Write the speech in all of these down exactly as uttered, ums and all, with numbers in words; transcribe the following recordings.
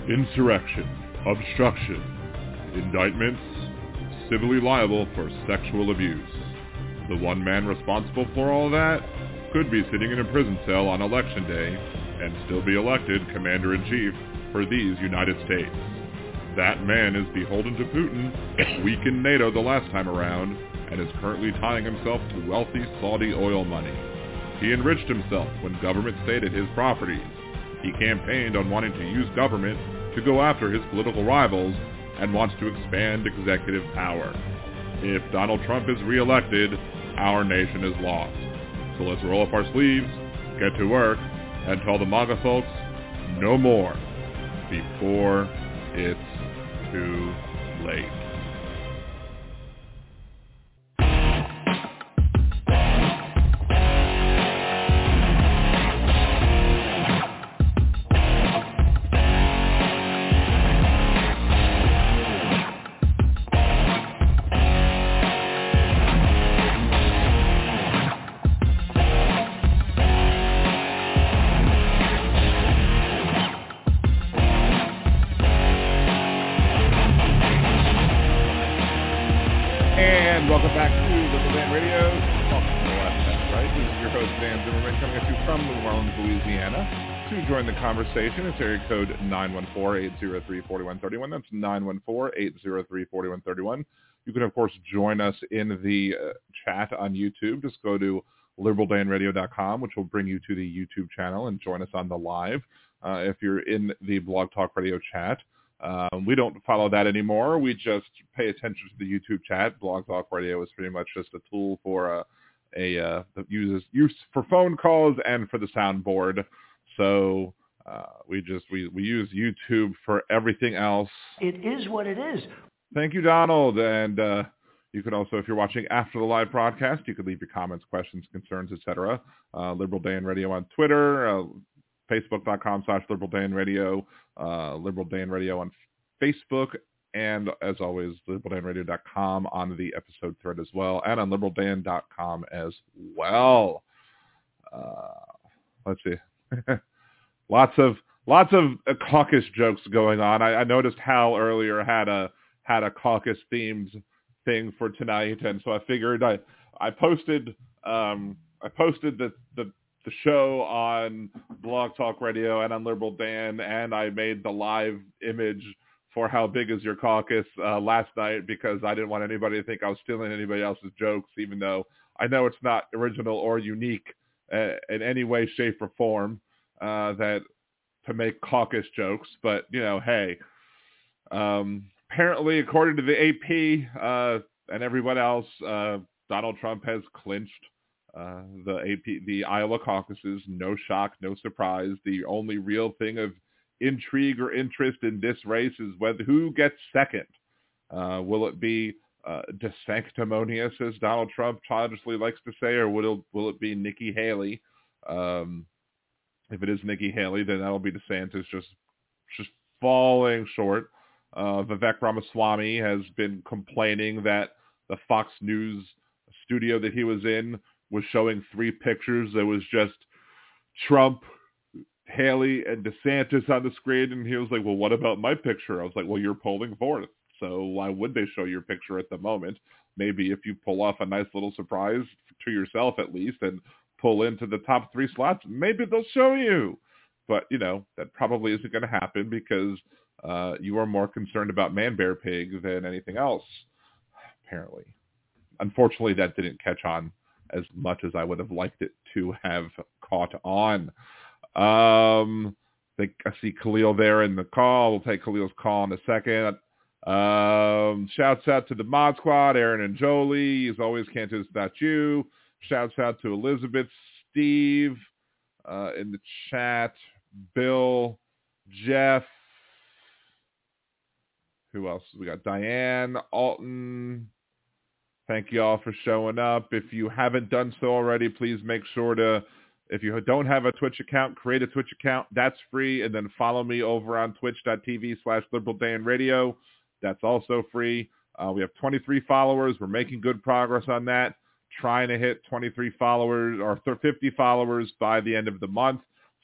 insurrection, obstruction, indictments, civilly liable for sexual abuse. The one man responsible for all that could be sitting in a prison cell on election day and still be elected commander-in-chief for these United States. That man is beholden to Putin, weakened NATO the last time around, and is currently tying himself to wealthy Saudi oil money. He enriched himself when government stayed at his properties. He campaigned on wanting to use government to go after his political rivals and wants to expand executive power. If Donald Trump is reelected, our nation is lost. So let's roll up our sleeves, get to work, and tell the MAGA folks no more before it's too late. Conversation. It's area code nine one four, eight zero three, four one three one. That's nine one four, eight zero three, four one three one. You can, of course, join us in the uh, chat on YouTube. Just go to liberal dan radio dot com, which will bring you to the YouTube channel, and join us on the live. Uh, if you're in the Blog Talk Radio chat, um, we don't follow that anymore. We just pay attention to the YouTube chat. Blog Talk Radio is pretty much just a tool for uh, a uh, that uses use for phone calls and for the soundboard. So Uh, we just, we, we use YouTube for everything else. It is what it is. Thank you, Donald. And uh, you can also, if you're watching after the live broadcast, you can leave your comments, questions, concerns, et cetera. Uh, Liberal Dan Radio on Twitter, uh, facebook.com slash Liberal Dan Radio, uh, Liberal Dan Radio on Facebook, and as always, liberal dan radio dot com on the episode thread as well, and on liberal dan dot com as well. Uh, let's see. Lots of lots of uh, caucus jokes going on. I, I noticed Hal earlier had a had a caucus themed thing for tonight, and so I figured I I posted um, I posted the, the the show on Blog Talk Radio and on Liberal Dan, and I made the live image for How Big Is Your Caucus uh, last night because I didn't want anybody to think I was stealing anybody else's jokes, even though I know it's not original or unique uh, in any way, shape, or form. Uh, that to make caucus jokes, but you know, hey, um, apparently, according to the A P uh, and everyone else, uh, Donald Trump has clinched uh, the A P, the Iowa caucuses. No shock, no surprise. The only real thing of intrigue or interest in this race is whether who gets second. Uh, will it be uh, DeSanctimonious, as Donald Trump childishly likes to say, or will it, will it be Nikki Haley? Um, If it is Nikki Haley, then that'll be DeSantis just just falling short. Uh, Vivek Ramaswamy has been complaining that the Fox News studio that he was in was showing three pictures. There was just Trump, Haley, and DeSantis on the screen, and he was like, well, what about my picture? I was like, well, you're polling fourth, so why would they show your picture at the moment? Maybe if you pull off a nice little surprise to yourself at least, and pull into the top three slots, maybe they'll show you. But, you know, that probably isn't going to happen because uh, you are more concerned about Man Bear Pig than anything else, apparently. Unfortunately, that didn't catch on as much as I would have liked it to have caught on. Um, I think I see Khalil there in the call. We'll take Khalil's call in a second. Um, shouts out to the Mod Squad, Aaron and Jolie. As always, can't do this without you. Shouts out to Elizabeth, Steve, uh, in the chat, Bill, Jeff. Who else? We got Diane, Alton. Thank you all for showing up. If you haven't done so already, please make sure to, if you don't have a Twitch account, create a Twitch account. That's free. And then follow me over on twitch.tv slash Liberal Dan Radio. That's also free. Uh, we have twenty-three followers. We're making good progress on that. Trying to hit twenty-three followers or fifty followers by the end of the month.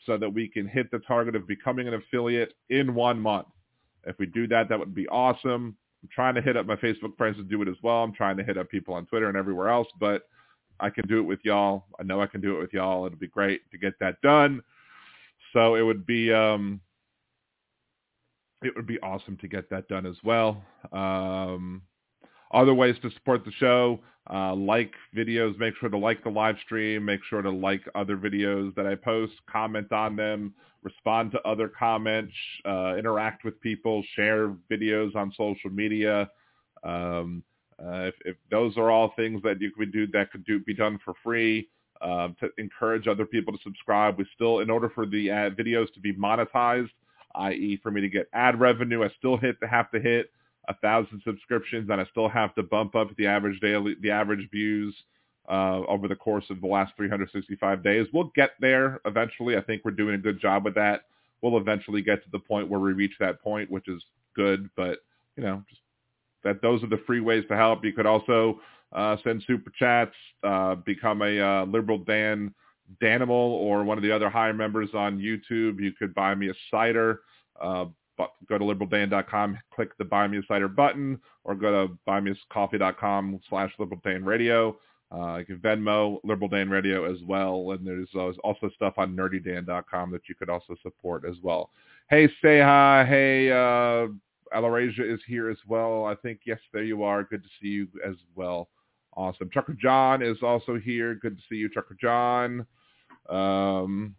so that we can hit the target of becoming an affiliate in one month. If we do that, that would be awesome. I'm trying to hit up my Facebook friends to do it as well. I'm trying to hit up people on Twitter and everywhere else, but I can do it with y'all. I know I can do it with y'all. It'll be great to get that done. So it would be um, it would be awesome to get that done as well. Um, other ways to support the show, uh, like videos, make sure to like the live stream, make sure to like other videos that I post, comment on them, respond to other comments, uh, interact with people, share videos on social media. Um, uh, if, if those are all things that you could do that could do be done for free, uh, to encourage other people to subscribe. We still, in order for the ad videos to be monetized, that is for me to get ad revenue, I still hit to have to hit a thousand subscriptions, and I still have to bump up the average daily, the average views uh, over the course of the last three hundred sixty-five days. We'll get there eventually. I think we're doing a good job with that. We'll eventually get to the point where we reach that point, which is good. But you know, just that those are the free ways to help. You could also uh, send super chats, uh, become a uh, Liberal Dan Danimal or one of the other higher members on YouTube. You could buy me a cider. Uh, but go to liberal dan dot com, click the Buy Me a Cider button, or go to buy me a coffee dot com slash Liberal Dan Radio. Uh, you can Venmo Liberal Dan Radio as well, and there's uh, also stuff on nerdy dan dot com that you could also support as well. Hey, say hi. Hey, uh, Alarasia is here as well. I think, yes, there you are. Good to see you as well. Awesome. Trucker John is also here. Good to see you, Trucker John. Um,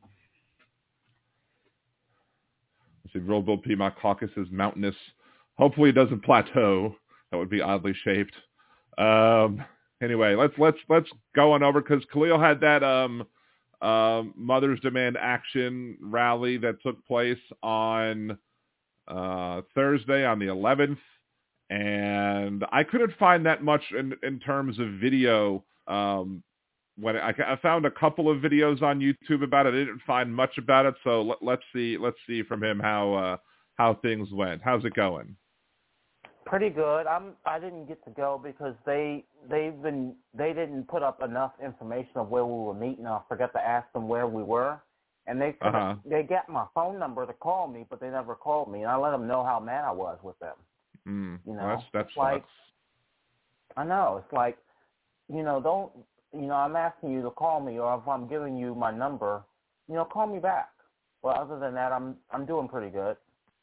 let's see, Real Bill P. My caucus is mountainous. Hopefully it doesn't plateau. That would be oddly shaped. Um, anyway, let's let's let's go on over, because Khalil had that um, um, Mother's Demand Action rally that took place on uh, Thursday on the eleventh, and I couldn't find that much in, in terms of video. Um, when I, I found a couple of videos on YouTube about it, I didn't find much about it. So let, let's see, let's see from him how uh, how things went. How's it going? Pretty good. I'm. I didn't get to go because they they've been they didn't put up enough information of where we were meeting. I forgot to ask them where we were, and they said Uh-huh. they got my phone number to call me, but they never called me, and I let them know how mad I was with them. Mm, You know, well, that's that's it's like sucks. I know it's like, you know, don't you know I'm asking you to call me, or if I'm giving you my number, you know, call me back. Well, other than that, I'm I'm doing pretty good.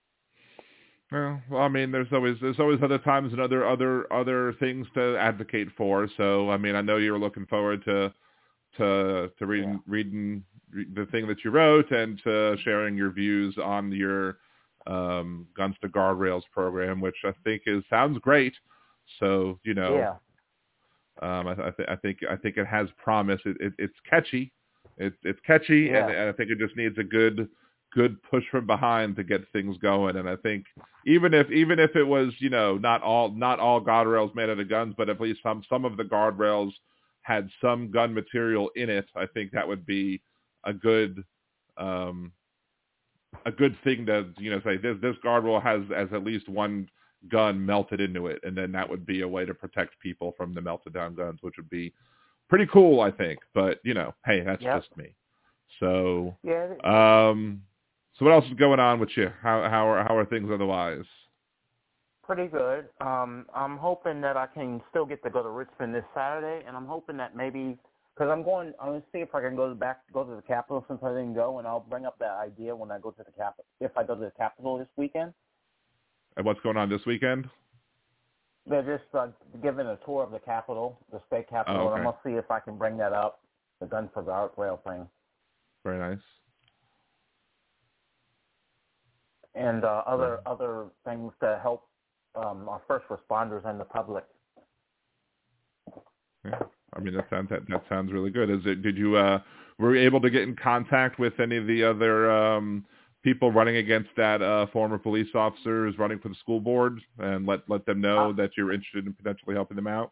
Well, well, I mean, there's always there's always other times and other other other things to advocate for. So, I mean, I know you were looking forward to to to reading Yeah. reading the thing that you wrote and to sharing your views on your um, Guns to Guardrails program, which I think is sounds great. So, you know, Yeah. um, I, I, th- I think I think it has promise. It, it, it's catchy. It, it's catchy, Yeah. and, and I think it just needs a good good push from behind to get things going. And I think even if even if it was, you know, not all not all guardrails made out of guns, but at least some some of the guardrails had some gun material in it, I think that would be a good um, a good thing to, you know, say this this guardrail has as at least one gun melted into it, and then that would be a way to protect people from the melted down guns, which would be pretty cool, I think. But you know, hey, that's Yep. just me. So, Yeah. um, so what else is going on with you? How how are how are things otherwise? Pretty good. Um, I'm hoping that I can still get to go to Richmond this Saturday, and I'm hoping that maybe because I'm going, I'm going to see if I can go back go to the Capitol since I didn't go, and I'll bring up that idea when I go to the Capitol. If I go to the Capitol this weekend, And what's going on this weekend? they're just uh, giving a tour of the Capitol, the state Capitol, Oh, okay. and I'm going to see if I can bring that up, the Gun for Guardrail thing, Very nice. and uh, other other things to help um, our first responders and the public. Yeah. I mean, that sounds that, that sounds really good. Is it? Did you uh, were you able to get in contact with any of the other um, people running against that uh, former police officers running for the school board, and let let them know Uh, that you're interested in potentially helping them out?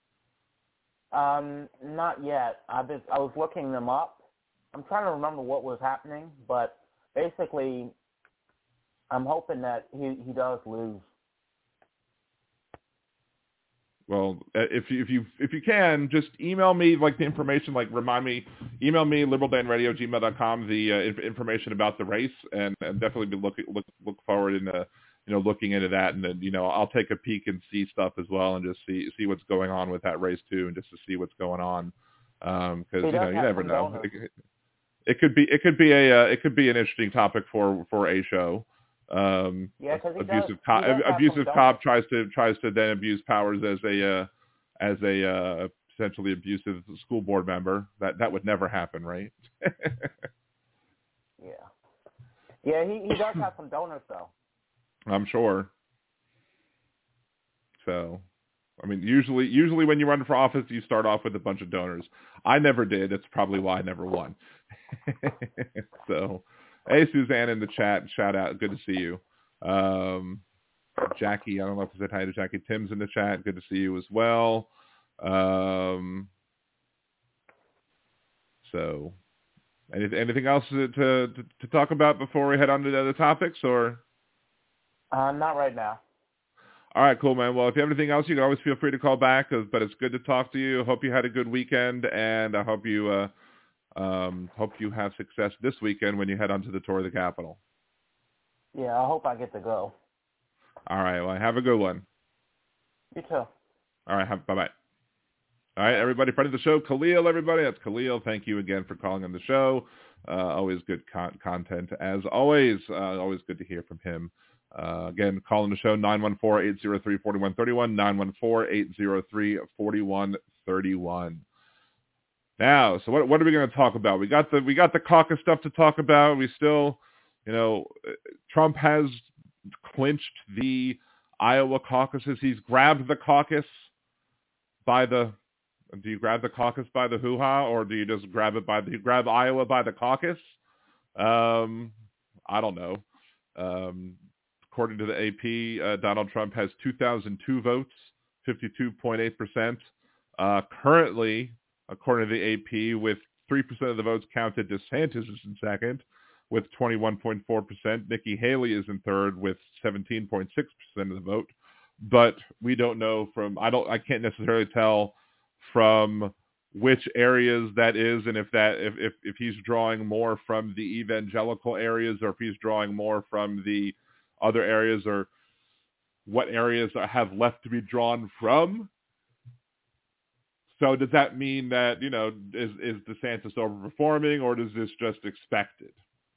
Um, not yet. I've been, I was looking them up. I'm trying to remember what was happening, but basically, I'm hoping that he, he does lose. Well, if you if you if you can, just email me like the information. Like remind me, email me liberal dan radio at gmail dot com the uh, information about the race, and, and definitely be looking look look forward in uh, you know looking into that, and then you know I'll take a peek and see stuff as well, and just see see what's going on with that race too, and just to see what's going on, because um, you know you never know. It, it could be it could be a uh, it could be an interesting topic for for a show. Um, yeah, because abusive does, cop, abusive cop tries to tries to then abuse powers as a uh, as a uh, essentially abusive school board member. That that would never happen, right? yeah, yeah. He he does have some donors though. I'm sure. So, I mean, usually usually when you run for office, you start off with a bunch of donors. I never did. That's probably why I never won. So. Hey, Suzanne in the chat. Shout out. Good to see you. Um, Jackie, I don't know if I said hi to Jackie. Tim's in the chat. Good to see you as well. Um, so, anything, anything else to, to to talk about before we head on to the other topics, or? Uh, not right now. All right, cool, man. Well, if you have anything else, you can always feel free to call back. But it's good to talk to you. Hope you had a good weekend, and I hope you. Uh, Um, hope you have success this weekend when you head onto the tour of the Capitol. Yeah, I hope I get to go. All right. Well, have a good one. You too. All right. Have, bye-bye. All right, everybody. Friend of the show, Khalil, everybody. That's Khalil. Thank you again for calling on the show. Uh, always good con- content, as always. Uh, always good to hear from him. Uh, again, call in the show, nine one four, eight zero three, four one three one, nine one four, eight zero three, four one three one. Now, so what what are we going to talk about? We got the we got the caucus stuff to talk about. We still, you know, Trump has clinched the Iowa caucuses. He's grabbed the caucus by the. Do you grab the caucus by the hoo-ha, or do you just grab it by the? You grab Iowa by the caucus? Um, I don't know. Um, according to the A P, uh, Donald Trump has two thousand two votes, fifty-two point eight percent. Uh, currently. According to the A P, with three percent of the votes counted, DeSantis is in second with twenty-one point four percent. Nikki Haley is in third with seventeen point six percent of the vote. But we don't know from, I don't, I can't necessarily tell from which areas that is, and if that, if, if, if he's drawing more from the evangelical areas, or if he's drawing more from the other areas, or what areas have left to be drawn from. So does that mean that, you know, is, is DeSantis overperforming, or is this just expected?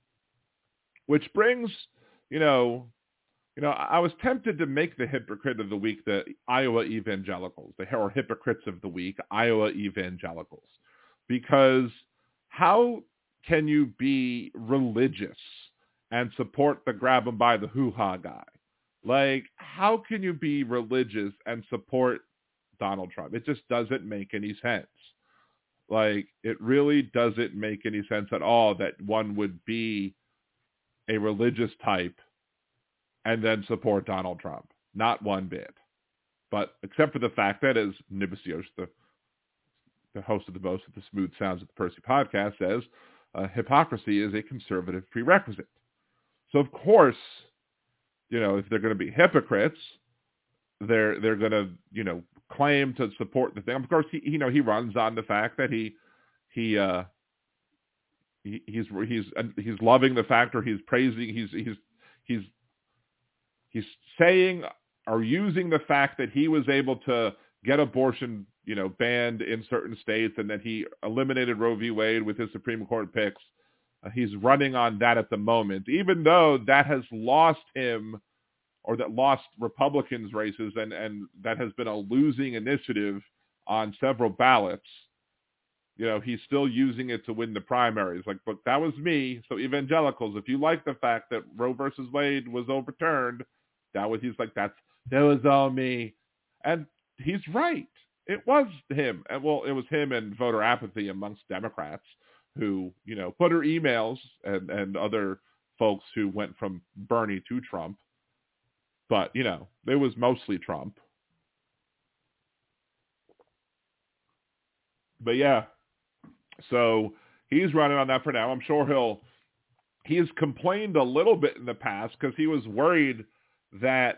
Which brings, you know, you know, I was tempted to make the hypocrite of the week the Iowa evangelicals, the or hypocrites of the week, Iowa evangelicals, because how can you be religious and support the grab 'em by the hoo-ha guy? Like, how can you be religious and support Donald Trump? It just doesn't make any sense. Like, it really doesn't make any sense at all that one would be a religious type and then support Donald Trump. Not one bit. But except for the fact that, as Nibisios, the, the host of the Most of the Smooth Sounds of the Percy podcast, says, uh, hypocrisy is a conservative prerequisite. So, of course, you know, if they're going to be hypocrites, they're they're going to, you know, claim to support the thing. Of course, he you know he runs on the fact that he he uh he, he's he's he's loving the fact, or he's praising he's he's he's he's saying or using the fact that he was able to get abortion, you know, banned in certain states, and that he eliminated Roe v. Wade with his Supreme Court picks. Uh, he's running on that at the moment, even though that has lost him, or that lost Republicans races, and, and that has been a losing initiative on several ballots. You know, he's still using it to win the primaries. Like, look, that was me. So evangelicals, if you like the fact that Roe versus Wade was overturned, that was, he's like, that's, that was all me. And he's right. It was him. And well, it was him and voter apathy amongst Democrats who, you know, put her emails, and, and other folks who went from Bernie to Trump. But, you know, it was mostly Trump. But, yeah. So he's running on that for now. I'm sure he'll, he's complained a little bit in the past because he was worried that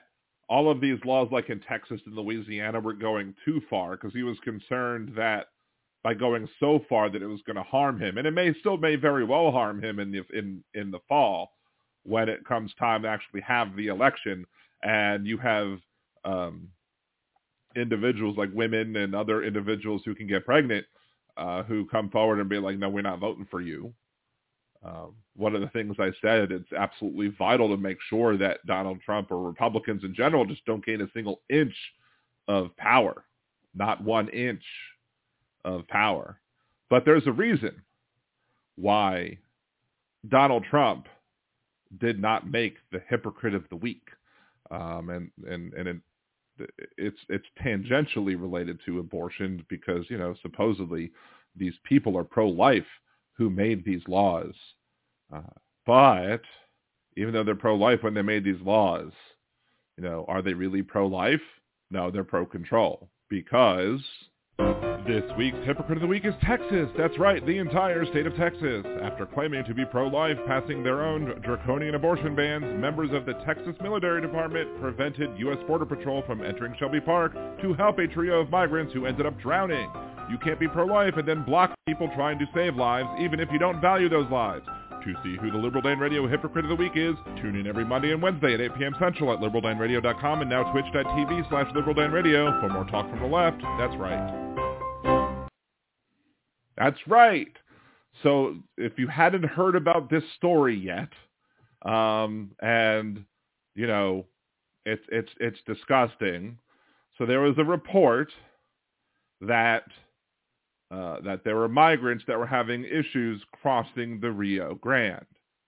all of these laws, like in Texas and Louisiana, were going too far because he was concerned that by going so far that it was going to harm him. And it may still may very well harm him in the, in, in the fall when it comes time to actually have the election. And you have um, individuals like women and other individuals who can get pregnant uh, who come forward and be like, no, we're not voting for you. Um, one of the things I said, it's absolutely vital to make sure that Donald Trump or Republicans in general just don't gain a single inch of power, not one inch of power. But there's a reason why Donald Trump did not make the hypocrite of the week. Um, and, and, and it, it's, it's tangentially related to abortion because, you know, supposedly these people are pro-life who made these laws. Uh, but even though they're pro-life when they made these laws, you know, are they really pro-life? No, they're pro-control because this week's Hypocrite of the Week is Texas. That's right, the entire state of Texas. After claiming to be pro-life, passing their own draconian abortion bans, members of the Texas Military Department prevented U S Border Patrol from entering Shelby Park to help a trio of migrants who ended up drowning. You can't be pro-life and then block people trying to save lives, even if you don't value those lives. To see who the Liberal Dan Radio Hypocrite of the Week is, tune in every Monday and Wednesday at eight p.m. Central at liberal dan radio dot com and now twitch.tv slash liberaldanradio for more talk from the left. That's right. That's right. So if you hadn't heard about this story yet, um, and, you know, it's it's it's disgusting. So there was a report that uh, that there were migrants that were having issues crossing the Rio Grande.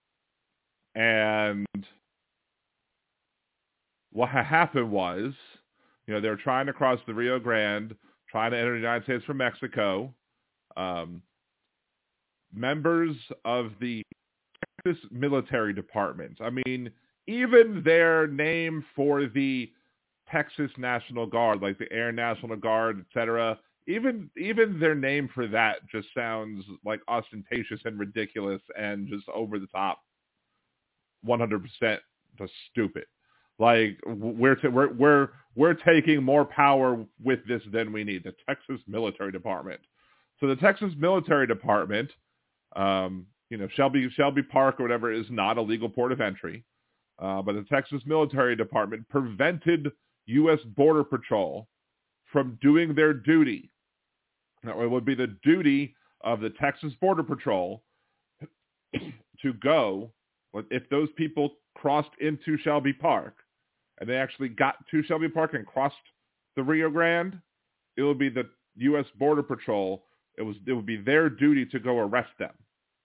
And what ha- happened was, you know, they were trying to cross the Rio Grande, trying to enter the United States from Mexico. Um, members of the Texas Military Department, I mean, even their name for the Texas National Guard, like the Air National Guard, et cetera, even even their name for that just sounds like ostentatious and ridiculous and just over the top, one hundred percent just stupid. Like we're t- we're we're we're taking more power with this than we need. The Texas Military Department. So the Texas Military Department, um, you know, Shelby Shelby Park or whatever is not a legal port of entry, uh, but the Texas Military Department prevented U S Border Patrol from doing their duty. Now, it would be the duty of the Texas Border Patrol to go, if those people crossed into Shelby Park, and they actually got to Shelby Park and crossed the Rio Grande, it would be the U S Border Patrol. It was it would be their duty to go arrest them.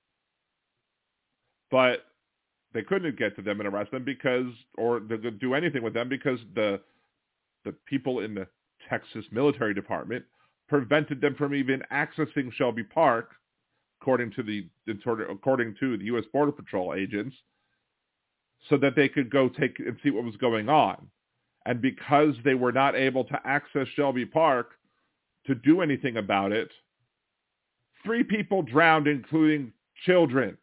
But they couldn't get to them and arrest them because, or do anything with them because the the people in the Texas Military Department prevented them from even accessing Shelby Park, according to the according to the U S Border Patrol agents, so that they could go take and see what was going on. And because they were not able to access Shelby Park to do anything about it, three people drowned, including children.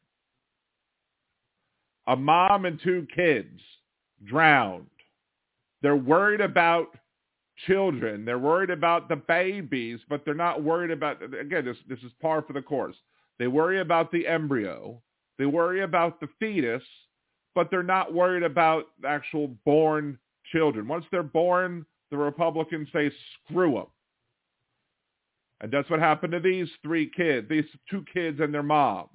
A mom and two kids drowned. They're worried about children. They're worried about the babies, but they're not worried about, again, this, this is par for the course. They worry about the embryo. They worry about the fetus, but they're not worried about the actual born children. Once they're born, the Republicans say, screw them. And that's what happened to these three kids, these two kids and their mom.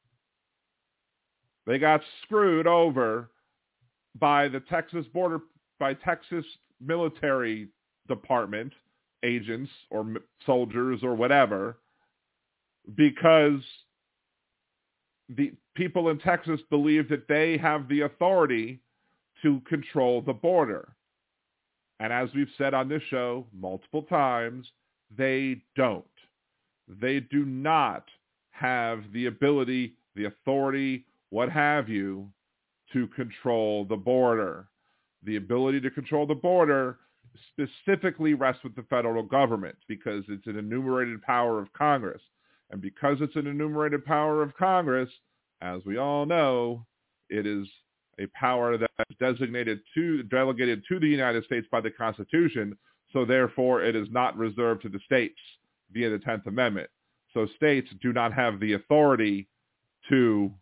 They got screwed over by the Texas border, by Texas Military Department agents or soldiers or whatever, because the people in Texas believe that they have the authority to control the border. And as we've said on this show multiple times, they don't. They do not have the ability, the authority, what have you, to control the border. The ability to control the border specifically rests with the federal government because it's an enumerated power of Congress. And because it's an enumerated power of Congress, as we all know, it is a power that is designated to, delegated to the United States by the Constitution, so therefore it is not reserved to the states via the tenth Amendment. So states do not have the authority to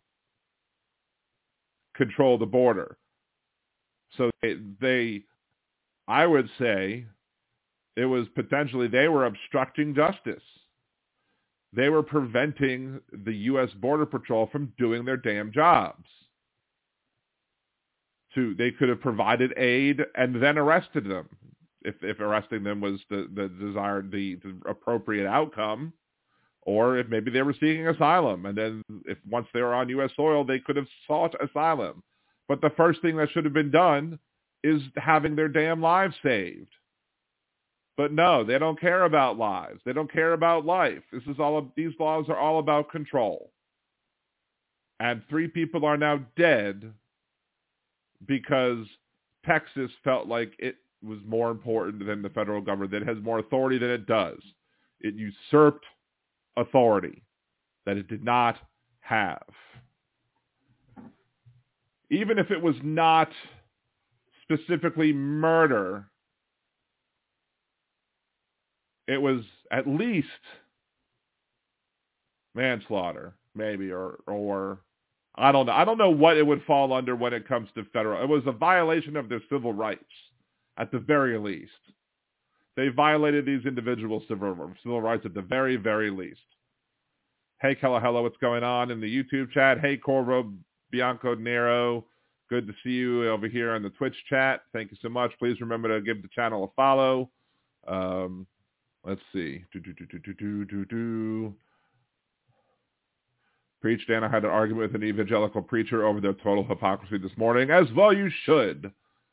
control the border. So they, they, I would say, it was potentially they were obstructing justice. They were preventing the U S Border Patrol from doing their damn jobs. To, they could have provided aid and then arrested them if, if arresting them was the, the desired, the, the appropriate outcome, or if maybe they were seeking asylum. And then if once they were on U S soil, they could have sought asylum. But the first thing that should have been done is having their damn lives saved. But no, they don't care about lives. They don't care about life. This is all. These laws are all about control. And three people are now dead because Texas felt like it was more important than the federal government, that it has more authority than it does. It usurped authority that it did not have. Even if it was not specifically murder, it was at least manslaughter, maybe, or or I don't know. I don't know what it would fall under when it comes to federal. It was a violation of their civil rights, at the very least. They violated these individuals' civil, civil rights at the very, very least. Hey, Kella, hello, what's going on in the YouTube chat? Hey, Corvo Bianco Nero, good to see you over here on the Twitch chat. Thank you so much. Please remember to give the channel a follow. Um, let's see. Do, do, do, do, do, do, do, do. Preach, Dan, I had an argument with an evangelical preacher over their total hypocrisy this morning. As well you should.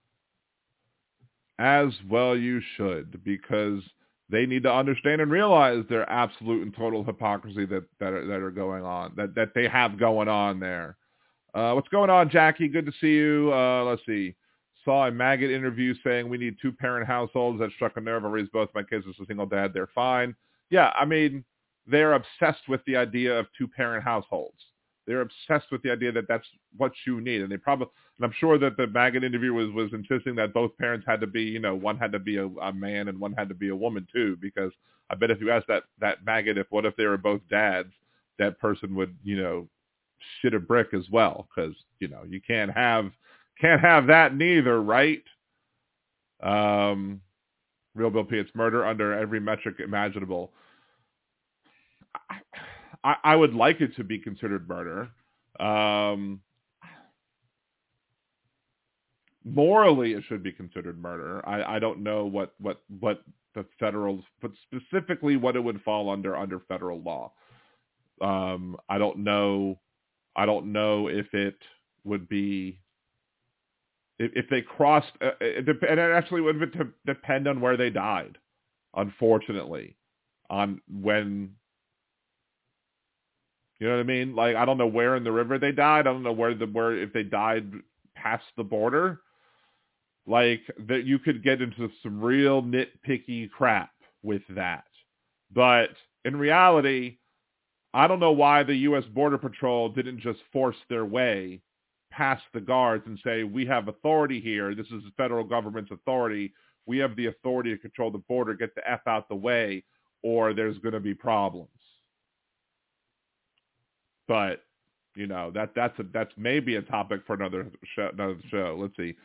As well you should, because they need to understand and realize their absolute and total hypocrisy that, that, are, that are going on, that, that they have going on there. Uh, what's going on, Jackie? Good to see you. Uh, let's see. Saw a maggot interview saying we need two-parent households. That struck a nerve. I raised both my kids as a single dad. They're fine. Yeah, I mean, they're obsessed with the idea of two-parent households. They're obsessed with the idea that that's what you need. And they probably, and I'm sure that the maggot interview was, was insisting that both parents had to be, you know, one had to be a, a man and one had to be a woman too, because I bet if you asked that, that maggot, if what if they were both dads, that person would, you know, shit a brick as well. Cause you know, you can't have, can't have that neither. Right. Um, Real Bill P, it's murder under every metric imaginable. I, I would like it to be considered murder. Um, morally, it should be considered murder. I, I don't know what, what, what the federal, but specifically what it would fall under under federal law. Um, I don't know. I don't know if it would be if, if they crossed. Uh, it, and it actually would depend on where they died. Unfortunately, on when. You know what I mean? Like, I don't know where in the river they died. I don't know where the where if they died past the border. Like, that you could get into some real nitpicky crap with that. But in reality, I don't know why the U S Border Patrol didn't just force their way past the guards and say, we have authority here. This is the federal government's authority. We have the authority to control the border. Get the F out the way, or there's going to be problems. But, you know, that that's a, that's maybe a topic for another show. Another show. Let's see.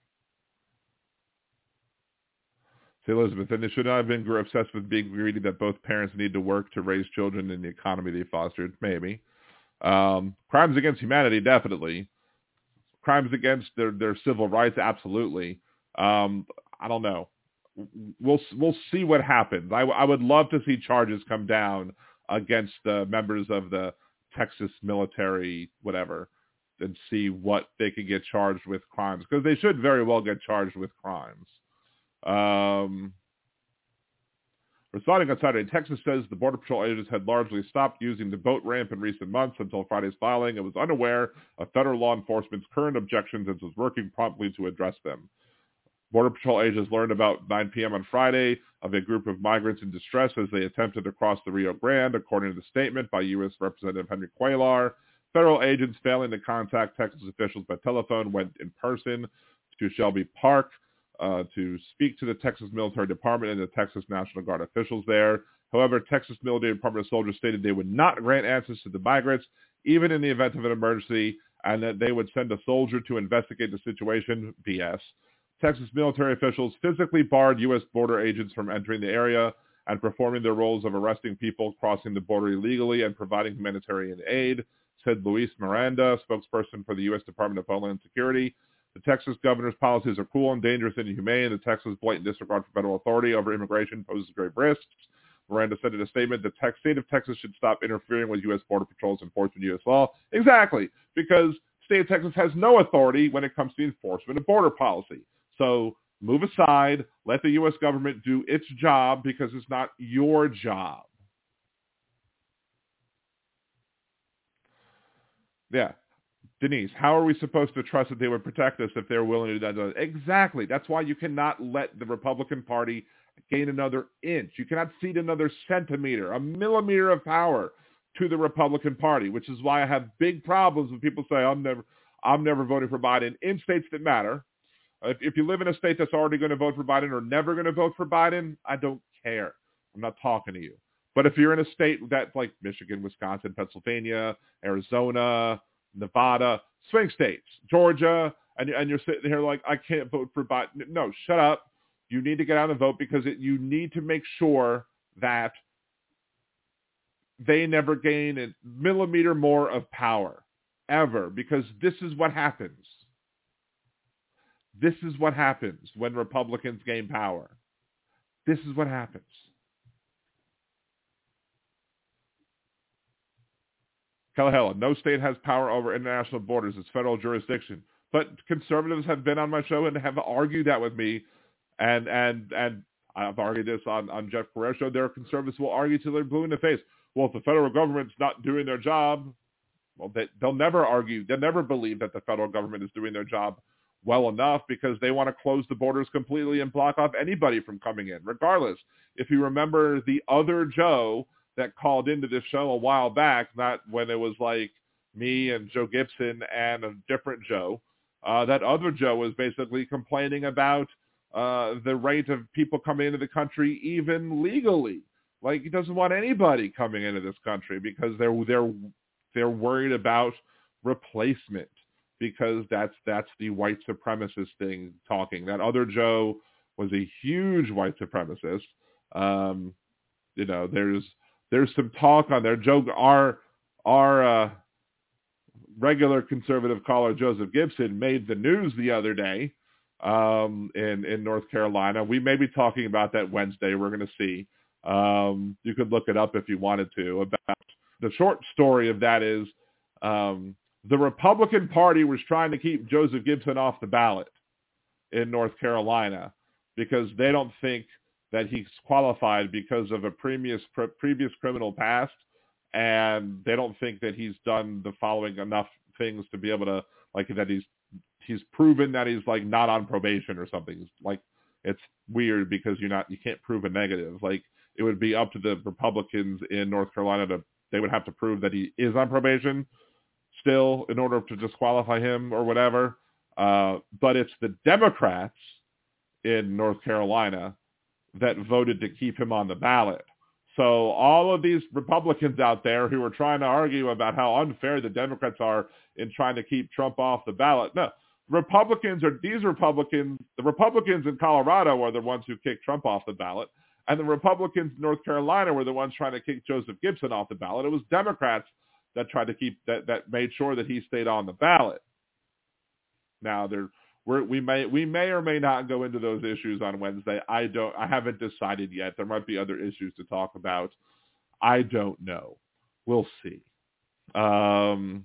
Say, Elizabeth, and they should not have been obsessed with being greedy that both parents need to work to raise children in the economy they fostered. Maybe. Um, crimes against humanity, definitely. Crimes against their, their civil rights, absolutely. Um, I don't know. We'll we'll see what happens. I, I would love to see charges come down against the members of the Texas military, whatever, and see what they could get charged with crimes, because they should very well get charged with crimes. Um, responding on Saturday, Texas says the Border Patrol agents had largely stopped using the boat ramp in recent months until Friday's filing. It was unaware of federal law enforcement's current objections and was working promptly to address them. Border Patrol agents learned about nine p.m. on Friday of a group of migrants in distress as they attempted to cross the Rio Grande, according to the statement by U S Representative Henry Cuellar. Federal agents failing to contact Texas officials by telephone went in person to Shelby Park uh, to speak to the Texas Military Department and the Texas National Guard officials there. However, Texas Military Department soldiers stated they would not grant answers to the migrants, even in the event of an emergency, and that they would send a soldier to investigate the situation. B S. Texas military officials physically barred U S border agents from entering the area and performing their roles of arresting people crossing the border illegally and providing humanitarian aid, said Luis Miranda, spokesperson for the U S Department of Homeland Security. The Texas governor's policies are cruel and dangerous and inhumane. The Texas blatant disregard for federal authority over immigration poses grave risks. Miranda said in a statement, the tech state of Texas should stop interfering with U S Border Patrol's enforcement of U S law. Exactly, because the state of Texas has no authority when it comes to the enforcement of border policy. So move aside, let the U S government do its job because it's not your job. Yeah. Denise, how are we supposed to trust that they would protect us if they're willing to do that? Exactly. That's why you cannot let the Republican Party gain another inch. You cannot cede another centimeter, a millimeter of power to the Republican Party, which is why I have big problems when people say, I'm never, I'm never voting for Biden in states that matter. If, if you live in a state that's already going to vote for Biden or never going to vote for Biden, I don't care. I'm not talking to you. But if you're in a state that's like Michigan, Wisconsin, Pennsylvania, Arizona, Nevada, swing states, Georgia, and, and you're sitting here like, I can't vote for Biden. No, shut up. You need to get out and vote because it, you need to make sure that they never gain a millimeter more of power, ever, because this is what happens. This is what happens when Republicans gain power. This is what happens. Kalahela, no state has power over international borders. It's federal jurisdiction. But conservatives have been on my show and have argued that with me. And and and I've argued this on, on Jeff Perez's show. There are conservatives who will argue till they're blue in the face. Well, if the federal government's not doing their job, well, they, they'll never argue. They'll never believe that the federal government is doing their job well enough because they want to close the borders completely and block off anybody from coming in, regardless. If you remember the other Joe that called into this show a while back, not when it was like me and Joe Gibson and a different Joe, uh, that other Joe was basically complaining about uh, the rate of people coming into the country, even legally. Like, he doesn't want anybody coming into this country because they're they're they're worried about replacement, because that's that's the white supremacist thing talking. That other Joe was a huge white supremacist. Um, you know, there's there's some talk on there. Joe, our our uh, regular conservative caller Joseph Gibson made the news the other day um, in in North Carolina. We may be talking about that Wednesday. We're going to see. Um, you could look it up if you wanted to. About the short story of that is um, the Republican Party was trying to keep Joseph Gibson off the ballot in North Carolina because they don't think that he's qualified because of a previous pre- previous criminal past, and they don't think that he's done the following enough things to be able to, like, that he's he's proven that he's like not on probation or something. Like, it's weird because you're not you can't prove a negative. Like, it would be up to the Republicans in North Carolina to they would have to prove that he is on probation still in order to disqualify him or whatever. Uh, but it's the Democrats in North Carolina that voted to keep him on the ballot. So all of these Republicans out there who are trying to argue about how unfair the Democrats are in trying to keep Trump off the ballot, no, Republicans are these Republicans. The Republicans in Colorado are the ones who kicked Trump off the ballot, and the Republicans in North Carolina were the ones trying to kick Joseph Gibson off the ballot. It was Democrats that tried to keep that that made sure that he stayed on the ballot. Now there. We're, we may we may or may not go into those issues on Wednesday. I don't. I haven't decided yet. There might be other issues to talk about. I don't know. We'll see. Um,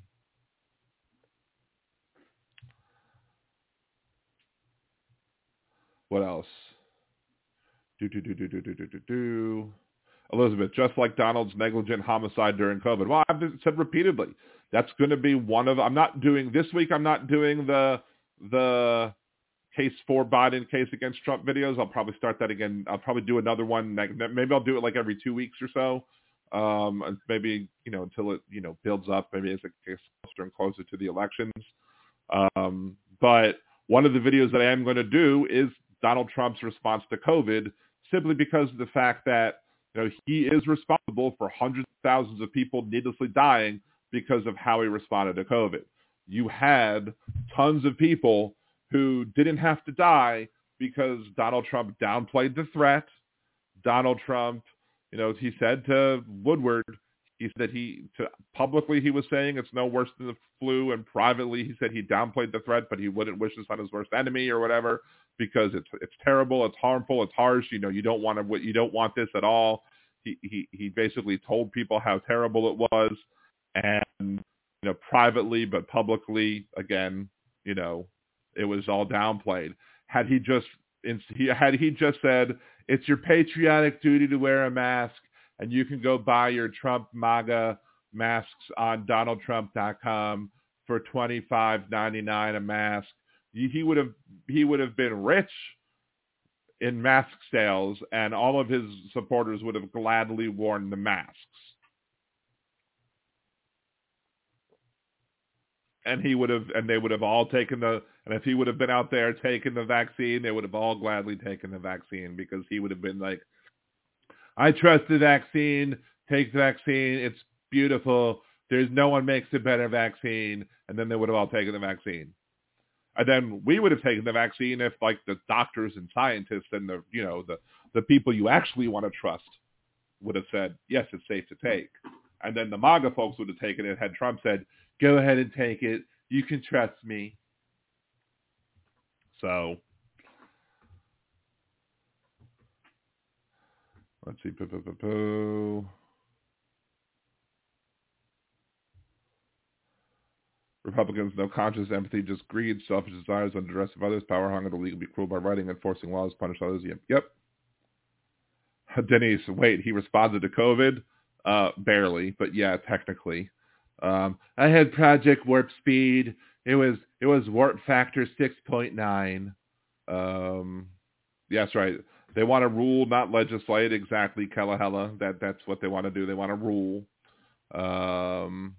what else? Do do do do do do do do do. Elizabeth, just like Donald's negligent homicide during COVID. Well, I've said repeatedly that's going to be one of. I'm not doing this week. I'm not doing the. the case for Biden, case against Trump videos. I'll probably start that again. I'll probably do another one. Maybe I'll do it like every two weeks or so. Um, maybe, you know, until it, you know, builds up, maybe as it gets closer and closer to the elections. Um, but one of the videos that I am going to do is Donald Trump's response to COVID, simply because of the fact that, you know, he is responsible for hundreds of thousands of people needlessly dying because of how he responded to COVID. You had tons of people who didn't have to die because Donald Trump downplayed the threat. Donald Trump, you know, he said to Woodward, he said that he, to, publicly he was saying it's no worse than the flu, and privately he said he downplayed the threat, but he wouldn't wish this on his worst enemy or whatever, because it's it's terrible, it's harmful, it's harsh. You know, you don't want to, you don't want this at all. He he he basically told people how terrible it was, and, you know, privately but publicly, again, you know, it was all downplayed. Had he just he had he just said, it's your patriotic duty to wear a mask, and you can go buy your Trump MAGA masks on donald trump dot com for twenty-five ninety-nine a mask, he would have he would have been rich in mask sales, and all of his supporters would have gladly worn the masks. And he would have, and they would have all taken the, and if he would have been out there taking the vaccine, they would have all gladly taken the vaccine, because he would have been like, I trust the vaccine, take the vaccine, it's beautiful, there's no one makes a better vaccine, and then they would have all taken the vaccine. And then we would have taken the vaccine if, like, the doctors and scientists and the, you know, the, the people you actually want to trust would have said, yes, it's safe to take. And then the MAGA folks would have taken it had Trump said, go ahead and take it. You can trust me. So, let's see. Poo, poo, poo, poo. Republicans, no conscious empathy, just greed, selfish desires, under duress of others, power hunger, to legally be cruel by writing, enforcing laws, punish others. Yep. Yep. Denise, wait, he responded to COVID? Uh, barely, but yeah, technically. Um, I had Project Warp Speed. It was it was warp factor six point nine. Um, yes, right. They want to rule, not legislate. Exactly, Kalahela. That that's what they want to do. They want to rule. Um,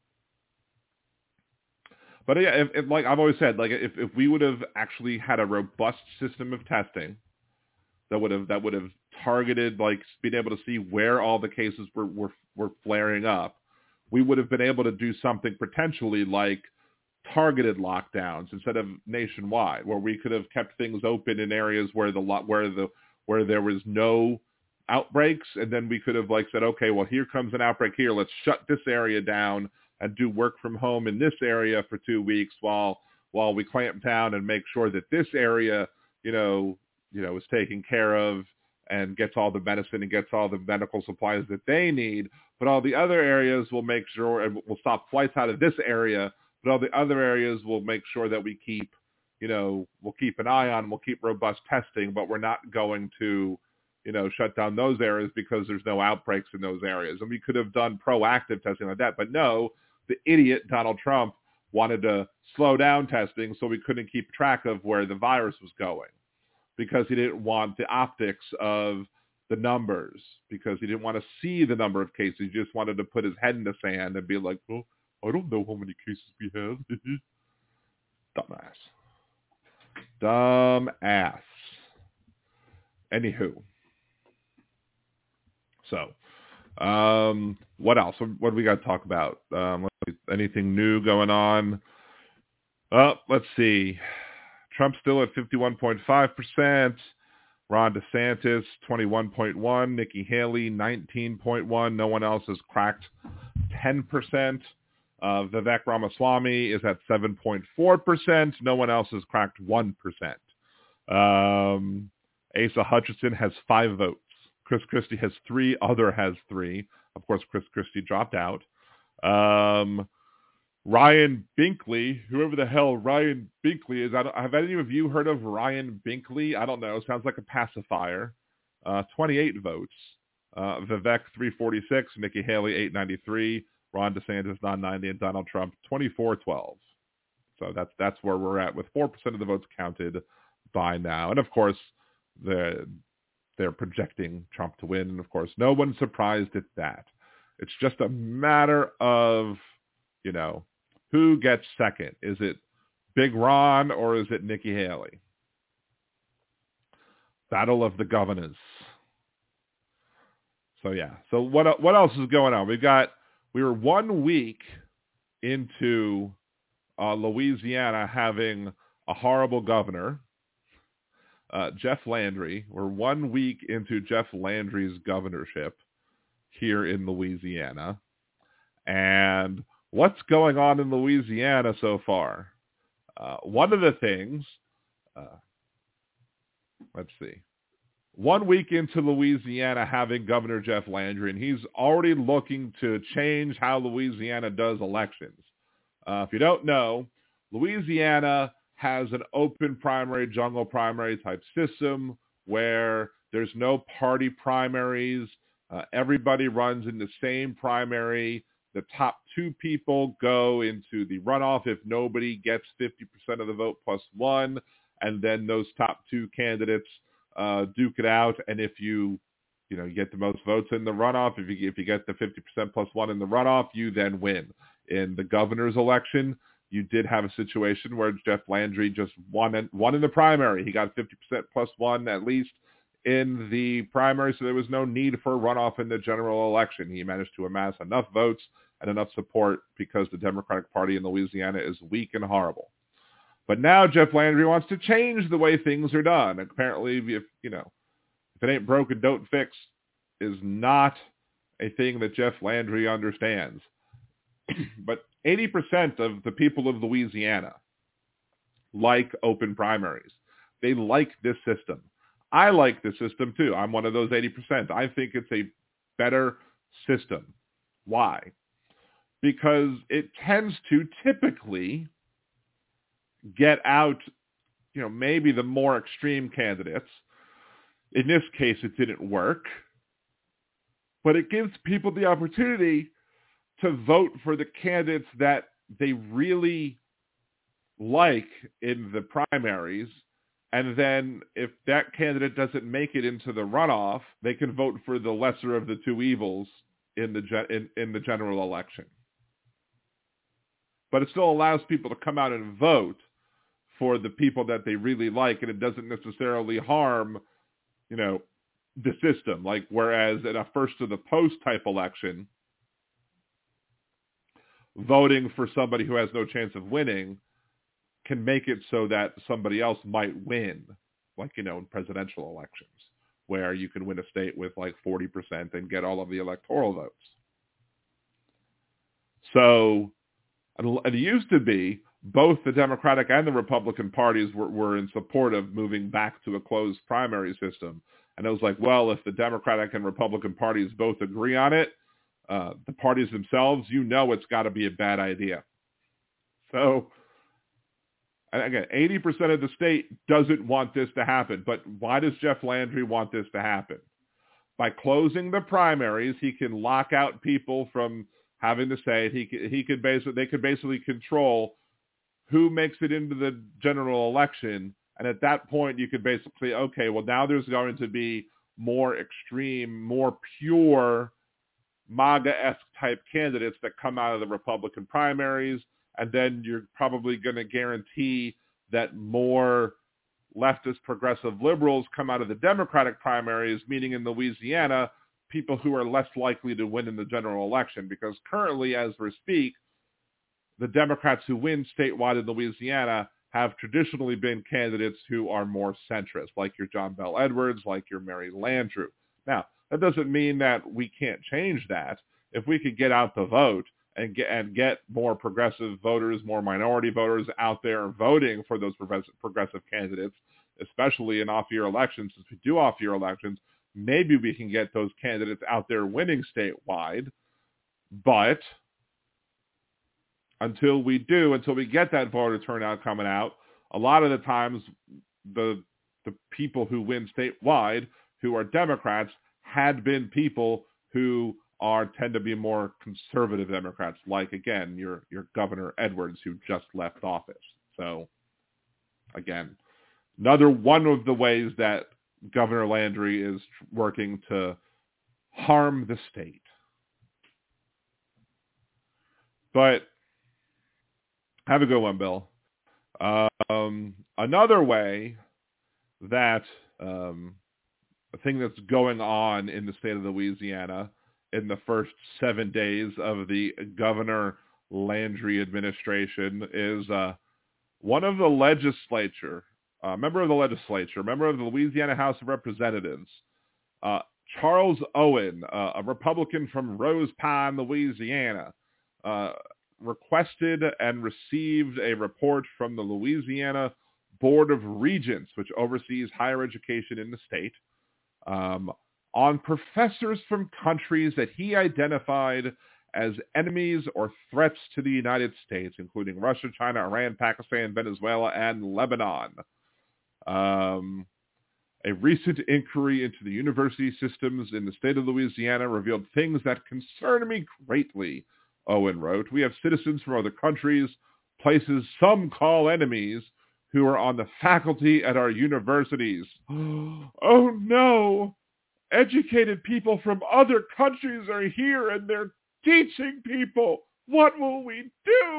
but yeah, if, if, like I've always said, like if, if we would have actually had a robust system of testing that would have that would have targeted, like, being able to see where all the cases were were, were flaring up, we would have been able to do something potentially like targeted lockdowns instead of nationwide, where we could have kept things open in areas where the where the where there was no outbreaks, and then we could have, like, said, okay, well, here comes an outbreak here, let's shut this area down and do work from home in this area for two weeks while while we clamp down and make sure that this area, you know, you know, is taken care of and gets all the medicine and gets all the medical supplies that they need. But all the other areas will make sure, and we'll stop flights out of this area, but all the other areas will make sure that we keep, you know, we'll keep an eye on, we'll keep robust testing, but we're not going to, you know, shut down those areas because there's no outbreaks in those areas. And we could have done proactive testing like that. But no, the idiot Donald Trump wanted to slow down testing so we couldn't keep track of where the virus was going, because he didn't want the optics of the numbers, because he didn't want to see the number of cases. He just wanted to put his head in the sand and be like, well, I don't know how many cases we have. Dumbass. Dumbass. Anywho. So, um, what else? What do we got to talk about? Um, anything new going on? Oh, let's see. Trump's still at fifty-one point five percent. Ron DeSantis, twenty-one point one. Nikki Haley, nineteen point one. No one else has cracked ten percent. Uh, Vivek Ramaswamy is at seven point four percent. No one else has cracked one percent. Um, Asa Hutchinson has five votes. Chris Christie has three. Other has three. Of course, Chris Christie dropped out. Um, Ryan Binkley, whoever the hell Ryan Binkley is. I don't, have any of you heard of Ryan Binkley? I don't know. Sounds like a pacifier. Uh, twenty-eight votes. Uh, Vivek, three forty-six. Nikki Haley, eight ninety-three. Ron DeSantis, nine ninety. And Donald Trump, twenty-four twelve. So that's that's where we're at, with four percent of the votes counted by now. And, of course, the, they're projecting Trump to win. And, of course, no one's surprised at that. It's just a matter of, you know, who gets second. Is it Big Ron or is it Nikki Haley? Battle of the governors. So yeah. So what what else is going on? We've got we were one week into uh, Louisiana having a horrible governor, uh, Jeff Landry. We're one week into Jeff Landry's governorship here in Louisiana, and what's going on in Louisiana so far? Uh, one of the things. Uh, let's see. One week into Louisiana having Governor Jeff Landry, and he's already looking to change how Louisiana does elections. Uh, if you don't know, Louisiana has an open primary, jungle primary type system where there's no party primaries. Uh, everybody runs in the same primary. The top two people go into the runoff if nobody gets fifty percent of the vote plus one, and then those top two candidates Uh, duke it out, and if you, you know, you get the most votes in the runoff, if you if you get the fifty percent plus one in the runoff, you then win. In the governor's election, you did have a situation where Jeff Landry just won in, won in the primary. He got fifty percent plus one at least in the primary, so there was no need for a runoff in the general election. He managed to amass enough votes and enough support because the Democratic Party in Louisiana is weak and horrible. But now Jeff Landry wants to change the way things are done. Apparently, if you know, if it ain't broken, don't fix is not a thing that Jeff Landry understands. But eighty percent of the people of Louisiana like open primaries. They like this system. I like this system too. I'm one of those eighty percent. I think it's a better system. Why? Because it tends to typically get out, you know, maybe the more extreme candidates. In this case, it didn't work. But it gives people the opportunity to vote for the candidates that they really like in the primaries. And then if that candidate doesn't make it into the runoff, they can vote for the lesser of the two evils in the in, in the general election. But it still allows people to come out and vote for the people that they really like, and it doesn't necessarily harm, you know, the system. Like, whereas in a first to the post type election, voting for somebody who has no chance of winning can make it so that somebody else might win, like, you know, in presidential elections, where you can win a state with like forty percent and get all of the electoral votes. So it used to be both the Democratic and the Republican parties were, were in support of moving back to a closed primary system. And it was like, well, if the Democratic and Republican parties both agree on it, uh, the parties themselves, you know it's got to be a bad idea. So, again, eighty percent of the state doesn't want this to happen. But why does Jeff Landry want this to happen? By closing the primaries, he can lock out people from having to say it. He could, he could basically, they could basically control who makes it into the general election. And at that point, you could basically, okay, well, now there's going to be more extreme, more pure MAGA-esque type candidates that come out of the Republican primaries. And then you're probably going to guarantee that more leftist progressive liberals come out of the Democratic primaries, meaning in Louisiana, people who are less likely to win in the general election. Because currently, as we speak, the Democrats who win statewide in Louisiana have traditionally been candidates who are more centrist, like your John Bel Edwards, like your Mary Landrieu. Now, that doesn't mean that we can't change that. If we could get out the vote and get and get more progressive voters, more minority voters out there voting for those progressive, progressive candidates, especially in off-year elections, since we do off-year elections, maybe we can get those candidates out there winning statewide. But until we do, until we get that voter turnout coming out, a lot of the times the the people who win statewide, who are Democrats, had been people who are tend to be more conservative Democrats, like, again, your your Governor Edwards, who just left office. So, again, another one of the ways that Governor Landry is working to harm the state. But have a good one, Bill. Um, another way that um, a thing that's going on in the state of Louisiana in the first seven days of the Governor Landry administration is uh, one of the legislature, uh, member of the legislature, member of the Louisiana House of Representatives, uh, Charles Owen, uh, a Republican from Rose Pine, Louisiana, uh, requested and received a report from the Louisiana Board of Regents, which oversees higher education in the state, um, on professors from countries that he identified as enemies or threats to the United States, including Russia, China, Iran, Pakistan, Venezuela, and Lebanon. Um, a recent inquiry into the university systems in the state of Louisiana revealed things that concern me greatly, Owen wrote. We have citizens from other countries, places some call enemies, who are on the faculty at our universities. Oh no! Educated people from other countries are here and they're teaching people. What will we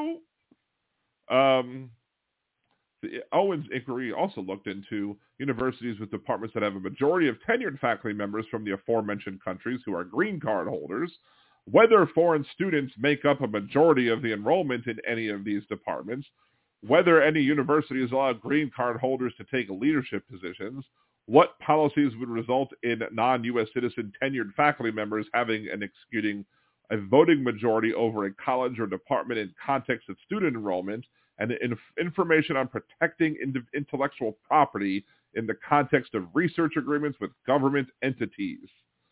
do? Um, the, Owen's inquiry also looked into universities with departments that have a majority of tenured faculty members from the aforementioned countries who are green card holders, whether foreign students make up a majority of the enrollment in any of these departments, whether any universities allow green card holders to take leadership positions, what policies would result in non-U S citizen tenured faculty members having and executing a voting majority over a college or department in context of student enrollment, and inf- information on protecting ind- intellectual property in the context of research agreements with government entities.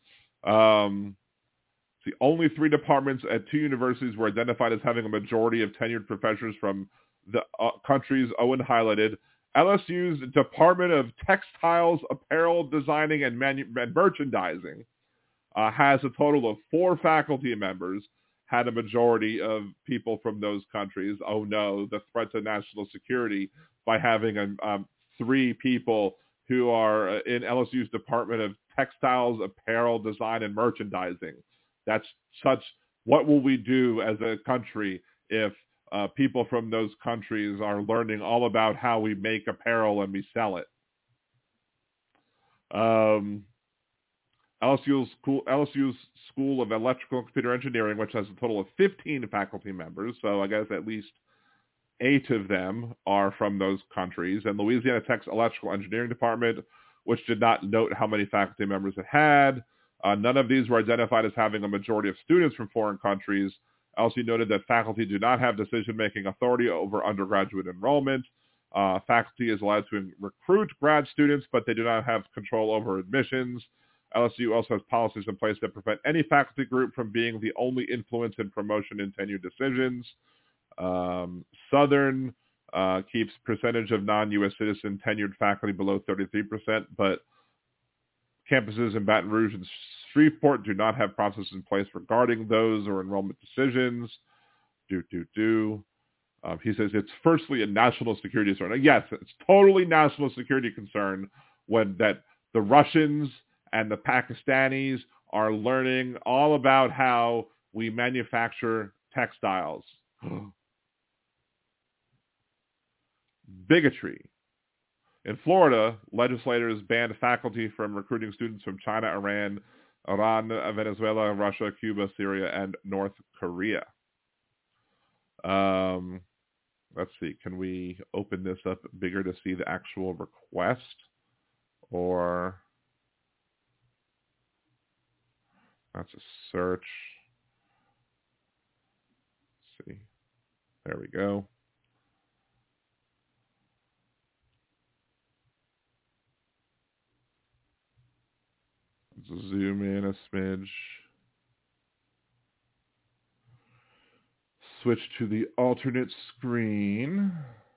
Um, the only three departments at two universities were identified as having a majority of tenured professors from the uh, countries Owen highlighted. L S U's Department of Textiles, Apparel, Designing, and, Manu- and Merchandising uh, has a total of four faculty members, had a majority of people from those countries. Oh no, the threat to national security by having a, um, three people who are in L S U's Department of Textiles, Apparel, Design, and Merchandising. That's such, what will we do as a country if Uh, people from those countries are learning all about how we make apparel and we sell it? Um, L S U's School, L S U's School of Electrical and Computer Engineering, which has a total of fifteen faculty members, so I guess at least eight of them are from those countries, and Louisiana Tech's Electrical Engineering Department, which did not note how many faculty members it had. Uh, none of these were identified as having a majority of students from foreign countries. L S U noted that faculty do not have decision-making authority over undergraduate enrollment. Uh, faculty is allowed to recruit grad students, but they do not have control over admissions. L S U also has policies in place that prevent any faculty group from being the only influence in promotion and tenure decisions. Um, Southern uh, keeps percentage of non-U S citizen tenured faculty below thirty-three percent, but campuses in Baton Rouge and Shreveport do not have processes in place regarding those or enrollment decisions. Do, do, do. Um, he says it's firstly a national security concern. Yes, it's totally national security concern when that the Russians and the Pakistanis are learning all about how we manufacture textiles. Bigotry. In Florida, legislators banned faculty from recruiting students from China, Iran, Iran, Venezuela, Russia, Cuba, Syria, and North Korea. Um, let's see. Can we open this up bigger to see the actual request? Or that's a search. Let's see. There we go. Zoom in a smidge. Switch to the alternate screen.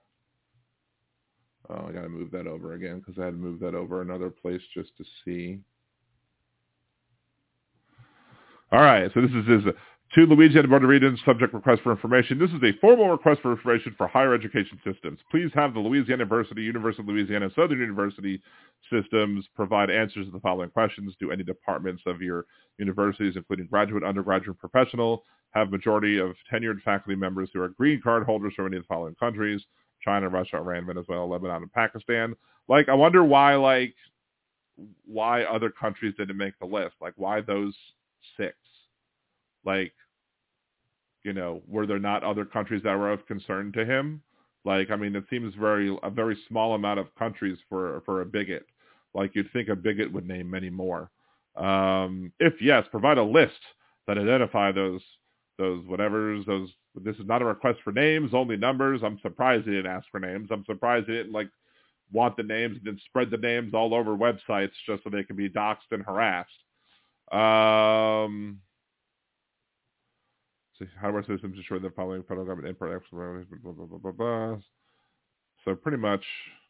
Oh, I got to move that over again because I had to move that over another place just to see. All right, so this is his To Louisiana Board of Regents, subject request for information. This is a formal request for information for higher education systems. Please have the Louisiana University, University of Louisiana, Southern University systems provide answers to the following questions. Do any departments of your universities, including graduate, undergraduate, professional, have majority of tenured faculty members who are green card holders from any of the following countries? China, Russia, Iran, Venezuela, Lebanon, and Pakistan. Like, I wonder why, like, why other countries didn't make the list. Like, why those six? Like, you know, were there not other countries that were of concern to him? Like, I mean, it seems very a very small amount of countries for for a bigot. Like, you'd think a bigot would name many more. Um, if yes, provide a list that identify those those whatevers. Those. This is not a request for names, only numbers. I'm surprised he didn't ask for names. I'm surprised he didn't like want the names and then spread the names all over websites just so they can be doxxed and harassed. Um. How do our systems ensure the following federal government input? Blah, blah, blah, blah, blah. So pretty much,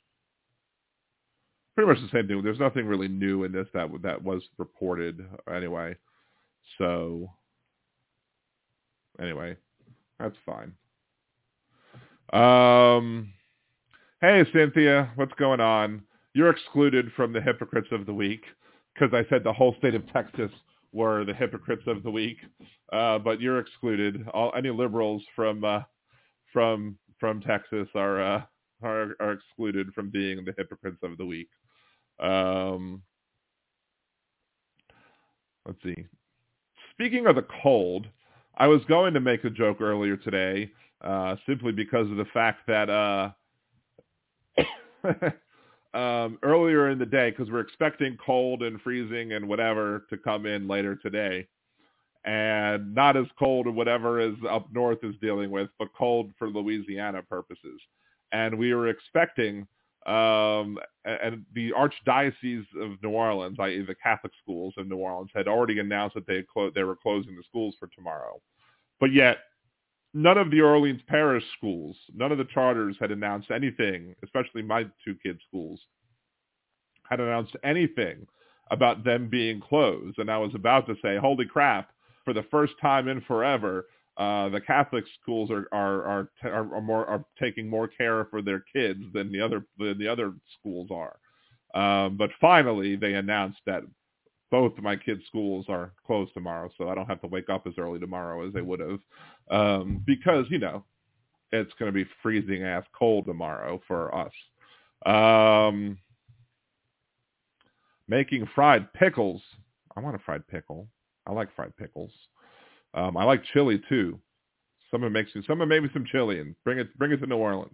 pretty much the same thing. There's nothing really new in this that that was reported anyway. So anyway, that's fine. Um, hey Cynthia, what's going on? You're excluded from the hypocrites of the week because I said the whole state of Texas were the hypocrites of the week, uh, but you're excluded. All any liberals from uh, from from Texas are, uh, are are excluded from being the hypocrites of the week. Um, let's see. Speaking of the cold, I was going to make a joke earlier today, uh, simply because of the fact that uh, um, earlier in the day, because we're expecting cold and freezing and whatever to come in later today, and not as cold or whatever as up north is dealing with, but cold for Louisiana purposes. And we were expecting, um, and the Archdiocese of New Orleans, that is the Catholic schools of New Orleans, had already announced that they had clo- they were closing the schools for tomorrow. But yet, none of the Orleans parish schools, none of the charters had announced anything, especially my two kids' schools, had announced anything about them being closed. And I was about to say, holy crap, for the first time in forever, uh, the Catholic schools are are are, are, are more are taking more care for their kids than the other than the other schools are. Um, but finally, they announced that both of my kids' schools are closed tomorrow, so I don't have to wake up as early tomorrow as they would have, um, because, you know, it's going to be freezing ass cold tomorrow for us. Um, making fried pickles. I want a fried pickle. I like fried pickles. Um, I like chili too. Someone makes me, someone made me some chili and bring it, bring it to New Orleans.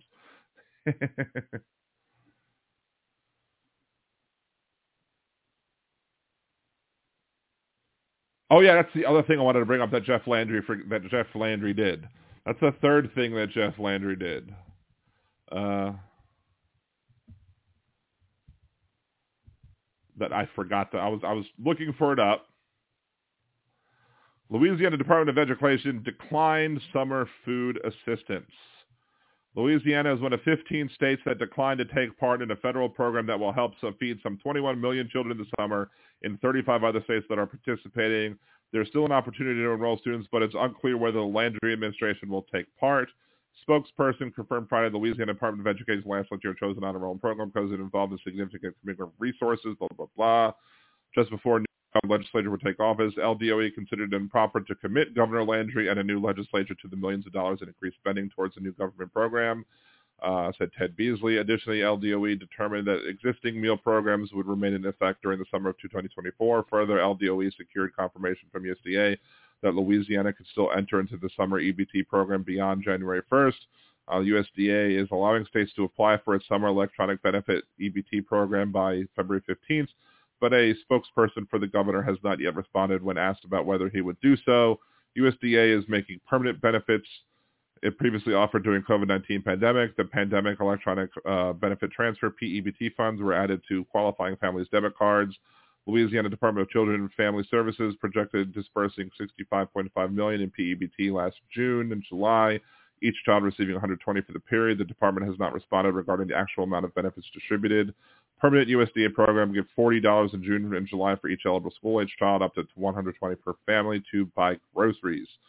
Oh yeah, that's the other thing I wanted to bring up that Jeff Landry that Jeff Landry did. That's the third thing that Jeff Landry did. Uh, that I forgot to. I was I was looking for it up. Louisiana Department of Education declined summer food assistance. Louisiana is one of fifteen states that declined to take part in a federal program that will help some feed some twenty-one million children this summer in thirty-five other states that are participating. There's still an opportunity to enroll students, but it's unclear whether the Landry administration will take part. Spokesperson confirmed Friday the Louisiana Department of Education's legislature chose not to enroll in the program because it involved a significant commitment of resources, blah, blah, blah. Just before new legislature would take office, L D O E considered it improper to commit Governor Landry and a new legislature to the millions of dollars in increased spending towards a new government program, uh, said Ted Beasley. Additionally, L D O E determined that existing meal programs would remain in effect during the summer of twenty twenty-four. Further, L D O E secured confirmation from U S D A that Louisiana could still enter into the summer E B T program beyond January first. Uh, U S D A is allowing states to apply for its summer electronic benefit E B T program by February fifteenth, but a spokesperson for the governor has not yet responded when asked about whether he would do so. U S D A is making permanent benefits it previously offered during COVID nineteen pandemic. The Pandemic Electronic uh, Benefit Transfer, P E B T funds, were added to qualifying families' debit cards. Louisiana Department of Children and Family Services projected dispersing sixty-five point five million dollars in P E B T last June and July, each child receiving one hundred twenty dollars for the period. The department has not responded regarding the actual amount of benefits distributed. Permanent U S D A program gives forty dollars in June and July for each eligible school-age child, up to one hundred twenty dollars per family to buy groceries.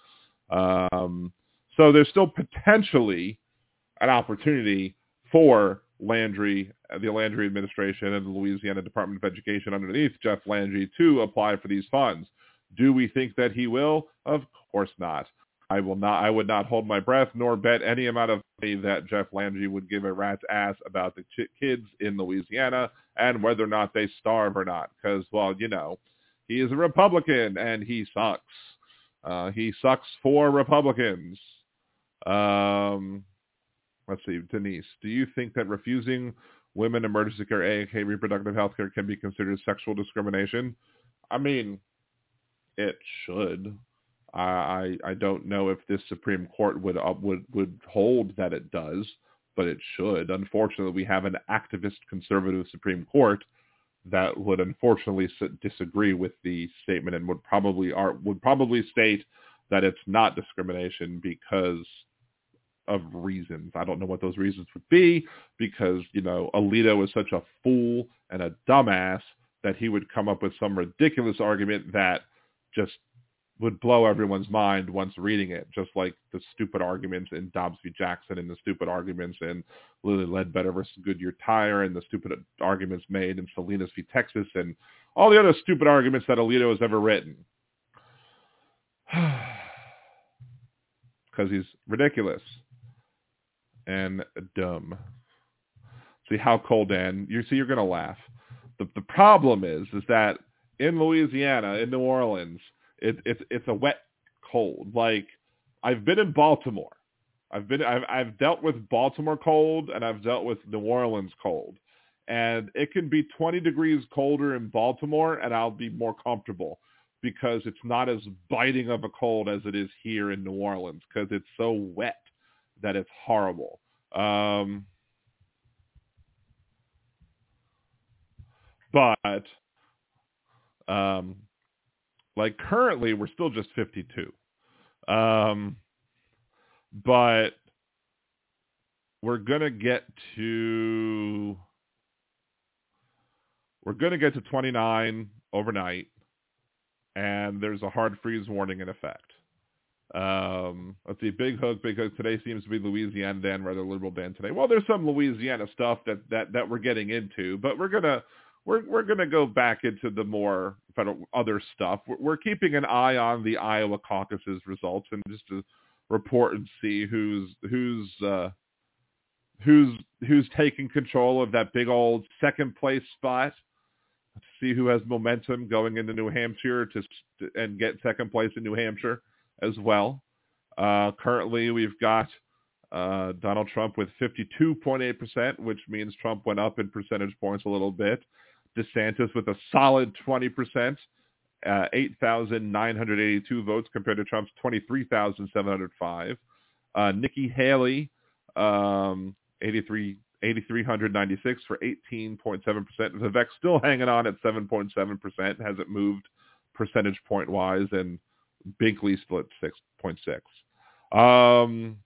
Um, so there's still potentially an opportunity for Landry, the Landry administration and the Louisiana Department of Education underneath Jeff Landry to apply for these funds. Do we think that he will? Of course not. I will not. I would not hold my breath nor bet any amount of money that Jeff Landry would give a rat's ass about the ch- kids in Louisiana and whether or not they starve or not. Because, well, you know, he is a Republican and he sucks. Uh, he sucks for Republicans. Um, let's see, Denise, do you think that refusing women emergency care, aka reproductive health care, can be considered sexual discrimination? I mean, it should. I I don't know if this Supreme Court would uh, would would hold that it does, but it should. Unfortunately, we have an activist conservative Supreme Court that would unfortunately disagree with the statement and would probably are would probably state that it's not discrimination because of reasons. I don't know what those reasons would be, because, you know, Alito is such a fool and a dumbass that he would come up with some ridiculous argument that just would blow everyone's mind once reading it, just like the stupid arguments in Dobbs v. Jackson and the stupid arguments in Lilly Ledbetter versus Goodyear Tire and the stupid arguments made in Salinas v. Texas and all the other stupid arguments that Alito has ever written. Because he's ridiculous and dumb. See how cold, Dan? You see, you're going to laugh. The, the problem is, is that in Louisiana, in New Orleans, It, it's it's a wet cold. Like, I've been in Baltimore. I've been I've I've dealt with Baltimore cold and I've dealt with New Orleans cold. And it can be twenty degrees colder in Baltimore and I'll be more comfortable because it's not as biting of a cold as it is here in New Orleans because it's so wet that it's horrible. Um, but um Like currently, we're still just fifty-two, um, but we're gonna get to we're gonna get to twenty-nine overnight, and there's a hard freeze warning in effect. Um, let's see, Big Hook, because today seems to be Louisiana Dan, rather liberal Dan today. Well, there's some Louisiana stuff that that that we're getting into, but we're gonna. We're we're going to go back into the more federal other stuff. We're, we're keeping an eye on the Iowa caucuses results and just to report and see who's who's uh, who's who's taking control of that big old second place spot. See who has momentum going into New Hampshire to and get second place in New Hampshire as well. Uh, currently, we've got uh, Donald Trump with fifty-two point eight percent, which means Trump went up in percentage points a little bit. DeSantis with a solid twenty percent, uh, eight thousand nine hundred eighty-two votes compared to Trump's twenty-three thousand seven hundred five. Uh, Nikki Haley, um, eighty-three thousand eight hundred ninety-six for eighteen point seven percent. Vivek still hanging on at seven point seven percent, hasn't moved percentage point-wise, and Binkley still at six point six. Um,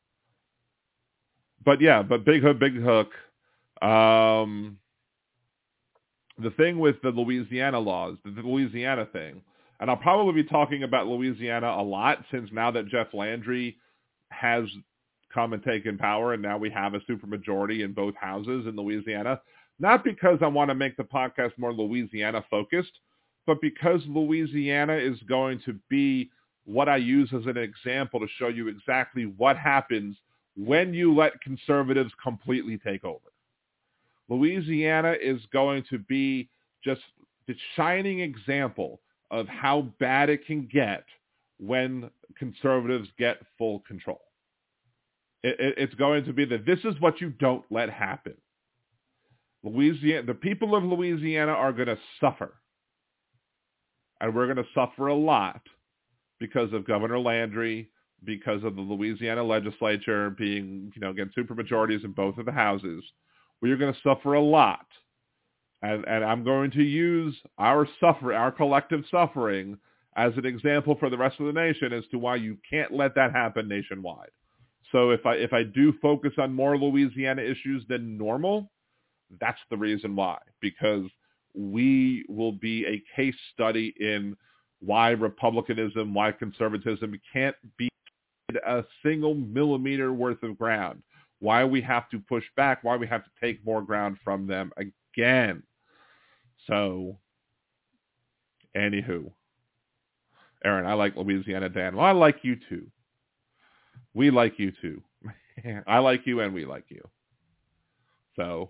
but yeah, but Big Hook, Big Hook, um... the thing with the Louisiana laws, the Louisiana thing, and I'll probably be talking about Louisiana a lot since now that Jeff Landry has come and taken power and now we have a supermajority in both houses in Louisiana, not because I want to make the podcast more Louisiana focused, but because Louisiana is going to be what I use as an example to show you exactly what happens when you let conservatives completely take over. Louisiana is going to be just the shining example of how bad it can get when conservatives get full control. It, it, it's going to be that this is what you don't let happen. Louisiana, the people of Louisiana are going to suffer. And we're going to suffer a lot because of Governor Landry, because of the Louisiana legislature being, you know, again, supermajorities in both of the houses. We're going to suffer a lot. And, and I'm going to use our suffer, our collective suffering as an example for the rest of the nation as to why you can't let that happen nationwide. So if I if I do focus on more Louisiana issues than normal, that's the reason why. Because we will be a case study in why republicanism, why conservatism can't be a single millimeter worth of ground. Why we have to push back, why we have to take more ground from them again. So, anywho. Aaron, I like Louisiana Dan. Well, I like you too. We like you too. I like you and we like you. So,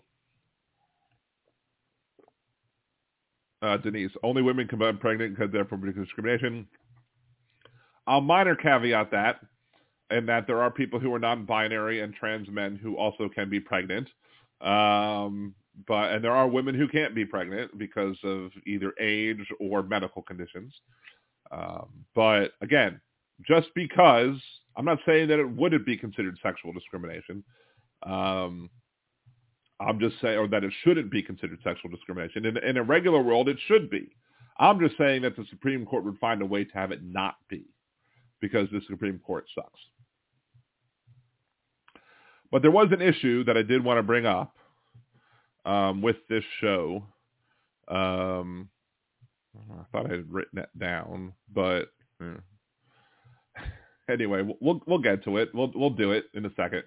uh, Denise, only women can become pregnant because they're from discrimination. I'll minor caveat that, and that there are people who are non-binary and trans men who also can be pregnant. Um, but and there are women who can't be pregnant because of either age or medical conditions. Um, but again, just because I'm not saying that it wouldn't be considered sexual discrimination. Um, I'm just saying, or that it shouldn't be considered sexual discrimination. In, in a regular world, it should be. I'm just saying that the Supreme Court would find a way to have it not be, because the Supreme Court sucks. But there was an issue that I did want to bring up um, with this show. Um, I thought I had written it down, but yeah. Anyway, we'll we'll get to it. We'll we'll do it in a second.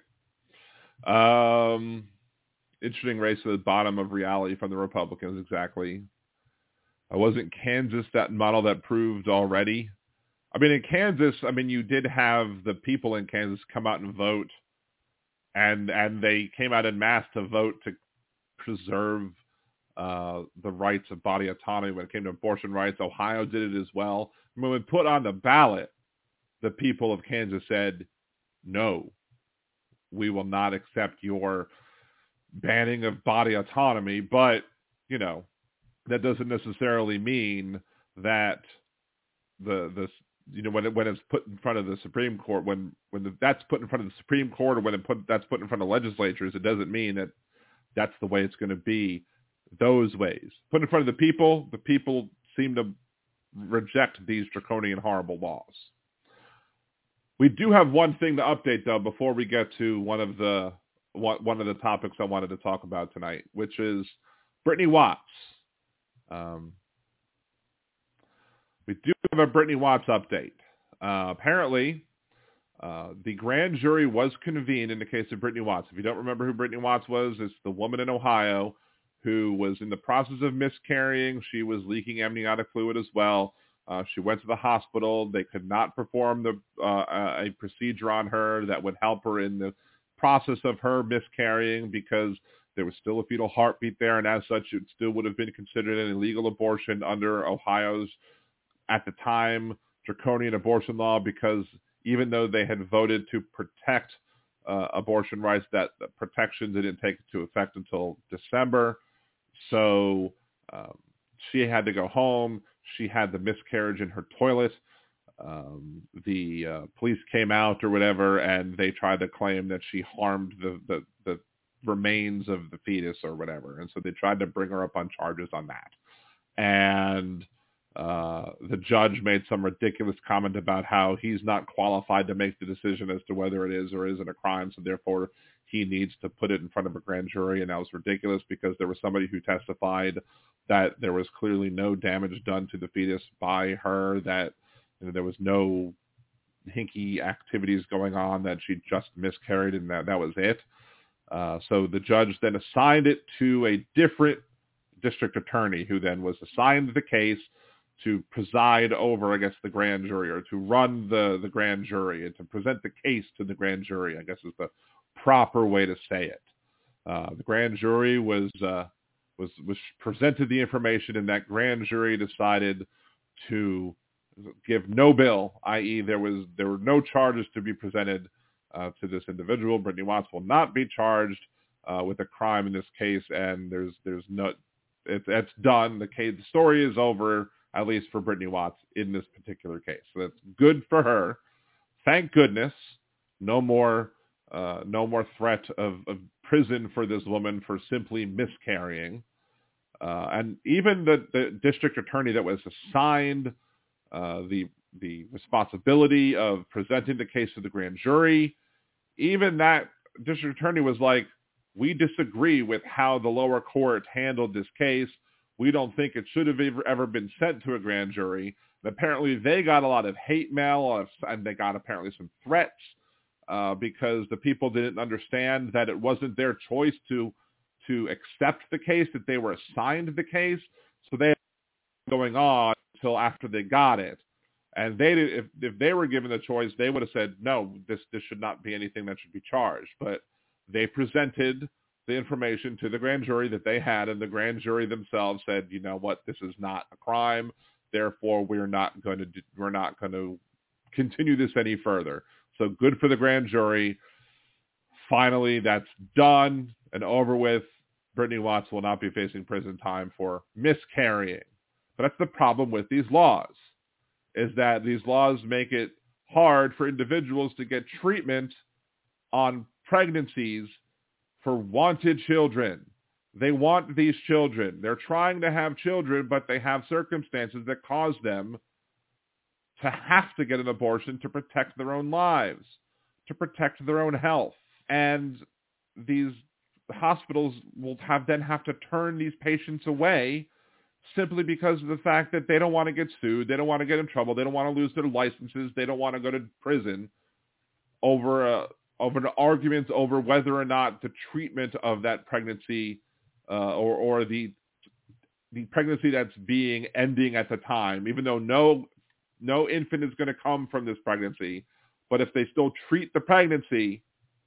Um, interesting race to the bottom of reality from the Republicans. Exactly. I wasn't Kansas that model that proved already. I mean, in Kansas, I mean, you did have the people in Kansas come out and vote, and and they came out en masse to vote to preserve uh, the rights of body autonomy when it came to abortion rights. Ohio did it as well. When we put on the ballot, the people of Kansas said, no, we will not accept your banning of body autonomy. But, you know, that doesn't necessarily mean that the, the you know, when it, when it's put in front of the Supreme Court, when, when the, that's put in front of the Supreme Court, or when it put, that's put in front of legislatures, it doesn't mean that that's the way it's going to be those ways. Put in front of the people, the people seem to reject these draconian, horrible laws. We do have one thing to update, though, before we get to one of the one of the topics I wanted to talk about tonight, which is Brittany Watts. Um, we do have a Brittany Watts update. Uh, apparently, uh, the grand jury was convened in the case of Brittany Watts. If you don't remember who Brittany Watts was, it's the woman in Ohio who was in the process of miscarrying. She was leaking amniotic fluid as well. Uh, she went to the hospital. They could not perform the uh, a procedure on her that would help her in the process of her miscarrying, because there was still a fetal heartbeat there, and as such, it still would have been considered an illegal abortion under Ohio's, at the time, draconian abortion law, because even though they had voted to protect uh, abortion rights, that protection didn't take into effect until December. So um, she had to go home. She had the miscarriage in her toilet. Um, the uh, police came out or whatever, and they tried to claim that she harmed the, the, the remains of the fetus or whatever. And so they tried to bring her up on charges on that. And uh, the judge made some ridiculous comment about how he's not qualified to make the decision as to whether it is or isn't a crime, so therefore he needs to put it in front of a grand jury. And that was ridiculous, because there was somebody who testified that there was clearly no damage done to the fetus by her, that you know, there was no hinky activities going on, that she just miscarried, and that, that was it. Uh, so the judge then assigned it to a different district attorney, who then was assigned the case to preside over, I guess, the grand jury, or to run the, the grand jury, and to present the case to the grand jury, I guess is the proper way to say it. Uh, the grand jury was uh, was was presented the information, and that grand jury decided to give no bill, that is, there was there were no charges to be presented uh, to this individual. Brittany Watts will not be charged uh, with a crime in this case, and there's there's no it, it's done. The case, the story is over, at least for Brittany Watts in this particular case. So that's good for her. Thank goodness. No more uh, no more threat of, of prison for this woman for simply miscarrying. Uh, and even the, the district attorney that was assigned uh, the the responsibility of presenting the case to the grand jury, even that district attorney was like, we disagree with how the lower court handled this case. We don't think it should have ever, ever been sent to a grand jury. And apparently they got a lot of hate mail, and they got apparently some threats uh, because the people didn't understand that it wasn't their choice to to accept the case, that they were assigned the case. So they had going on until after they got it. And they did, if if they were given the choice, they would have said, no, this this should not be anything that should be charged. But they presented the information to the grand jury that they had, and the grand jury themselves said, you know what, this is not a crime. Therefore, we're not going to do, we're not going to continue this any further. So good for the grand jury. Finally, that's done and over with. Brittany Watts will not be facing prison time for miscarrying. But that's the problem with these laws, is that these laws make it hard for individuals to get treatment on pregnancies for wanted children. They want these children. They're trying to have children, but they have circumstances that cause them to have to get an abortion to protect their own lives, to protect their own health. And these hospitals will have then have to turn these patients away simply because of the fact that they don't want to get sued. They don't want to get in trouble. They don't want to lose their licenses. They don't want to go to prison over a, over an argument over whether or not the treatment of that pregnancy uh, or, or the the pregnancy that's being ending at the time, even though no no infant is going to come from this pregnancy, but if they still treat the pregnancy,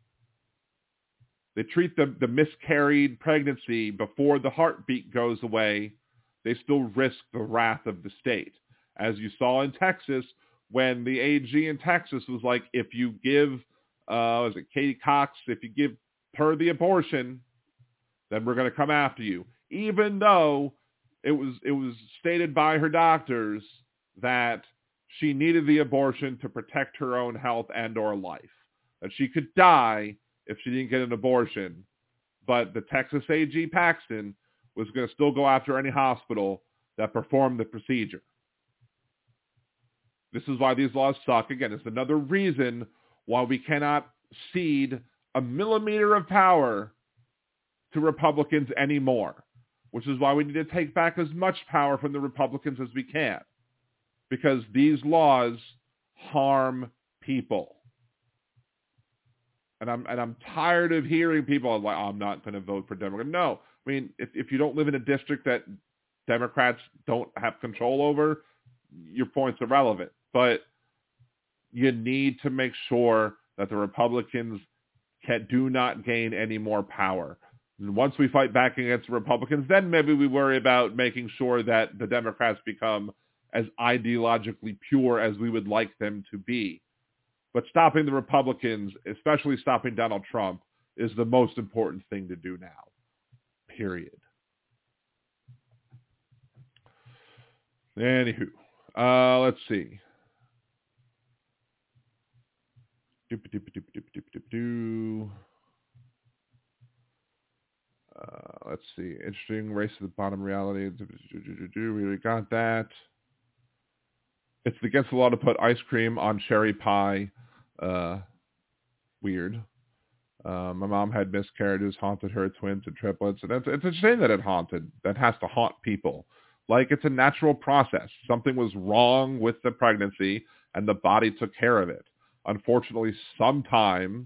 they treat the, the miscarried pregnancy before the heartbeat goes away, they still risk the wrath of the state. As you saw in Texas, when the A G in Texas was like, if you give, uh, was it Katie Cox, if you give her the abortion, then we're going to come after you. Even though it was it was stated by her doctors that she needed the abortion to protect her own health and or life, that she could die if she didn't get an abortion. But the Texas A G Paxton was going to still go after any hospital that performed the procedure. This is why these laws suck. Again, it's another reason why we cannot cede a millimeter of power to Republicans anymore, which is why we need to take back as much power from the Republicans as we can, because these laws harm people. And I'm and I'm tired of hearing people like, oh, I'm not going to vote for Democrat. No, I mean, if, if you don't live in a district that Democrats don't have control over, your point's irrelevant. But you need to make sure that the Republicans can, do not gain any more power. And once we fight back against the Republicans, then maybe we worry about making sure that the Democrats become as ideologically pure as we would like them to be. But stopping the Republicans, especially stopping Donald Trump, is the most important thing to do now. Period. Anywho, uh, let's see. Uh, let's see. Interesting. Race to the bottom reality. We already got that. It's against the law to put ice cream on cherry pie. Uh, weird. Uh, my mom had miscarriages, haunted her, twins and triplets. And it's, it's a shame that it haunted. That has to haunt people. Like, it's a natural process. Something was wrong with the pregnancy, and the body took care of it. Unfortunately, sometimes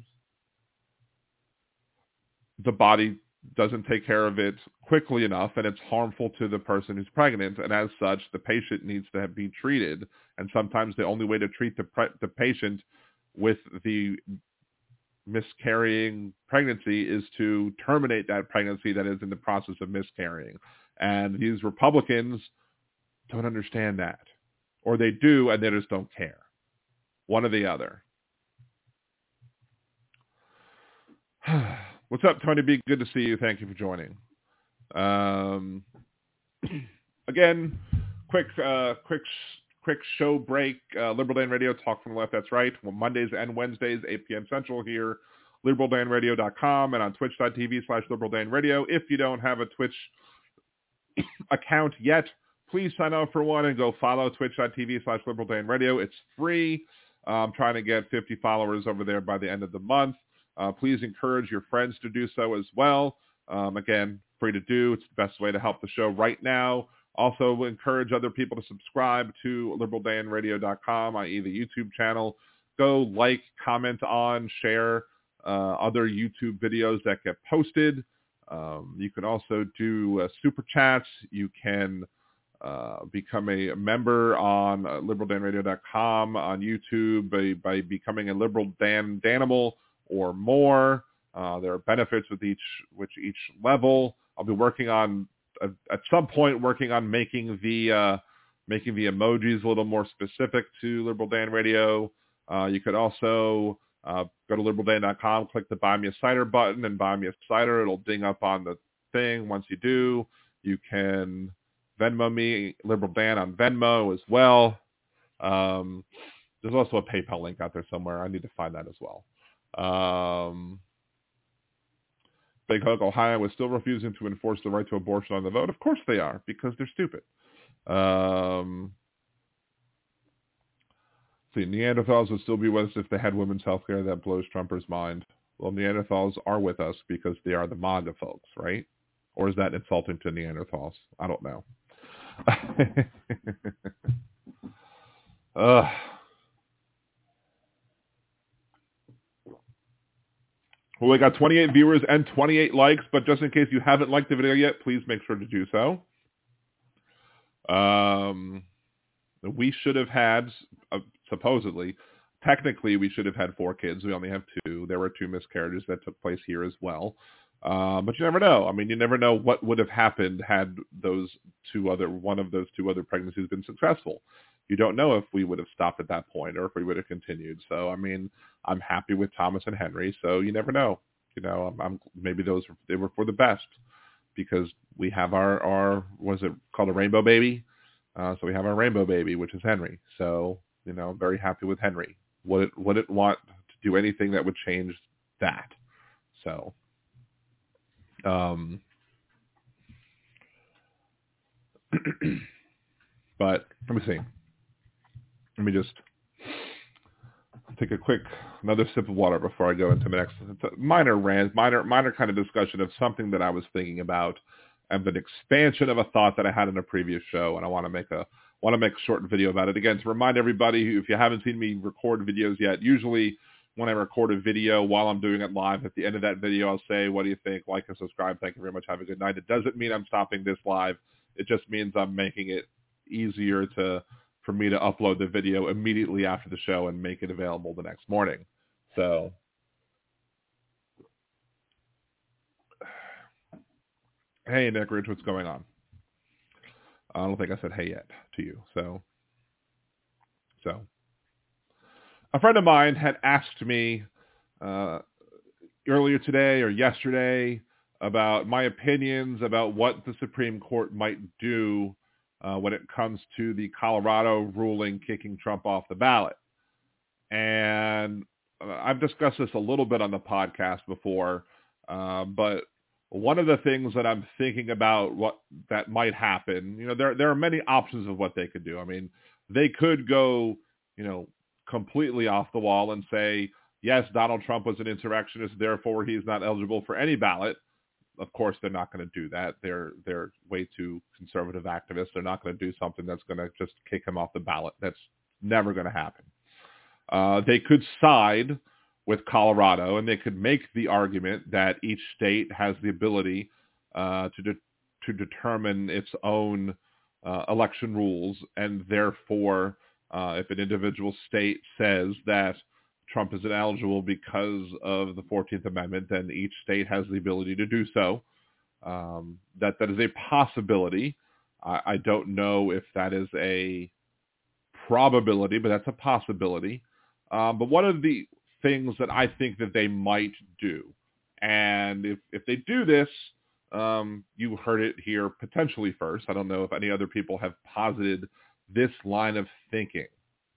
the body doesn't take care of it quickly enough, and it's harmful to the person who's pregnant, and as such, the patient needs to be treated. And sometimes the only way to treat the pre- the patient with the miscarrying pregnancy is to terminate that pregnancy that is in the process of miscarrying. And these Republicans don't understand that. Or they do, and they just don't care. One or the other. What's up, Tony B? Good to see you. Thank you for joining. Um, again, quick, uh, quick, quick show break. Uh, Liberal Dan Radio, talk from the left. That's right. Well, Mondays and Wednesdays, eight p.m. Central here. liberal dan radio dot com and on twitch.tv slash liberal dan radio. If you don't have a Twitch account yet, please sign up for one and go follow twitch.tv slash liberal dan radio. It's free. I'm trying to get fifty followers over there by the end of the month. Uh, please encourage your friends to do so as well. Um, again, free to do. It's the best way to help the show right now. Also, encourage other people to subscribe to liberal dan radio dot com, that is the YouTube channel. Go like, comment on, share uh, other YouTube videos that get posted. Um, you can also do uh, super chats. You can uh, become a member on uh, liberal dan radio dot com on YouTube by, by becoming a Liberal Dan Danimal or more. Uh, there are benefits with each which each level. I'll be working on uh, at some point working on making the uh, making the emojis a little more specific to Liberal Dan Radio. Uh, you could also uh, go to liberal dan dot com, click the Buy Me a Cider button, and buy me a cider. It'll ding up on the thing. Once you do, you can Venmo me, Liberal Dan, on Venmo as well. Um, there's also a PayPal link out there somewhere. I need to find that as well. Um, Big Hook, Ohio is still refusing to enforce the right to abortion on the vote. Of course they are, because they're stupid. Um, see, Neanderthals would still be with us if they had women's health care. That blows Trumpers' mind. Well, Neanderthals are with us because they are the MAGA folks, right? Or is that insulting to Neanderthals? I don't know. uh. Well, we got twenty-eight viewers and twenty-eight likes, but just in case you haven't liked the video yet, please make sure to do so. Um, we should have had, uh, supposedly, technically we should have had four kids. We only have two. There were two miscarriages that took place here as well. Uh, but you never know. I mean, you never know what would have happened had those two other, one of those two other pregnancies been successful. You don't know if we would have stopped at that point or if we would have continued. So, I mean, I'm happy with Thomas and Henry. So you never know. You know, I'm, I'm maybe those they were for the best because we have our our what is it called, a rainbow baby? Uh, so we have our rainbow baby, which is Henry. So you know, very happy with Henry. Would it would it want to do anything that would change that? So, um, but let me see. Let me just take a quick, another sip of water before I go into the next it's a minor rant, minor, minor kind of discussion of something that I was thinking about and an expansion of a thought that I had in a previous show. And I want to make a, want to make a short video about it. Again, to remind everybody, if you haven't seen me record videos yet, usually when I record a video while I'm doing it live, at the end of that video, I'll say, what do you think? Like and subscribe. Thank you very much. Have a good night. It doesn't mean I'm stopping this live. It just means I'm making it easier to, for me to upload the video immediately after the show and make it available the next morning. So, hey, Nick Rich, what's going on? I don't think I said hey yet to you. So, so a friend of mine had asked me uh, earlier today or yesterday about my opinions about what the Supreme Court might do Uh, when it comes to the Colorado ruling kicking Trump off the ballot. And uh, I've discussed this a little bit on the podcast before, uh, but one of the things that I'm thinking about what that might happen, you know, there there are many options of what they could do. I mean, they could go, you know, completely off the wall and say, yes, Donald Trump was an insurrectionist, therefore he's not eligible for any ballot. Of course, they're not going to do that. They're they're way too conservative activists. They're not going to do something that's going to just kick him off the ballot. That's never going to happen. Uh, they could side with Colorado, and they could make the argument that each state has the ability uh, to de- to determine its own uh, election rules, and therefore, uh, if an individual state says that Trump is ineligible because of the fourteenth Amendment, then each state has the ability to do so. Um, that that is a possibility. I, I don't know if that is a probability, but that's a possibility. Um, but one of the things that I think that they might do, and if, if they do this, um, you heard it here potentially first. I don't know if any other people have posited this line of thinking.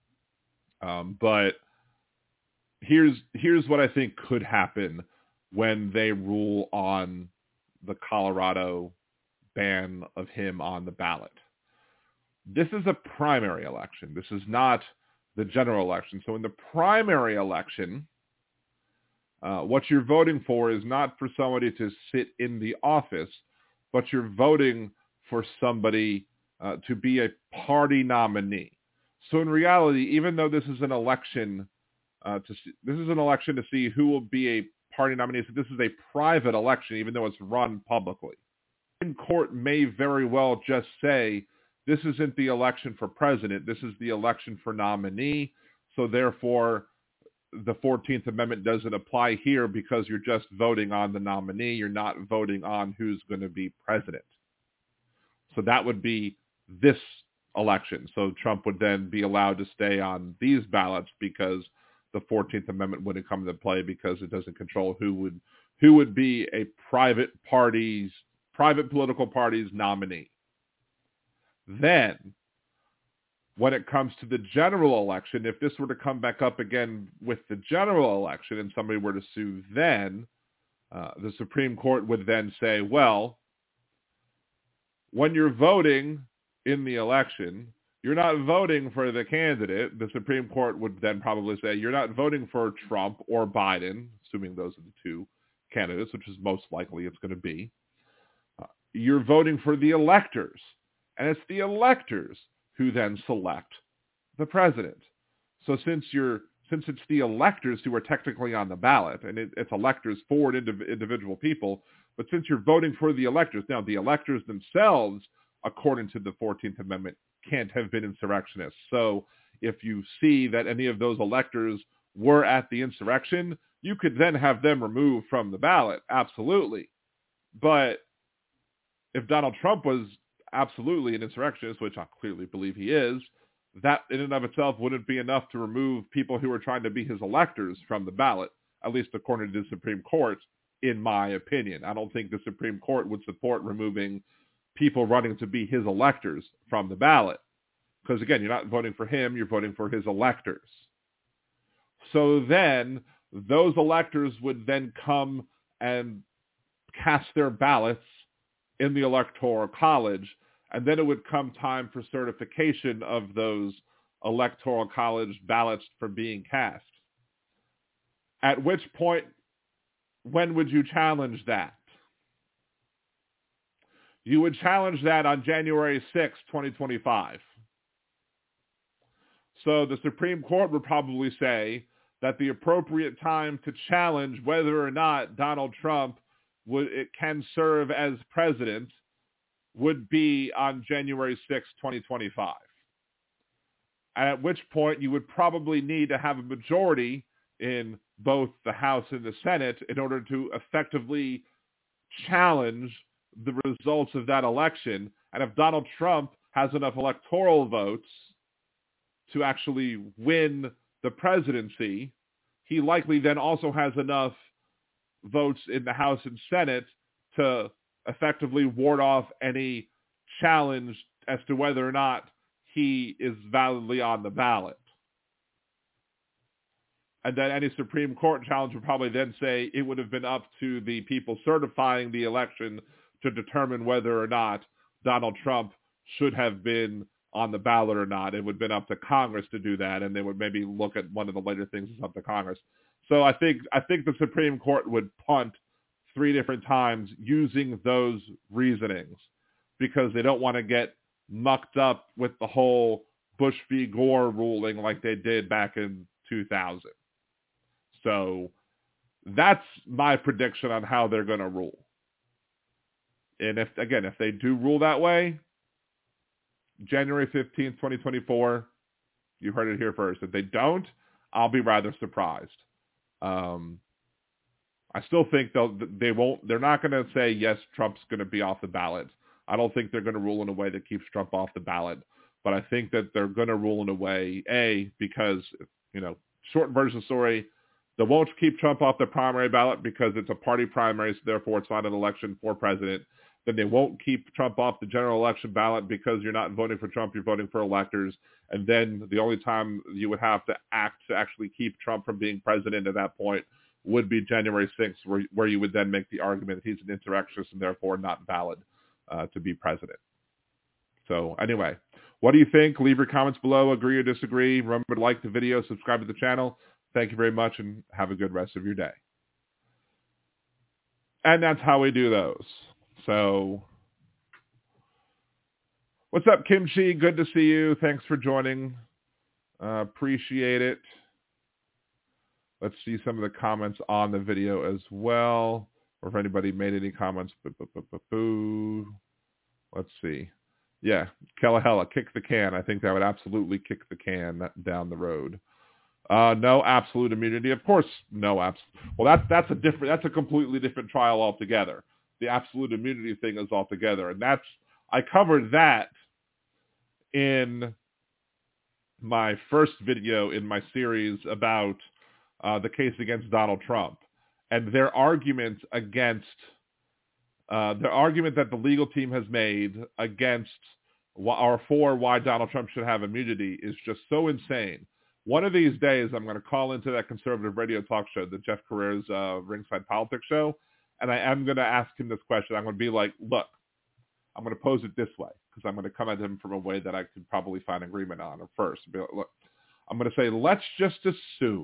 Um, but Here's here's what I think could happen when they rule on the Colorado ban of him on the ballot. This is a primary election. This is not the general election. So in the primary election, Uh, what you're voting for is not for somebody to sit in the office, but you're voting for somebody uh, to be a party nominee. So in reality, even though this is an election, uh, to see, this is an election to see who will be a party nominee. So this is a private election, even though it's run publicly. The Supreme Court may very well just say, this isn't the election for president. This is the election for nominee. So therefore, the fourteenth Amendment doesn't apply here because you're just voting on the nominee. You're not voting on who's going to be president. So that would be this election. So Trump would then be allowed to stay on these ballots because the fourteenth Amendment wouldn't come into play because it doesn't control who would who would be a private party's private political party's nominee. Then, when it comes to the general election, if this were to come back up again with the general election and somebody were to sue then, uh, the Supreme Court would then say, well, when you're voting in the election, you're not voting for the candidate. The Supreme Court would then probably say, you're not voting for Trump or Biden, assuming those are the two candidates, which is most likely it's going to be. Uh, you're voting for the electors. And it's the electors who then select the president. So since you're since it's the electors who are technically on the ballot, and it, it's electors for indiv- individual people, but since you're voting for the electors, now the electors themselves, according to the fourteenth Amendment, can't have been insurrectionists. So if you see that any of those electors were at the insurrection, you could then have them removed from the ballot, absolutely. But if Donald Trump was absolutely an insurrectionist, which I clearly believe he is, that in and of itself wouldn't be enough to remove people who are trying to be his electors from the ballot, at least according to the Supreme Court, in my opinion. I don't think the Supreme Court would support removing people running to be his electors from the ballot. Because again, you're not voting for him, you're voting for his electors. So then those electors would then come and cast their ballots in the Electoral College, and then it would come time for certification of those Electoral College ballots for being cast. At which point, when would you challenge that? You would challenge that on January sixth, twenty twenty-five. So the Supreme Court would probably say that the appropriate time to challenge whether or not Donald Trump would it can serve as president would be on January sixth, twenty twenty-five. At which point you would probably need to have a majority in both the House and the Senate in order to effectively challenge the results of that election. And if Donald Trump has enough electoral votes to actually win the presidency, he likely then also has enough votes in the House and Senate to effectively ward off any challenge as to whether or not he is validly on the ballot. And then any Supreme Court challenge would probably then say it would have been up to the people certifying the election to determine whether or not Donald Trump should have been on the ballot or not. It would have been up to Congress to do that, and they would maybe look at one of the later things as up to Congress. So I think I think the Supreme Court would punt three different times using those reasonings because they don't want to get mucked up with the whole Bush v. Gore ruling like they did back in two thousand. So that's my prediction on how they're going to rule. And if, again, if they do rule that way, January fifteenth, twenty twenty-four, you heard it here first. If they don't, I'll be rather surprised. Um, I still think they'll, they won't, they're not going to say, yes, Trump's going to be off the ballot. I don't think they're going to rule in a way that keeps Trump off the ballot. But I think that they're going to rule in a way, A, because, you know, short version of the story, they won't keep Trump off the primary ballot because it's a party primary, so therefore it's not an election for president. Then they won't keep Trump off the general election ballot because you're not voting for Trump, you're voting for electors. And then the only time you would have to act to actually keep Trump from being president at that point would be January sixth, where, where you would then make the argument that he's an insurrectionist and therefore not valid uh, to be president. So anyway, what do you think? Leave your comments below. Agree or disagree. Remember to like the video, subscribe to the channel. Thank you very much, and have a good rest of your day. And that's how we do those. So, what's up, Kimchi? Good to see you. Thanks for joining. Uh, appreciate it. Let's see some of the comments on the video as well, or if anybody made any comments. Boo, boo, boo, boo, boo. Let's see. Yeah, Kellahella, kick the can. I think that would absolutely kick the can down the road. Uh, no absolute immunity. Of course, no abs. Well, that's that's a different. That's a completely different trial altogether. The absolute immunity thing is altogether, and that's I covered that in my first video in my series about uh, the case against Donald Trump and their argument against uh, the argument that the legal team has made against or for why Donald Trump should have immunity is just so insane. One of these days, I'm going to call into that conservative radio talk show, the Jeff Carreras uh, Ringside Politics show, and I am going to ask him this question. I'm going to be like, look, I'm going to pose it this way, because I'm going to come at him from a way that I could probably find agreement on at first. Be like, look, I'm going to say, let's just assume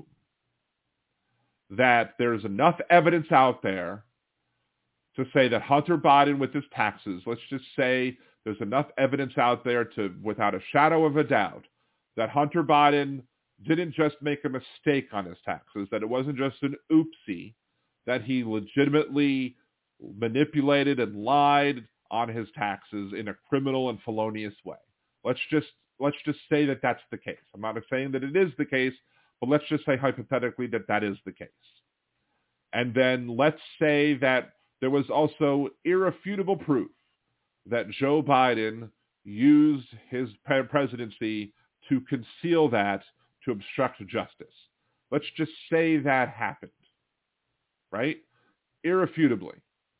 that there's enough evidence out there to say that Hunter Biden with his taxes, let's just say there's enough evidence out there to, without a shadow of a doubt, that Hunter Biden didn't just make a mistake on his taxes, that it wasn't just an oopsie, that he legitimately manipulated and lied on his taxes in a criminal and felonious way. Let's just let's just say that that's the case. I'm not saying that it is the case, but let's just say hypothetically that that is the case. And then let's say that there was also irrefutable proof that Joe Biden used his presidency to conceal that, to obstruct justice. Let's just say that happened, right? Irrefutably.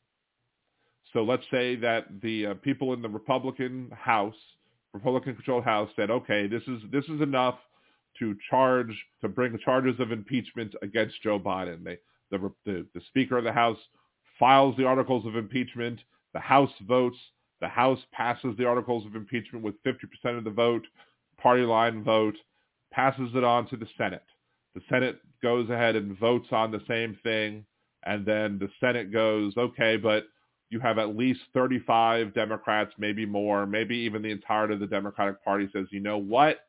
So let's say that the uh, people in the Republican House, Republican-controlled House, said, "Okay, this is this is enough to charge to bring charges of impeachment against Joe Biden." They, the, the the Speaker of the House files the articles of impeachment. The House votes. The House passes the articles of impeachment with fifty percent of the vote, party line vote, passes it on to the Senate. The Senate goes ahead and votes on the same thing, and then the Senate goes, "Okay, but you have at least thirty-five Democrats, maybe more, maybe even the entirety of the Democratic Party says, you know what?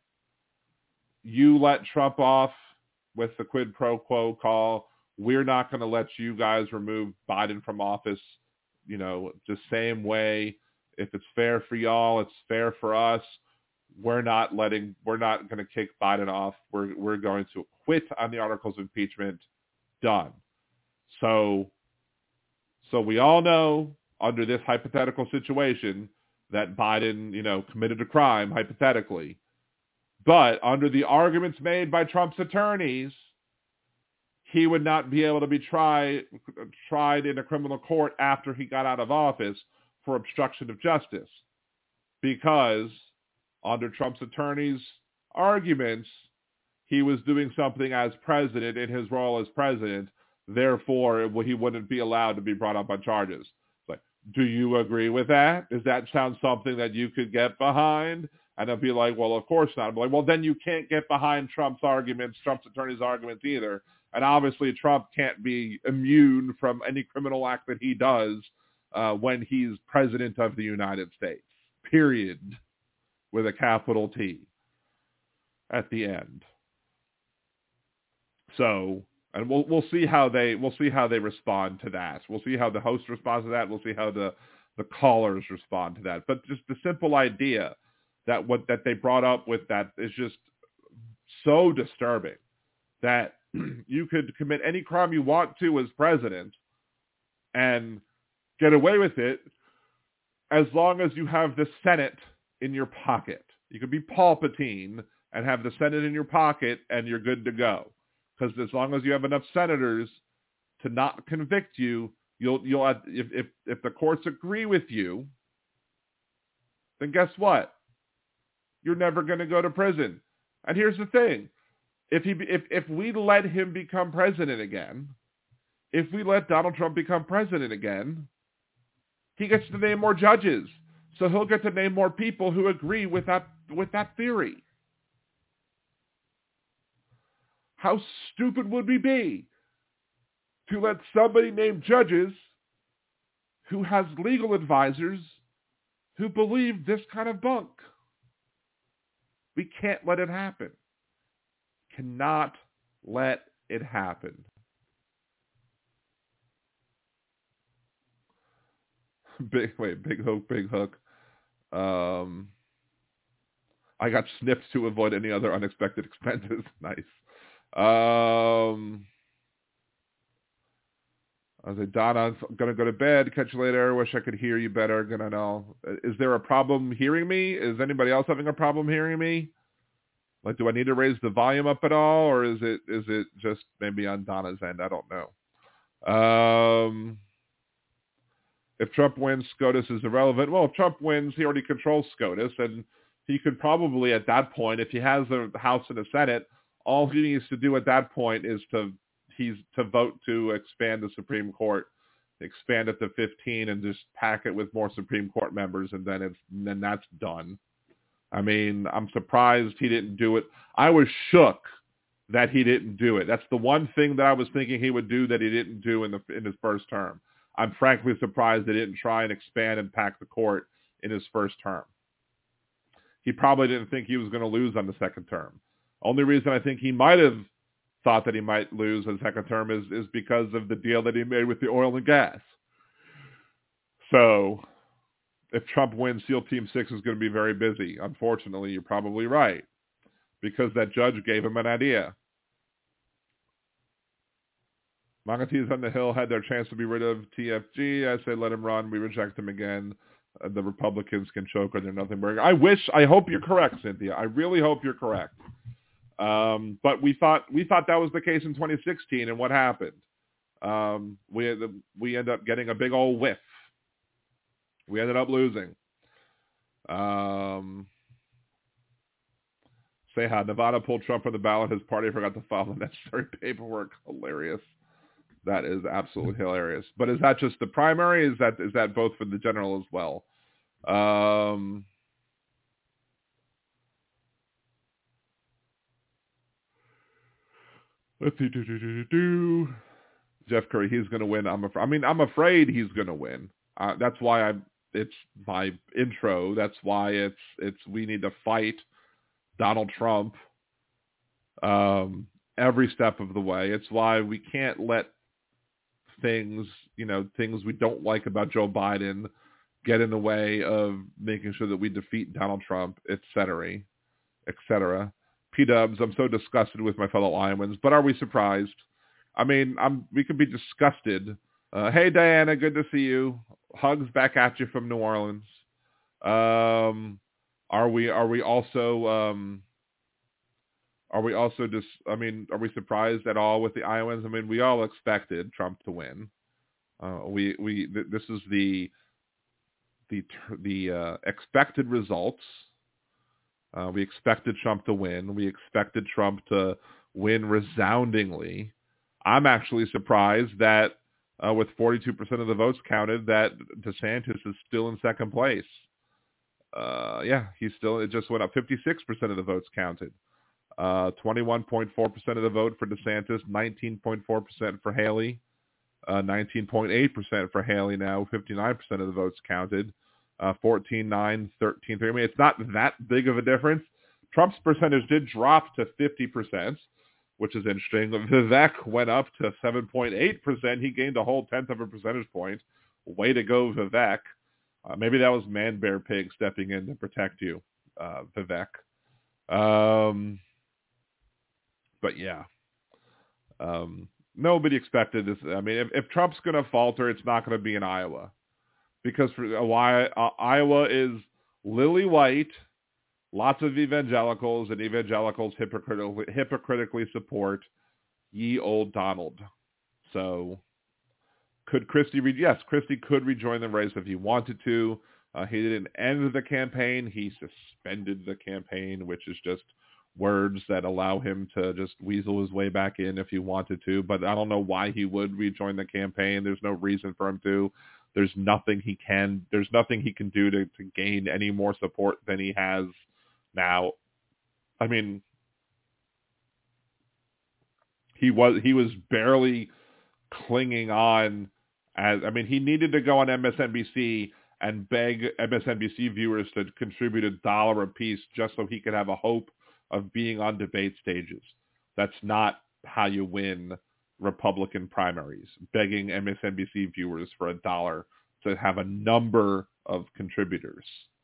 You let Trump off with the quid pro quo call. We're not going to let you guys remove Biden from office, you know, the same way. If it's fair for y'all, it's fair for us. We're not letting, we're not going to kick Biden off. We're, we're going to quit on the articles of impeachment. Done." So, So we all know under this hypothetical situation that Biden, you know, committed a crime, hypothetically. But under the arguments made by Trump's attorneys, he would not be able to be tried, tried in a criminal court after he got out of office for obstruction of justice. Because under Trump's attorneys' arguments, he was doing something as president in his role as president. Therefore, he wouldn't be allowed to be brought up on charges. Like, do you agree with that? Does that sound something that you could get behind? And I'd be like, well, of course not. I'm like, well, then you can't get behind Trump's arguments, Trump's attorney's arguments either. And obviously, Trump can't be immune from any criminal act that he does uh, when he's president of the United States, period, with a capital T at the end. So... And we'll we'll see how they we'll see how they respond to that. We'll see how the host responds to that. We'll see how the, the callers respond to that. But just the simple idea that what that they brought up with that is just so disturbing that you could commit any crime you want to as president and get away with it as long as you have the Senate in your pocket. You could be Palpatine and have the Senate in your pocket and you're good to go. Because as long as you have enough senators to not convict you, you'll you'll have, if if if the courts agree with you, then guess what? You're never going to go to prison. And here's the thing: if he if if we let him become president again, if we let Donald Trump become president again, he gets to name more judges, so he'll get to name more people who agree with that with that theory. How stupid would we be to let somebody name judges who has legal advisors who believe this kind of bunk. We can't let it happen. Cannot let it happen. Big wait, big hook, big hook. Um, I got snipped to avoid any other unexpected expenses. Nice. Um, I was like, Donna, I'm gonna go to bed. Catch you later. Wish I could hear you better. Gonna know. Is there a problem hearing me? Is anybody else having a problem hearing me? Like, do I need to raise the volume up at all, or is it is it just maybe on Donna's end? I don't know. Um, if Trump wins, SCOTUS is irrelevant. Well, if Trump wins, he already controls SCOTUS, and he could probably, at that point, if he has the House and the Senate, all he needs to do at that point is to he's to vote to expand the Supreme Court, expand it to fifteen, and just pack it with more Supreme Court members, and then it's then that's done. I mean, I'm surprised he didn't do it. I was shook that he didn't do it. That's the one thing that I was thinking he would do that he didn't do in the in his first term. I'm frankly surprised they didn't try and expand and pack the court in his first term. He probably didn't think he was going to lose on the second term. Only reason I think he might have thought that he might lose on the second term is, is because of the deal that he made with the oil and gas. So if Trump wins, SEAL Team six is going to be very busy. Unfortunately, you're probably right, because that judge gave him an idea. Mangatees on the Hill had their chance to be rid of T F G. I say let him run. We reject him again. Uh, the Republicans can choke on their nothing burger. I wish, I hope you're correct, Cynthia. I really hope you're correct. Um, but we thought we thought that was the case in twenty sixteen, and what happened? Um, we we ended up getting a big old whiff. We ended up losing. Um, say how Nevada pulled Trump from the ballot. His party forgot to file the necessary paperwork. Hilarious. That is absolutely hilarious. But is that just the primary? Is that is that both for the general as well? Um, let's see. Do, do, do, do, do. Jeff Curry, he's going to win. I'm afraid. I mean, I'm afraid he's going to win. Uh, that's why I. It's my intro. That's why it's it's. We need to fight Donald Trump um, every step of the way. It's why we can't let things, you know, things we don't like about Joe Biden get in the way of making sure that we defeat Donald Trump, et cetera, et cetera. P-dubs, I'm so disgusted with my fellow Iowans, but are we surprised? I mean, I'm. we could be disgusted. Uh, hey, Diana, good to see you. Hugs back at you from New Orleans. Um, are we? Are we also? Um, Are we also just, I mean, are we surprised at all with the Iowans? I mean, we all expected Trump to win. Uh, we, we, th- this is the, the, the uh, expected results. Uh, we expected Trump to win. We expected Trump to win resoundingly. I'm actually surprised that uh, with forty-two percent of the votes counted, that DeSantis is still in second place. Uh, yeah, he's still, it just went up. fifty-six percent of the votes counted. Uh, twenty-one point four percent of the vote for DeSantis, nineteen point four percent for Haley, uh, nineteen point eight percent for Haley now, fifty-nine percent of the votes counted, uh, fourteen nine, thirteen three. I mean, it's not that big of a difference. Trump's percentage did drop to fifty percent, which is interesting. Vivek went up to seven point eight percent. He gained a whole tenth of a percentage point. Way to go, Vivek. Uh, maybe that was Man Bear Pig stepping in to protect you, uh, Vivek. Um... But yeah, um, nobody expected this. I mean, if, if Trump's going to falter, it's not going to be in Iowa, because for a while, uh, Iowa is lily white, lots of evangelicals, and evangelicals hypocritically, hypocritically support ye old Donald. So could Christie re- yes, Christie could rejoin the race if he wanted to. Uh, he didn't end the campaign. He suspended the campaign, which is just words that allow him to just weasel his way back in if he wanted to. But I don't know why he would rejoin the campaign. There's no reason for him to. There's nothing he can. There's nothing he can do to, to gain any more support than he has now. I mean, he was he was barely clinging on As I mean, he needed to go on M S N B C and beg M S N B C viewers to contribute a dollar apiece just so he could have a hope of being on debate stages. That's not how you win Republican primaries, begging M S N B C viewers for a dollar to have a number of contributors.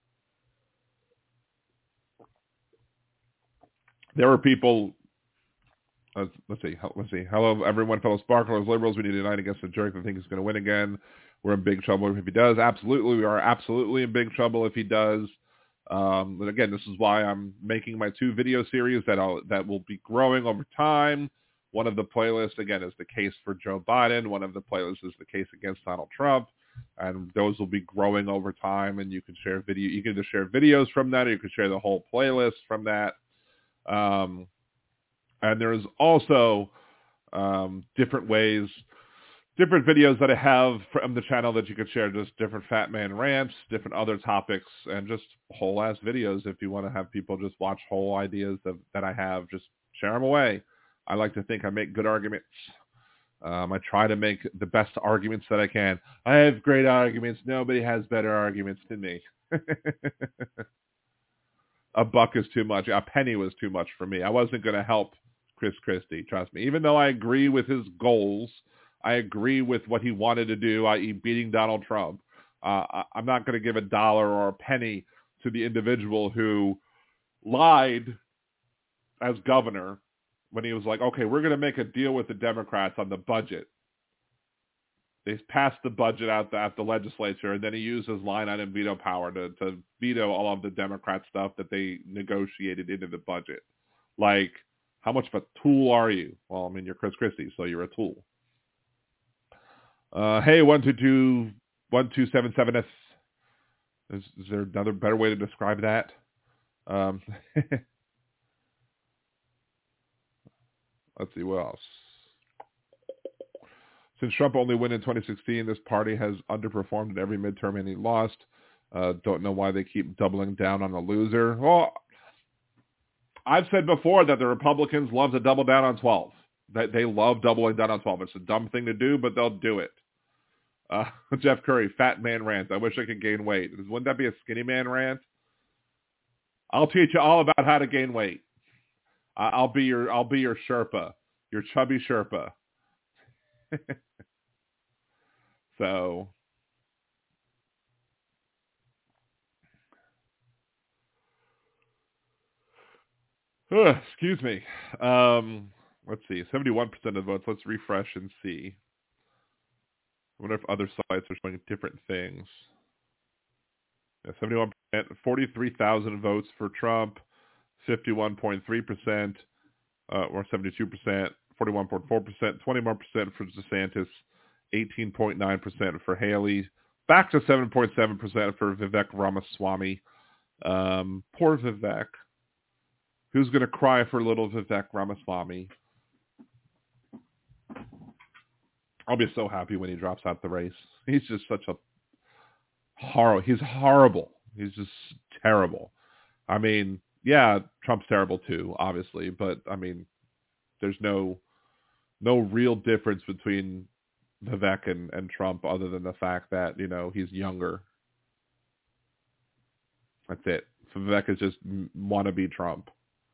There were people, uh, let's see, let's see. Hello, everyone, fellow sparklers, liberals. We need to unite against the jerk that thinks he's going to win again. We're in big trouble if he does. Absolutely, we are absolutely in big trouble if he does. Um, but again, this is why I'm making my two video series that I'll, that will be growing over time. One of the playlists, again, is the case for Joe Biden. One of the playlists is the case against Donald Trump. And those will be growing over time. And you can share video. You can either share videos from that, or you can share the whole playlist from that. Um, and there's also um, different ways, different videos that I have from the channel that you could share, just different Fat Man rants, different other topics, and just whole ass videos. If you want to have people just watch whole ideas that, that I have, just share them away. I like to think I make good arguments. Um, I try to make the best arguments that I can. I have great arguments. Nobody has better arguments than me. A buck is too much. A penny was too much for me. I wasn't going to help Chris Christie, trust me. Even though I agree with his goals, I agree with what he wanted to do, that is beating Donald Trump. Uh, I'm not going to give a dollar or a penny to the individual who lied as governor when he was like, okay, we're going to make a deal with the Democrats on the budget. They passed the budget out the, at the legislature, and then he used his line item veto power to, to veto all of the Democrat stuff that they negotiated into the budget. Like, how much of a tool are you? Well, I mean, you're Chris Christie, so you're a tool. Uh, hey, one two two one two seven seven S. Is, is there another better way to describe that? Um, let's see what else. Since Trump only won in twenty sixteen, this party has underperformed in every midterm and he lost. Uh, don't know why they keep doubling down on the loser. Well, I've said before that the Republicans love to double down on twelve. That they love doubling down on twelve. It's a dumb thing to do, but they'll do it. Uh, Jeff Curry, fat man rant. I wish I could gain weight. Wouldn't that be a skinny man rant? I'll teach you all about how to gain weight. Uh, I'll be your I'll be your Sherpa, your chubby Sherpa. So, uh, excuse me. Um, let's see, seventy-one percent of votes. Let's refresh and see. I wonder if other sites are showing different things. Yeah, seventy-one percent, forty-three thousand votes for Trump, fifty-one point three percent, uh, or seventy-two percent, forty-one point four percent, twenty more percent for DeSantis, eighteen point nine percent for Haley, back to seven point seven percent for Vivek Ramaswamy. Um, poor Vivek. Who's going to cry for little Vivek Ramaswamy? I'll be so happy when he drops out the race. He's just such a horrible. He's horrible. He's just terrible. I mean, yeah, Trump's terrible too, obviously, but I mean, there's no no real difference between Vivek and, and Trump other than the fact that, you know, he's younger. That's it. So Vivek is just wannabe Trump.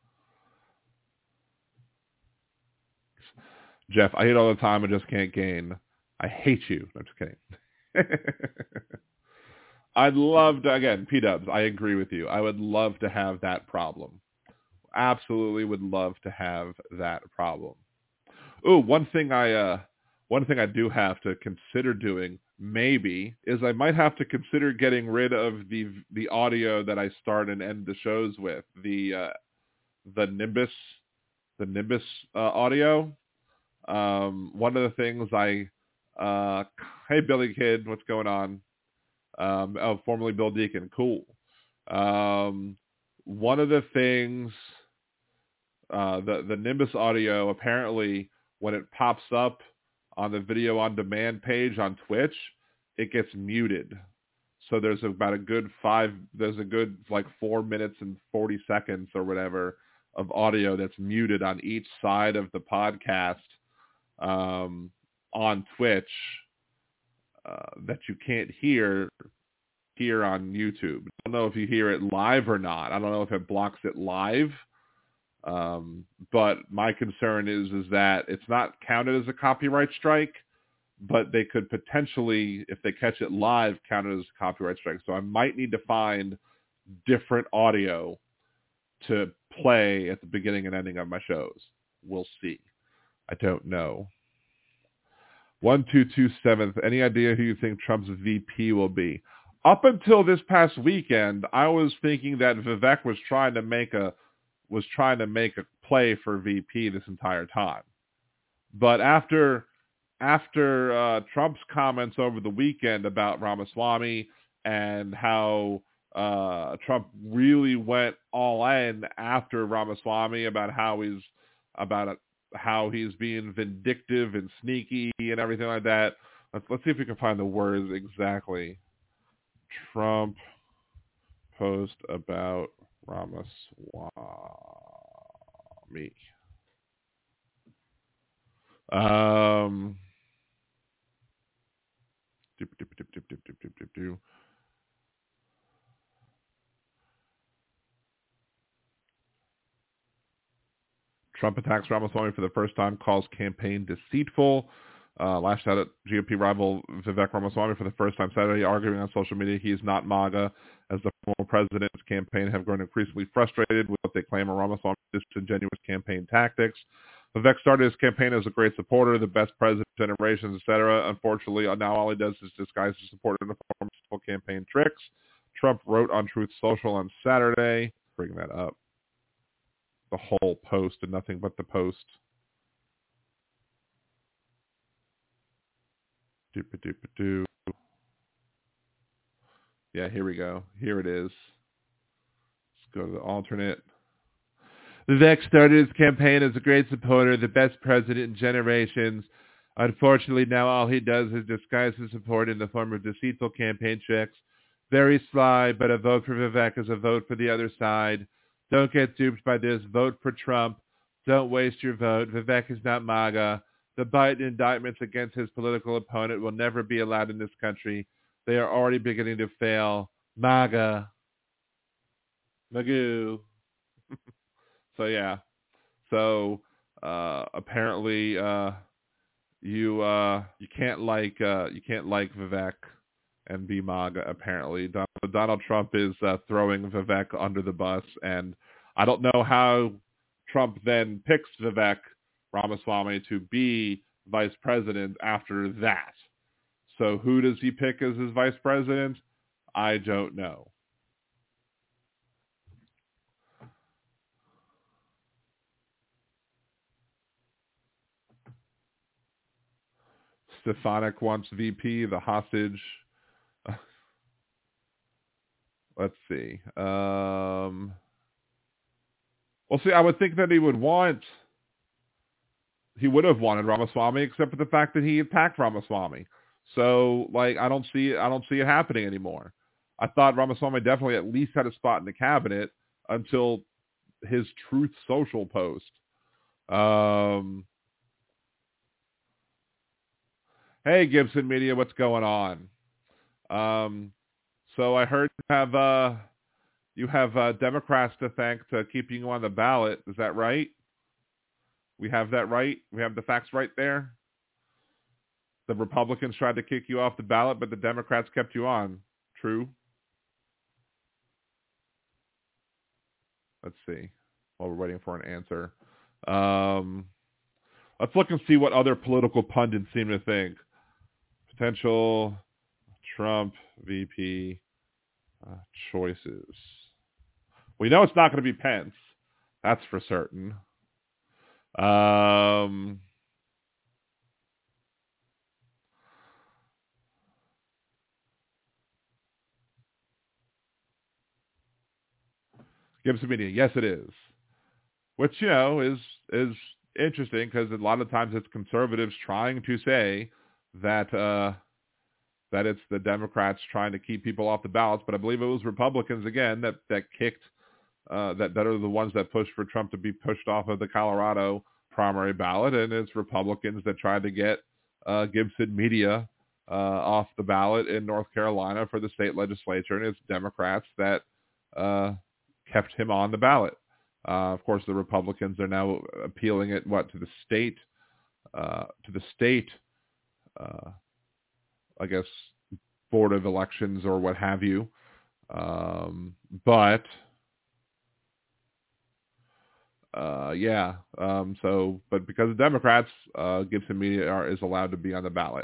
Jeff, I eat all the time and just can't gain. I hate you. I'm just kidding. I'd love to, again, P-dubs, I agree with you. I would love to have that problem. Absolutely would love to have that problem. Ooh, one thing I, uh, one thing I do have to consider doing, maybe, is I might have to consider getting rid of the the audio that I start and end the shows with. The uh, the Nimbus, the Nimbus uh, audio. Um, one of the things I, uh, hey Billy Kid, what's going on? Um, oh, formerly Bill Deacon, cool. Um, one of the things, uh, the the Nimbus audio, apparently when it pops up on the video on demand page on Twitch, it gets muted. So there's about a good five, there's a good like four minutes and forty seconds or whatever of audio that's muted on each side of the podcast um, on Twitch. uh, that you can't hear here on YouTube. I don't know if you hear it live or not. I don't know if it blocks it live. Um, but my concern is is that it's not counted as a copyright strike, but they could potentially, if they catch it live, count it as a copyright strike. So I might need to find different audio to play at the beginning and ending of my shows. We'll see. I don't know. one two two seventh, any idea who you think Trump's V P will be? Up until this past weekend, I was thinking that Vivek was trying to make a was trying to make a play for V P this entire time. But after after uh, Trump's comments over the weekend about Ramaswamy and how uh, Trump really went all in after Ramaswamy about how he's about it, how he's being vindictive and sneaky and everything like that. Let's let's see if we can find the words exactly. Trump post about Ramaswamy. Um, doop, doop, doop, doop, doop, doop, doop, doop, doop. Trump attacks Ramaswamy for the first time, calls campaign deceitful. Uh, lashed out at G O P rival Vivek Ramaswamy for the first time Saturday, arguing on social media he is not MAGA, as the former president's campaign have grown increasingly frustrated with what they claim are Ramaswamy's disingenuous campaign tactics. Vivek started his campaign as a great supporter, the best president of generations, et cetera. Unfortunately, now all he does is disguise his support in the form of campaign tricks. Trump wrote on Truth Social on Saturday, bring that up, the whole post and nothing but the post. Doop-a-doop-a-doo. Yeah, here we go. Here it is. Let's go to the alternate. Vivek started his campaign as a great supporter, the best president in generations. Unfortunately, now all he does is disguise his support in the form of deceitful campaign tricks. Very sly, but a vote for Vivek is a vote for the other side. Don't get duped by this. Vote for Trump. Don't waste your vote. Vivek is not MAGA. The Biden indictments against his political opponent will never be allowed in this country. They are already beginning to fail. MAGA. Magoo. So, yeah. So, uh, apparently, uh, you uh, you can't like uh, you can't like Vivek and be MAGA, apparently. Donald, Donald Trump is uh, throwing Vivek under the bus, and I don't know how Trump then picks Vivek Ramaswamy to be vice president after that. So who does he pick as his vice president? I don't know. Stefanik wants V P, the hostage. Let's see. Um, well, see, I would think that he would want, he would have wanted Ramaswamy, except for the fact that he attacked Ramaswamy. So, like, I don't see, I don't see it happening anymore. I thought Ramaswamy definitely at least had a spot in the cabinet until his Truth Social post. Um, hey, Gibson Media, what's going on? Um, so I heard you have uh, you have uh, Democrats to thank to keeping you on the ballot. Is that right? We have that right? We have the facts right there? The Republicans tried to kick you off the ballot, but the Democrats kept you on. True? Let's see. While we're waiting for an answer. Um, let's look and see what other political pundits seem to think. Potential Trump V P uh, choices. We know it's not going to be Pence. That's for certain. Um, Gibson Media, yes, it is. Which, you know, is is interesting because a lot of times it's conservatives trying to say that uh, that it's the Democrats trying to keep people off the ballots, but I believe it was Republicans again that that kicked uh, that that are the ones that pushed for Trump to be pushed off of the Colorado primary ballot, and it's Republicans that tried to get uh, Gibson Media uh, off the ballot in North Carolina for the state legislature, and it's Democrats that uh, kept him on the ballot. Uh, of course, the Republicans are now appealing it, what, to the state, uh, to the state, uh, I guess, Board of Elections or what have you. Um, but, uh, yeah, um, so, but because of Democrats, uh, Gibson Media are, is allowed to be on the ballot.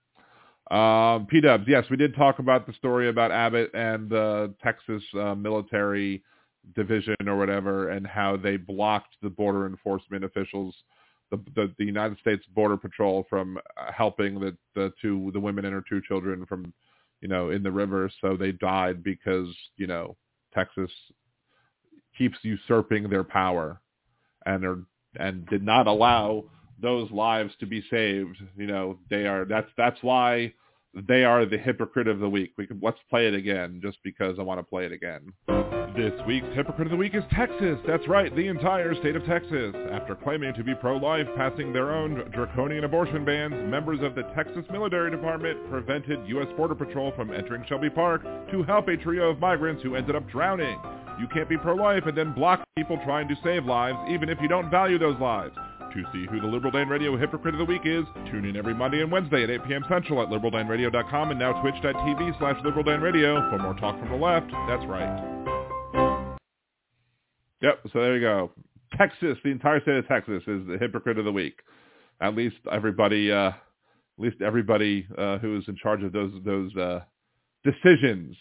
Um, P-Dubs, yes, we did talk about the story about Abbott and the Texas uh, military division or whatever, and how they blocked the border enforcement officials, the, the, the United States Border Patrol, from helping the, the two, the women and her two children from, you know, in the river. So they died because, you know, Texas keeps usurping their power and are, and did not allow those lives to be saved. You know, they are, that's, that's why they are the hypocrite of the week. We could, let's play it again just because I want to play it again. This week's Hypocrite of the Week is Texas. That's right, the entire state of Texas. After claiming to be pro-life, passing their own draconian abortion bans, members of the Texas Military Department prevented U S Border Patrol from entering Shelby Park to help a trio of migrants who ended up drowning. You can't be pro-life and then block people trying to save lives, even if you don't value those lives. To see who the Liberal Dan Radio Hypocrite of the Week is, tune in every Monday and Wednesday at eight p.m. Central at liberal dan radio dot com and now twitch.tv slash liberaldanradio for more talk from the left. That's right. Yep, so there you go. Texas, the entire state of Texas is the Hypocrite of the Week. At least everybody, uh, at least everybody uh, who is in charge of those those uh, decisions.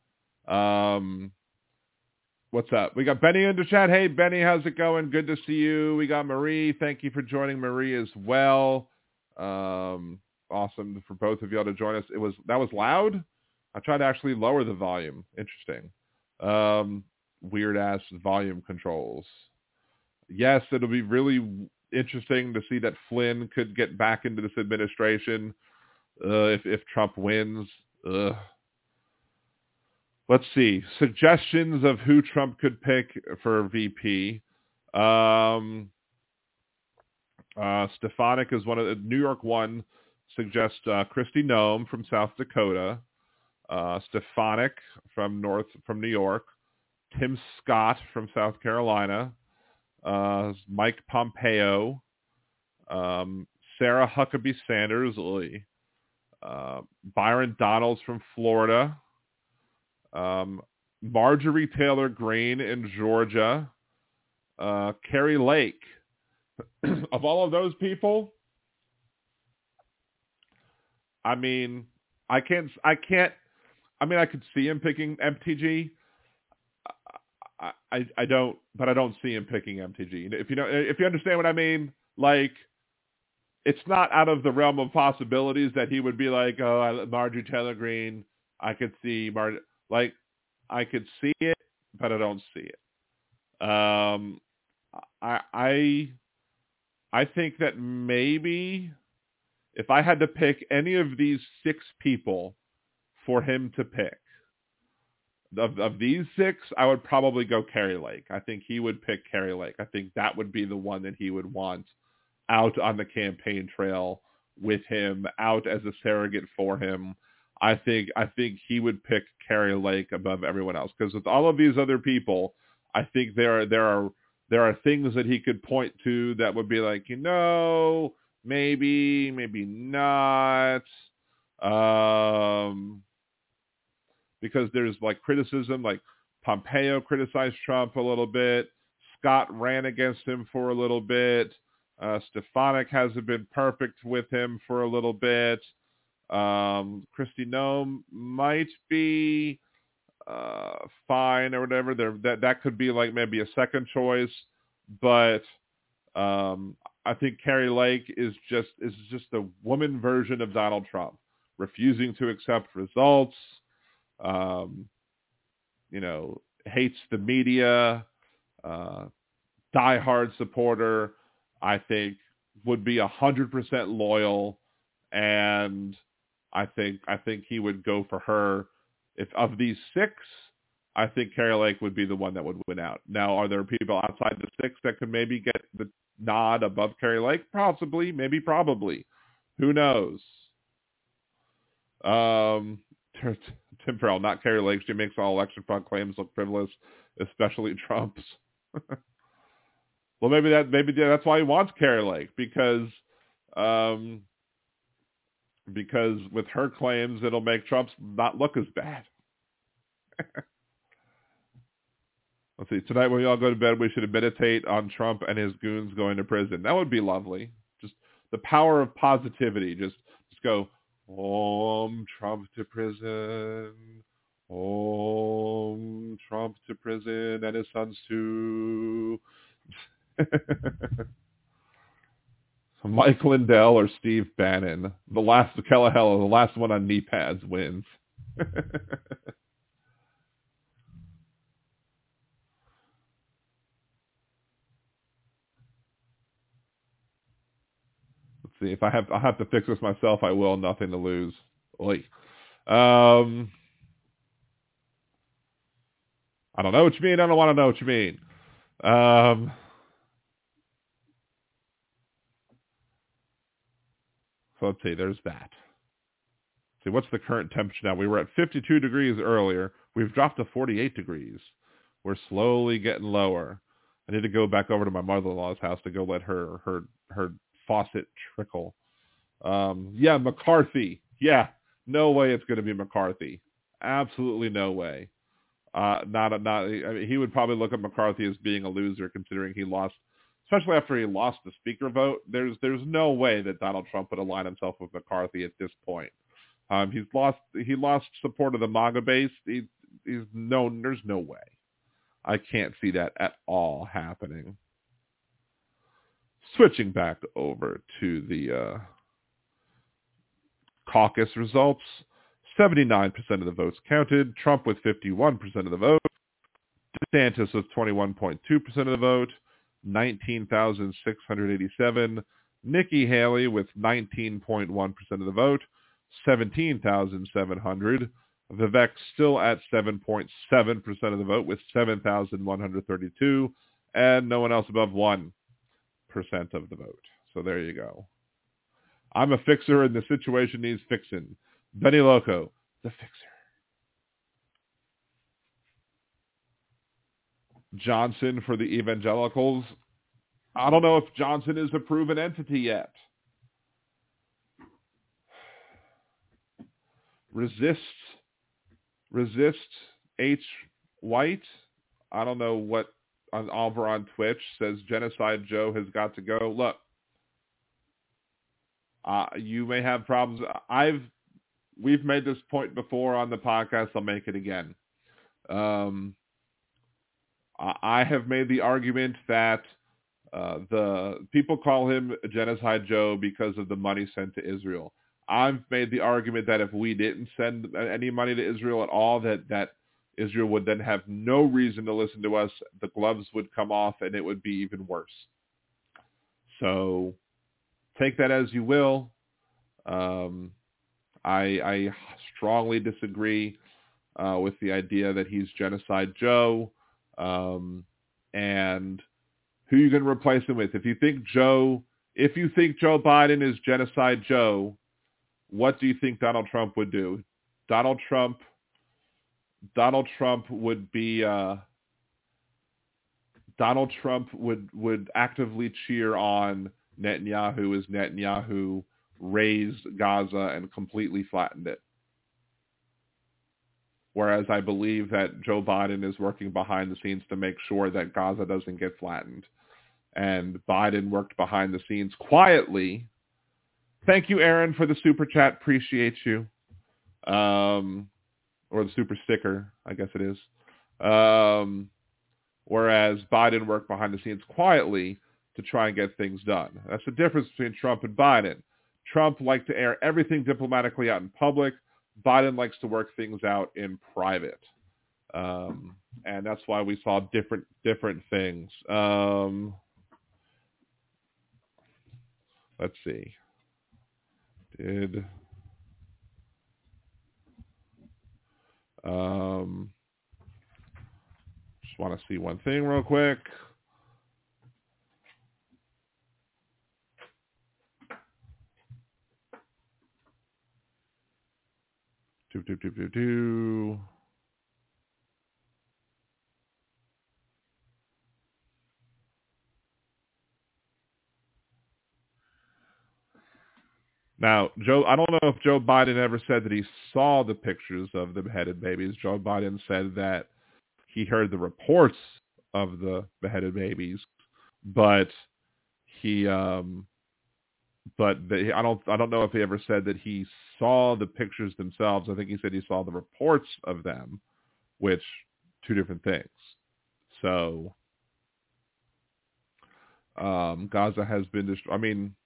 Um, what's up? We got Benny in the chat. Hey, Benny, how's it going? Good to see you. We got Marie. Thank you for joining, Marie, as well. Um, awesome for both of y'all to join us. It was that was loud. I tried to actually lower the volume. Interesting. Um, weird ass volume controls. Yes, it'll be really interesting to see that Flynn could get back into this administration uh, if if Trump wins. Ugh. Let's see. Suggestions of who Trump could pick for V P. Um, uh, Stefanik is one of the New York One suggests uh, Kristi Noem from South Dakota. Uh, Stefanik from North from New York. Tim Scott from South Carolina. Uh, Mike Pompeo. Um, Sarah Huckabee Sanders. Uh, Byron Donalds from Florida. Um, Marjorie Taylor Greene in Georgia, uh, Carrie Lake. Of all of those people, I mean, I can't, I can't, I mean, I could see him picking M T G. I, I, I don't, but I don't see him picking M T G. If you know, if you understand what I mean, like, it's not out of the realm of possibilities that he would be like, oh, Marjorie Taylor Greene. I could see Mar. Like, I could see it, but I don't see it. Um, I, I, I think that maybe if I had to pick any of these six people for him to pick, of, of these six, I would probably go Carrie Lake. I think he would pick Carrie Lake. I think that would be the one that he would want out on the campaign trail with him, out as a surrogate for him. I think I think he would pick Carrie Lake above everyone else, because with all of these other people, I think there are there are there are things that he could point to that would be like, you know, maybe, maybe not, um, because there's like criticism, like Pompeo criticized Trump a little bit, Scott ran against him for a little bit, uh, Stefanik hasn't been perfect with him for a little bit. Um, Kristi Noem might be uh, fine or whatever. There, that that could be like maybe a second choice, but um, I think Carrie Lake is just is just a woman version of Donald Trump, refusing to accept results. Um, you know, hates the media, uh, diehard supporter. I think would be a hundred percent loyal, and I think I think he would go for her. If of these six, I think Carrie Lake would be the one that would win out. Now, are there people outside the six that could maybe get the nod above Carrie Lake? Possibly, maybe, probably. Who knows? Um, Tim Farrell, not Kari Lake. She makes all election fraud claims look frivolous, especially Trump's. Well, maybe that maybe that's why he wants Kari Lake, because um, because with her claims it'll make Trump's not look as bad. Let's see. Tonight when we all go to bed, we should meditate on Trump and his goons going to prison. That would be lovely. Just the power of positivity. Just just go, Om Trump to prison. Om Trump to prison and his sons too. Mike Lindell or Steve Bannon. The last Kelahella, the last one on knee pads wins. Let's see. If I have I have to fix this myself, I will. Nothing to lose. Oy. Um I don't know what you mean. I don't want to know what you mean. Um So let's see, there's that. See, what's the current temperature now? We were at fifty-two degrees earlier. We've dropped to forty-eight degrees. We're slowly getting lower. I need to go back over to my mother-in-law's house to go let her her her faucet trickle. Um, yeah, McCarthy. Yeah, no way it's going to be McCarthy. Absolutely no way. Uh, not not. I mean, he would probably look at McCarthy as being a loser, considering he lost. Especially after he lost the speaker vote, there's there's no way that Donald Trump would align himself with McCarthy at this point. Um, he's lost he lost support of the MAGA base. He, he's no there's no way. I can't see that at all happening. Switching back over to the uh, caucus results, seventy-nine percent of the votes counted. Trump with fifty-one percent of the vote. DeSantis with twenty-one point two percent of the vote. nineteen thousand six hundred eighty-seven. Nikki Haley with nineteen point one percent of the vote, seventeen thousand seven hundred. Vivek still at seven point seven percent of the vote with seven thousand one hundred thirty-two, and no one else above one percent of the vote. So there you go. I'm a fixer and the situation needs fixing. Benny Loco, the fixer. Johnson for the evangelicals. I don't know if Johnson is a proven entity yet. Resist, resist H. White. I don't know what on over on Twitch says Genocide Joe has got to go. Look, uh, you may have problems. I've we've made this point before on the podcast. I'll make it again. Um, I have made the argument that uh, the people call him Genocide Joe because of the money sent to Israel. I've made the argument that if we didn't send any money to Israel at all, that, that Israel would then have no reason to listen to us. The gloves would come off and it would be even worse. So take that as you will. Um, I, I strongly disagree uh, with the idea that he's Genocide Joe. Um, and who you going to replace him with? If you think Joe, if you think Joe Biden is Genocide Joe, what do you think Donald Trump would do? Donald Trump, Donald Trump would be, uh, Donald Trump would, would actively cheer on Netanyahu as Netanyahu raised Gaza and completely flattened it. Whereas I believe that Joe Biden is working behind the scenes to make sure that Gaza doesn't get flattened. And Biden worked behind the scenes quietly. Thank you, Aaron, for the super chat. Appreciate you. Um, or the super sticker, I guess it is. Um, whereas Biden worked behind the scenes quietly to try and get things done. That's the difference between Trump and Biden. Trump liked to air everything diplomatically out in public. Biden likes to work things out in private. Um, and that's why we saw different different things. Um, let's see. Did um, just want to see one thing real quick. Do, do, do, do, do. Now, Joe, I don't know if Joe Biden ever said that he saw the pictures of the beheaded babies. Joe Biden said that he heard the reports of the beheaded babies, but he, um, but the, I don't, I don't know if he ever said that he saw the pictures themselves. I think he said he saw the reports of them, which two different things. So, um, Gaza has been destroyed. I mean.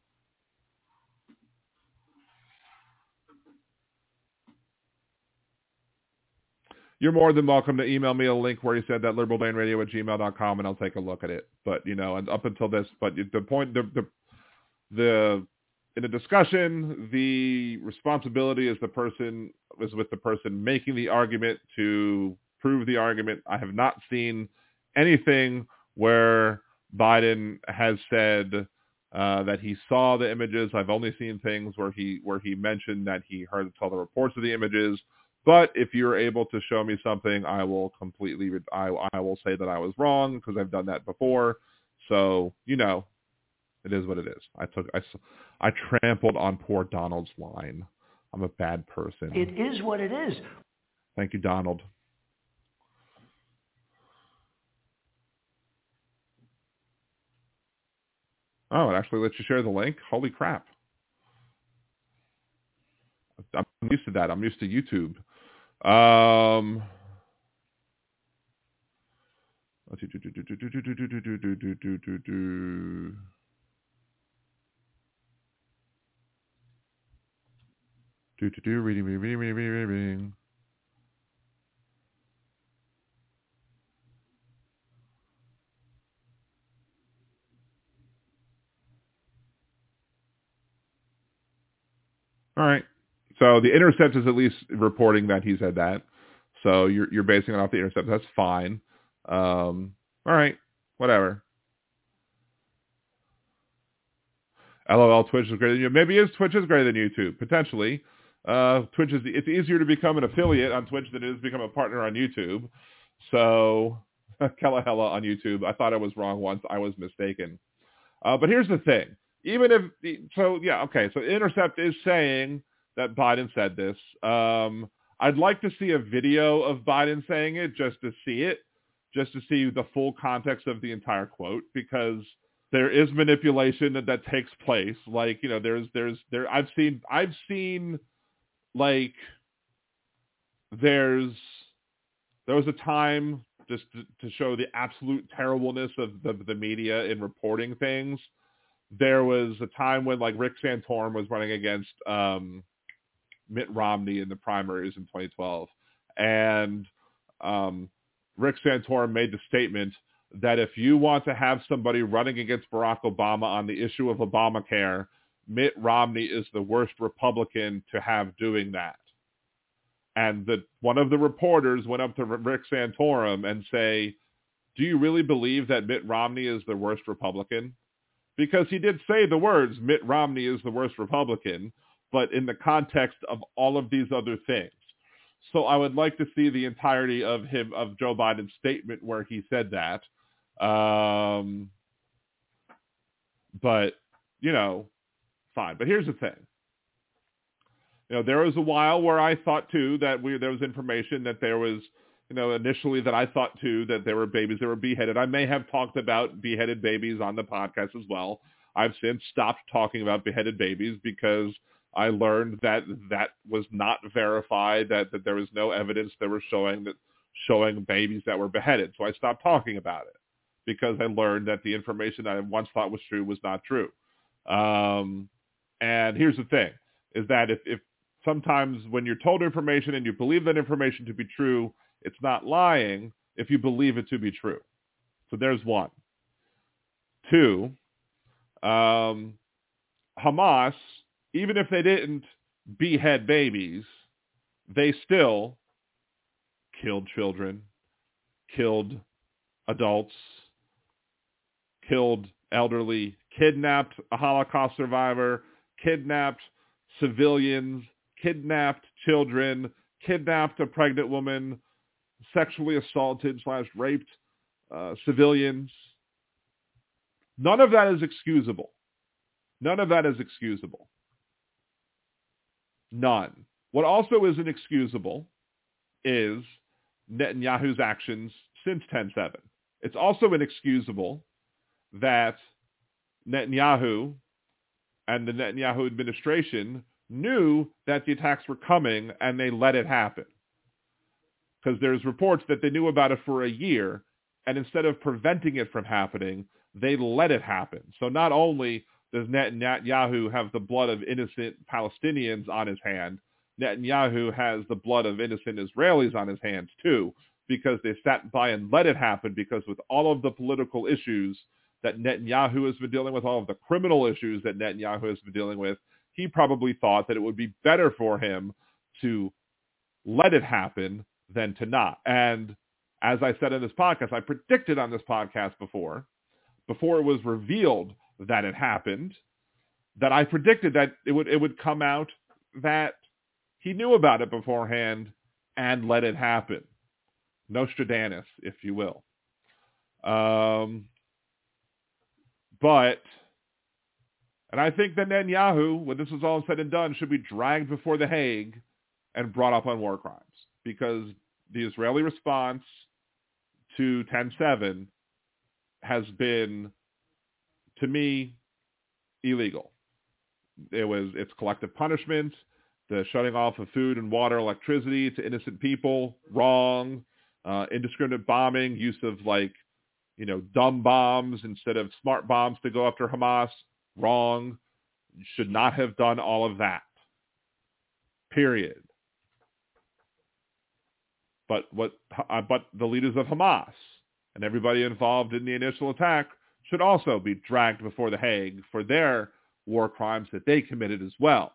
You're more than welcome to email me a link where he said that liberaldanradio at gmail dot com, and I'll take a look at it. But, you know, and up until this, but the point, the, the, the, in a discussion, the responsibility is the person, is with the person making the argument to prove the argument. I have not seen anything where Biden has said uh, that he saw the images. I've only seen things where he, where he mentioned that he heard all the reports of the images. But if you're able to show me something, I will completely, I, I will say that I was wrong because I've done that before. So, you know, it is what it is. I took, I, I trampled on poor Donald's line. I'm a bad person. It is what it is. Thank you, Donald. Oh, it actually lets you share the link? Holy crap. I'm used to that. I'm used to YouTube. Um, do, do, do, do, do, do, do, do, do, do, do, do, do, do. Do, do, do, reading, reading, reading, reading, reading. All right. So the Intercept is at least reporting that he said that. So you're you're basing it off the Intercept. That's fine. Um, all right. Whatever. LOL, Twitch is greater than you. Maybe is Twitch is greater than YouTube. Potentially. Uh, Twitch is, it's easier to become an affiliate on Twitch than it is to become a partner on YouTube. So, Kellahella on YouTube. I thought I was wrong once. I was mistaken. Uh, but here's the thing. Even if, so yeah, okay. So Intercept is saying that Biden said this. Um, I'd like to see a video of Biden saying it just to see it, just to see the full context of the entire quote, because there is manipulation that, that takes place. Like, you know, there's, there's, there, I've seen, I've seen like, there's, there was a time just to, to show the absolute terribleness of the, the media in reporting things. There was a time when like Rick Santorum was running against um, Mitt Romney in the primaries in twenty twelve. And um, Rick Santorum made the statement that if you want to have somebody running against Barack Obama on the issue of Obamacare, Mitt Romney is the worst Republican to have doing that. And the, one of the reporters went up to Rick Santorum and say, do you really believe that Mitt Romney is the worst Republican? Because he did say the words, Mitt Romney is the worst Republican, but in the context of all of these other things. So I would like to see the entirety of him, of Joe Biden's statement where he said that. Um, but, you know, fine. But here's the thing. You know, there was a while where I thought, too, that we, there was information that there was, you know, initially that I thought, too, that there were babies that were beheaded. I may have talked about beheaded babies on the podcast as well. I've since stopped talking about beheaded babies because I learned that that was not verified, that, that there was no evidence that were showing that showing babies that were beheaded. So I stopped talking about it because I learned that the information that I once thought was true was not true. Um, and here's the thing, is that if, if sometimes when you're told information and you believe that information to be true, it's not lying if you believe it to be true. So there's one. Two, um, Hamas, even if they didn't behead babies, they still killed children, killed adults, killed elderly, kidnapped a Holocaust survivor, kidnapped civilians, kidnapped children, kidnapped a pregnant woman, sexually assaulted slash raped uh, civilians. None of that is excusable. None of that is excusable. None. What also isn't excusable is Netanyahu's actions since ten seven. It's also inexcusable that Netanyahu and the Netanyahu administration knew that the attacks were coming and they let it happen. Because there's reports that they knew about it for a year, and instead of preventing it from happening, they let it happen. So not only does Netanyahu have the blood of innocent Palestinians on his hand, Netanyahu has the blood of innocent Israelis on his hands too, because they sat by and let it happen, because with all of the political issues that Netanyahu has been dealing with, all of the criminal issues that Netanyahu has been dealing with, he probably thought that it would be better for him to let it happen than to not. And as I said in this podcast, I predicted on this podcast before, before it was revealed that it happened, that I predicted that it would it would come out that he knew about it beforehand and let it happen. Nostradamus, if you will. Um, but, and I think that Netanyahu, when this is all said and done, should be dragged before the Hague and brought up on war crimes, because the Israeli response to ten seven has been, to me, illegal. It was it's collective punishment, the shutting off of food and water, electricity to innocent people, wrong. Uh, indiscriminate bombing, use of like, you know, dumb bombs instead of smart bombs to go after Hamas, wrong. You should not have done all of that. Period. But what? Uh, but the leaders of Hamas and everybody involved in the initial attack should also be dragged before the Hague for their war crimes that they committed as well.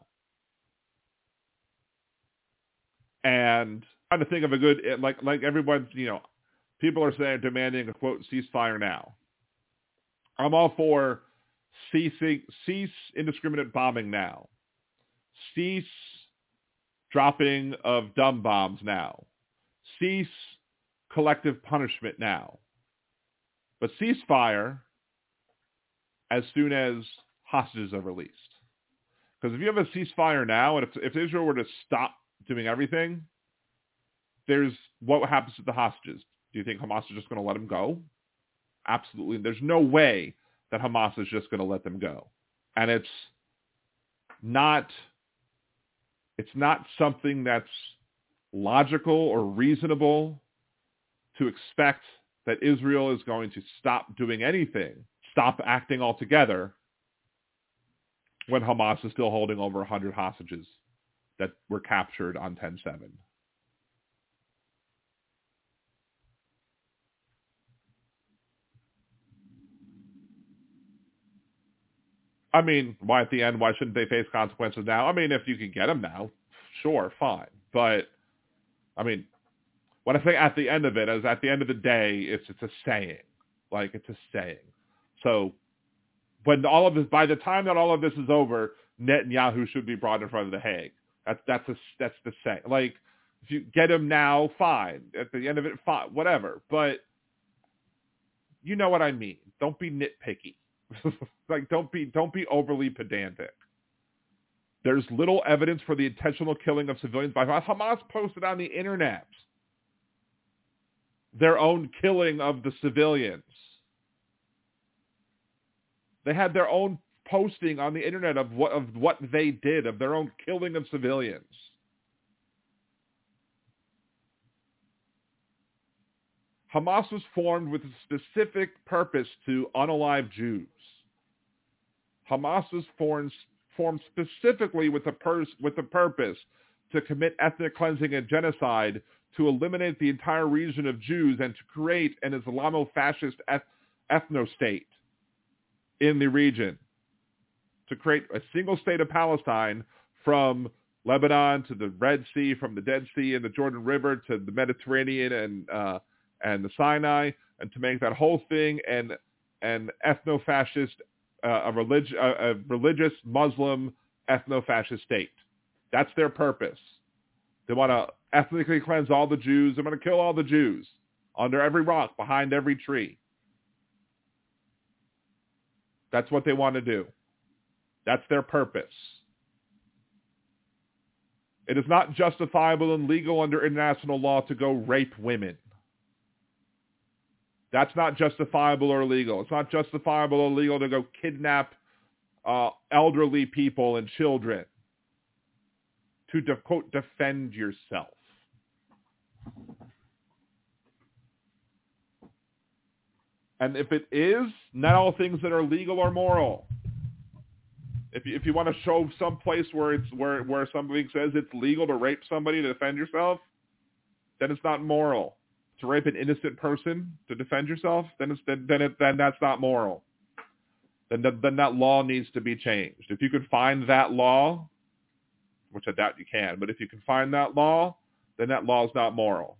And I'm trying to think of a good, like like everyone's, you know, people are saying, demanding a, quote, ceasefire now. I'm all for ceasing, cease indiscriminate bombing now. Cease dropping of dumb bombs now. Cease collective punishment now. But ceasefire as soon as hostages are released. Because if you have a ceasefire now, and if, if Israel were to stop doing everything, there's what happens to the hostages. Do you think Hamas is just going to let them go? Absolutely. There's no way that Hamas is just going to let them go. And it's not, it's not something that's logical or reasonable to expect that Israel is going to stop doing anything, stop acting altogether, when Hamas is still holding over one hundred hostages that were captured on ten seven. I mean, why at the end, why shouldn't they face consequences now? I mean, if you can get them now, sure, fine. But, I mean, when I say at the end of it, as at the end of the day, it's it's a saying. Like, it's a saying. So, when all of this, by the time that all of this is over, Netanyahu should be brought in front of the Hague. That's that's a, that's the saying. Like, if you get him now, fine. At the end of it, fine, whatever. But you know what I mean. Don't be nitpicky. Like, don't be don't be overly pedantic. There's little evidence for the intentional killing of civilians by Hamas. Hamas posted on the internet their own killing of the civilians. They had their own posting on the internet of what of what they did, of their own killing of civilians. Hamas was formed with a specific purpose to unalive Jews. Hamas was formed, formed specifically with the, pers- with the purpose to commit ethnic cleansing and genocide, to eliminate the entire region of Jews, and to create an Islamo-fascist eth- ethno-state in the region, to create a single state of Palestine from Lebanon to the Red Sea, from the Dead Sea and the Jordan River to the Mediterranean and uh, and the Sinai, and to make that whole thing an an ethno-fascist, uh, a, relig- a, a religious Muslim ethno-fascist state. That's their purpose. They want to ethnically cleanse all the Jews. They're going to kill all the Jews under every rock, behind every tree. That's what they want to do. That's their purpose. It is not justifiable and legal under international law to go rape women. That's not justifiable or legal. It's not justifiable or legal to go kidnap uh, elderly people and children to, de- quote, defend yourself. And if it is, not all things that are legal are moral. If you, if you want to show some place where it's where where somebody says it's legal to rape somebody to defend yourself, then it's not moral. To rape an innocent person to defend yourself, then it's then then, it, then that's not moral. Then then that law needs to be changed. If you could find that law, which I doubt you can, but if you can find that law, then that law is not moral.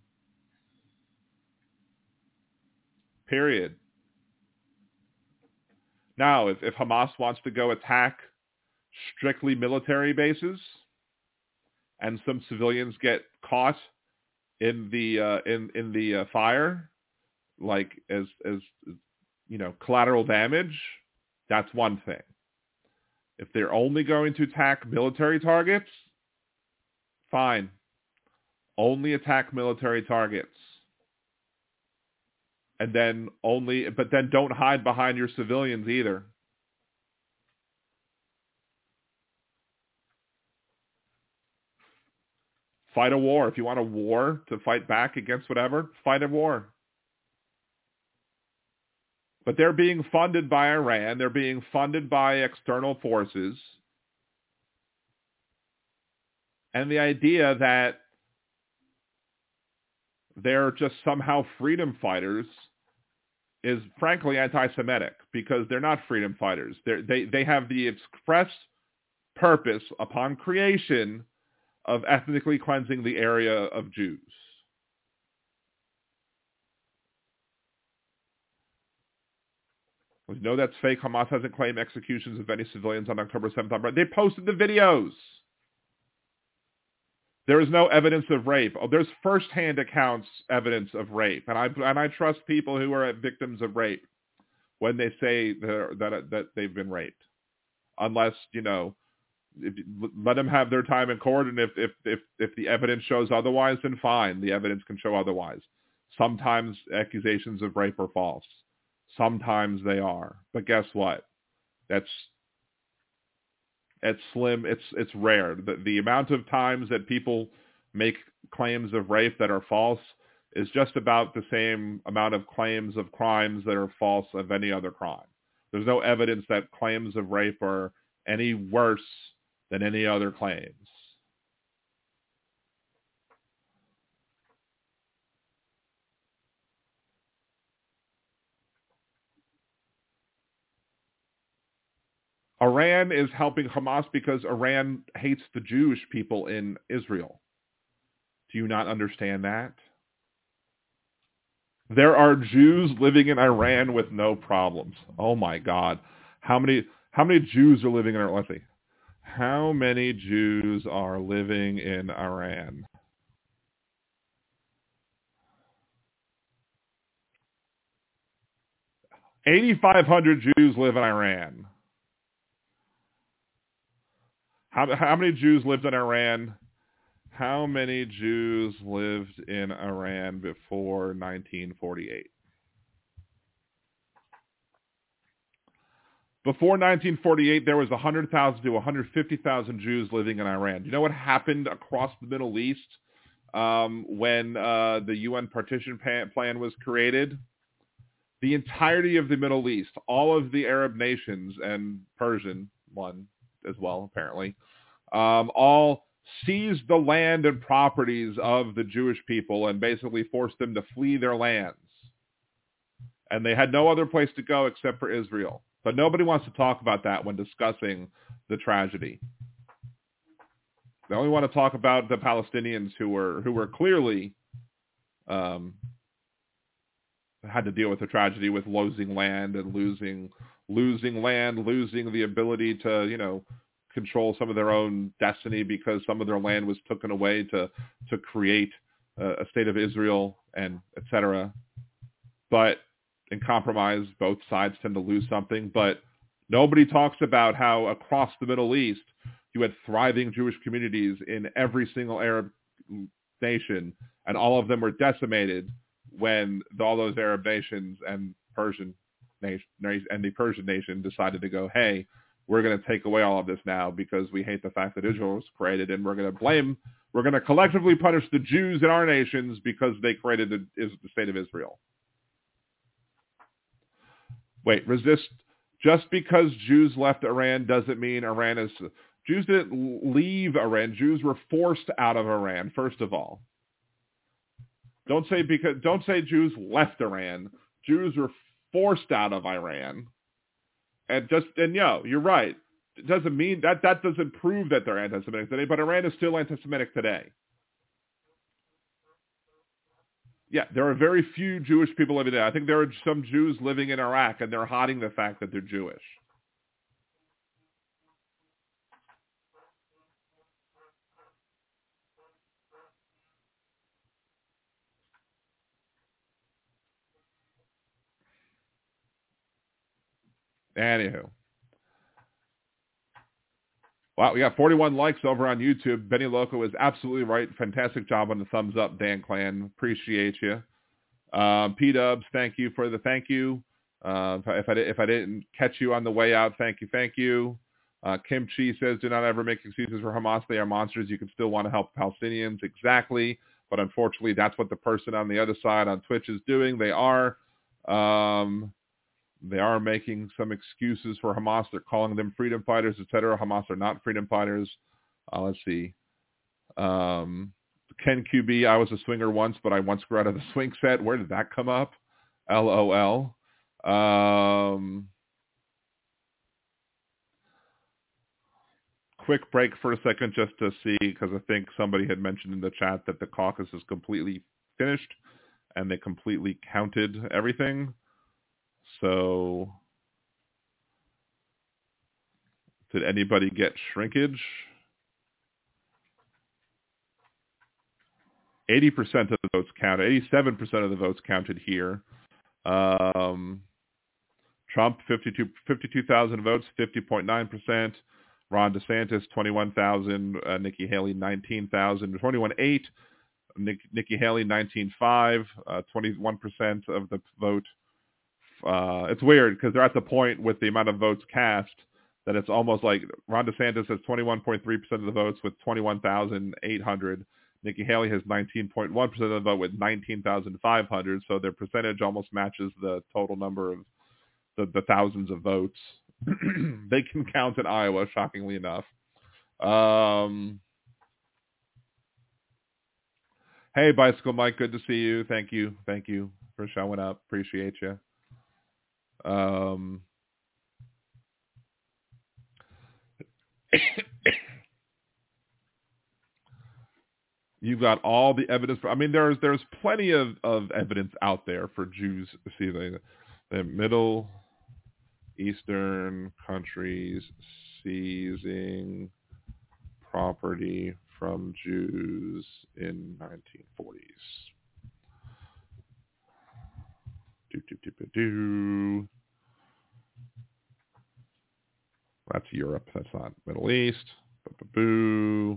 Period. Now, if, if Hamas wants to go attack strictly military bases and some civilians get caught in the uh, in in the uh, fire, like as as you know, collateral damage, that's one thing. If they're only going to attack military targets, fine. Only attack military targets. And then only, but then don't hide behind your civilians either. Fight a war. If you want a war to fight back against whatever, fight a war. But they're being funded by Iran. They're being funded by external forces. And the idea that they're just somehow freedom fighters is frankly anti-Semitic, because they're not freedom fighters. They're, they they have the express purpose upon creation of ethnically cleansing the area of Jews. We know that's fake. Hamas hasn't claimed executions of any civilians on October seventh. They posted the videos. There is no evidence of rape. Oh, there's first-hand accounts evidence of rape, and I and I trust people who are victims of rape when they say that that they've been raped, unless you know, if, let them have their time in court, and if if if if the evidence shows otherwise, then fine, the evidence can show otherwise. Sometimes accusations of rape are false, sometimes they are, but guess what? That's It's slim. It's it's rare. The, the amount of times that people make claims of rape that are false is just about the same amount of claims of crimes that are false of any other crime. There's no evidence that claims of rape are any worse than any other claims. Iran is helping Hamas because Iran hates the Jewish people in Israel. Do you not understand that? There are Jews living in Iran with no problems. Oh my God. How many how many Jews are living in Iran? Let's see. How many Jews are living in Iran? eighty-five hundred Jews live in Iran. How, how many Jews lived in Iran? How many Jews lived in Iran before nineteen forty-eight? Before nineteen forty-eight, there was one hundred thousand to one hundred fifty thousand Jews living in Iran. Do you know what happened across the Middle East um, when uh, the U N partition plan was created? The entirety of the Middle East, all of the Arab nations, and Persian one as well, apparently, um, all seized the land and properties of the Jewish people and basically forced them to flee their lands. And they had no other place to go except for Israel. But nobody wants to talk about that when discussing the tragedy. They only want to talk about the Palestinians who were who were clearly um, had to deal with the tragedy with losing land and losing losing land, losing the ability to, you know, control some of their own destiny because some of their land was taken away to to create uh, a state of Israel and et cetera. But in compromise, both sides tend to lose something. But nobody talks about how across the Middle East you had thriving Jewish communities in every single Arab nation, and all of them were decimated when all those Arab nations and Persian nation and the Persian nation decided to go, hey, we're going to take away all of this now because we hate the fact that Israel was created, and we're going to blame, we're going to collectively punish the Jews in our nations because they created the, the state of Israel. Wait, resist. Just because Jews left Iran doesn't mean Iran is... Jews didn't leave Iran. Jews were forced out of Iran, first of all. Don't say because don't say Jews left Iran. Jews were forced out of Iran. And just and yo, you're right. It doesn't mean that that doesn't prove that they're anti-Semitic today, but Iran is still anti-Semitic today. Yeah, there are very few Jewish people living there. I think there are some Jews living in Iraq, and they're hiding the fact that they're Jewish. Anywho. Wow, we got forty-one likes over on YouTube. Benny Loco is absolutely right. Fantastic job on the thumbs up, Dan Clan. Appreciate you. Um, P-Dubs, thank you for the thank you. Uh, if, I, if, I, if I didn't catch you on the way out, thank you, thank you. Uh, Kim Chi says, do not ever make excuses for Hamas. They are monsters. You can still want to help Palestinians. Exactly. But unfortunately, that's what the person on the other side on Twitch is doing. They are... Um, They are making some excuses for Hamas. They're calling them freedom fighters, et cetera. Hamas are not freedom fighters. Uh, let's see. Um, Ken Q B, I was a swinger once, but I once grew out of the swing set. Where did that come up? L O L. Um, quick break for a second just to see, because I think somebody had mentioned in the chat that the caucus is completely finished and they completely counted everything. So, did anybody get shrinkage? eighty percent of the votes counted. eighty-seven percent of the votes counted here. Um, Trump, fifty-two, fifty-two thousand votes, fifty point nine percent. Ron DeSantis, twenty-one thousand. Uh, Nikki Haley, nineteen thousand. twenty-one point eight. Nick, Nikki Haley, nineteen point five. Uh, twenty-one percent of the vote. Uh, it's weird because they're at the point with the amount of votes cast that it's almost like Ron DeSantis has twenty-one point three percent of the votes with twenty-one thousand eight hundred. Nikki Haley has nineteen point one percent of the vote with nineteen thousand five hundred. So their percentage almost matches the total number of the, the thousands of votes. They can count in Iowa, shockingly enough. Um, hey, Bicycle Mike, good to see you. Thank you. Thank you for showing up. Appreciate you. Um, you've got all the evidence. For, I mean, there's there's plenty of, of evidence out there for Jews. See, the, the Middle Eastern countries seizing property from Jews in nineteen forties. Do, do, do, do, do. That's Europe. That's not Middle East. Boo.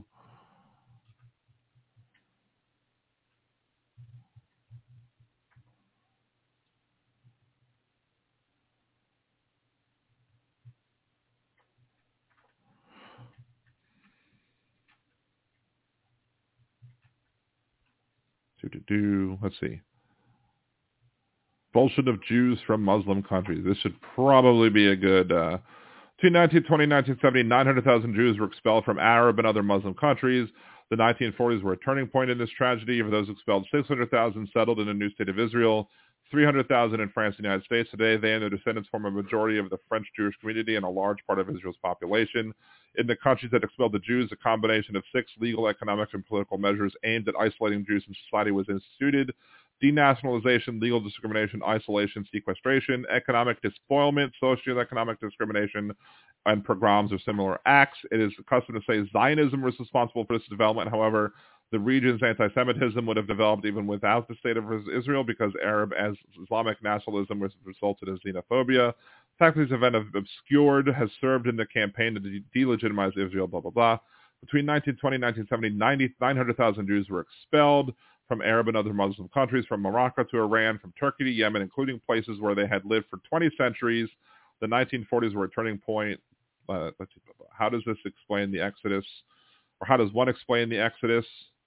Do, do, do. Let's see. Expulsion of Jews from Muslim countries. This should probably be a good... Uh, between nineteen twenty and nineteen seventy, nine hundred thousand Jews were expelled from Arab and other Muslim countries. The nineteen forties were a turning point in this tragedy. For those expelled, six hundred thousand settled in a new state of Israel, three hundred thousand in France and the United States. Today, they and their descendants form a majority of the French Jewish community and a large part of Israel's population. In the countries that expelled the Jews, a combination of six legal, economic, and political measures aimed at isolating Jews from society was instituted. denationalization, legal discrimination, isolation, sequestration, economic despoilment, socioeconomic discrimination, and pogroms or similar acts. It is the custom to say Zionism was responsible for this development. However, the region's anti-Semitism would have developed even without the state of Israel because Arab as Islamic nationalism was resulted in xenophobia. The fact that this event of obscured has served in the campaign to de- delegitimize Israel, blah, blah, blah. Between nineteen twenty and nineteen seventy, nine hundred thousand Jews were expelled from Arab and other Muslim countries, from Morocco to Iran, from Turkey to Yemen, including places where they had lived for twenty centuries. The nineteen forties were a turning point. Uh, let's see, how does this explain the Exodus? Or how does one explain the Exodus?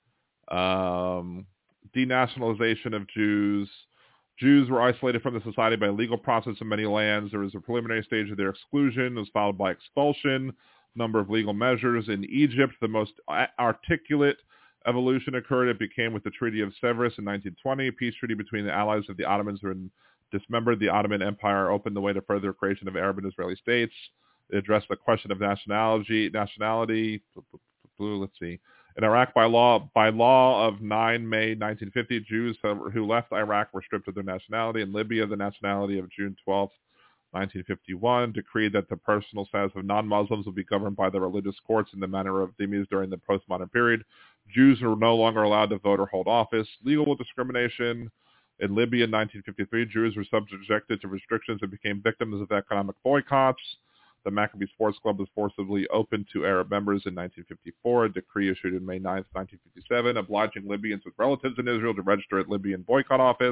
Um, denationalization of Jews. Jews were isolated from the society by a legal process in many lands. There was a preliminary stage of their exclusion. It was followed by expulsion. Number of legal measures. In Egypt, the most articulate evolution occurred. It became with the Treaty of Sevres in nineteen twenty, a peace treaty between the allies of the Ottomans and dismembered the Ottoman Empire, opened the way to further creation of Arab and Israeli states. It addressed the question of nationality. Nationality. Let's see. In Iraq, by law, by law of the ninth of May nineteen fifty, Jews who left Iraq were stripped of their nationality. In Libya, the nationality of June twelfth, nineteen fifty-one, decreed that the personal status of non-Muslims will be governed by the religious courts in the manner of dhimmis during the postmodern period. Jews were no longer allowed to vote or hold office. Legal discrimination. In Libya in nineteen fifty-three, Jews were subjected to restrictions and became victims of economic boycotts. The Maccabi Sports Club was forcibly opened to Arab members in nineteen fifty-four. A decree issued in May ninth, nineteen fifty-seven, obliging Libyans with relatives in Israel to register at Libyan boycott office.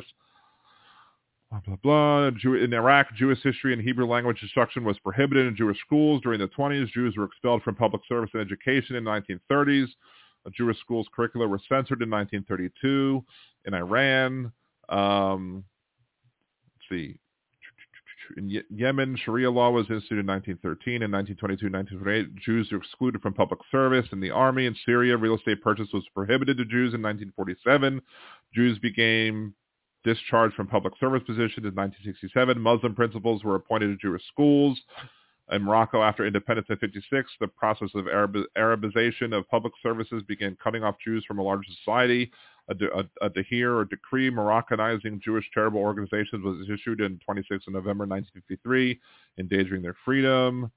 Blah, blah, blah. Jew- in Iraq, Jewish history and Hebrew language instruction was prohibited in Jewish schools. During the twenties, Jews were expelled from public service and education in the nineteen thirties. A Jewish schools curricula were censored in nineteen thirty-two. In Iran, um, let's see. In Ye- Yemen, Sharia law was instituted in nineteen thirteen. In nineteen twenty-two, nineteen twenty-eight, Jews were excluded from public service. In the army, in Syria, real estate purchase was prohibited to Jews in nineteen forty-seven. Jews became discharged from public service positions in nineteen sixty-seven. Muslim principals were appointed to Jewish schools. In Morocco, after independence in fifty-six, the process of Arab- Arabization of public services began cutting off Jews from a larger society. A, de- a, a dehir or decree Moroccanizing Jewish charitable organizations was issued in twenty-sixth of November nineteen fifty-three, endangering their freedom.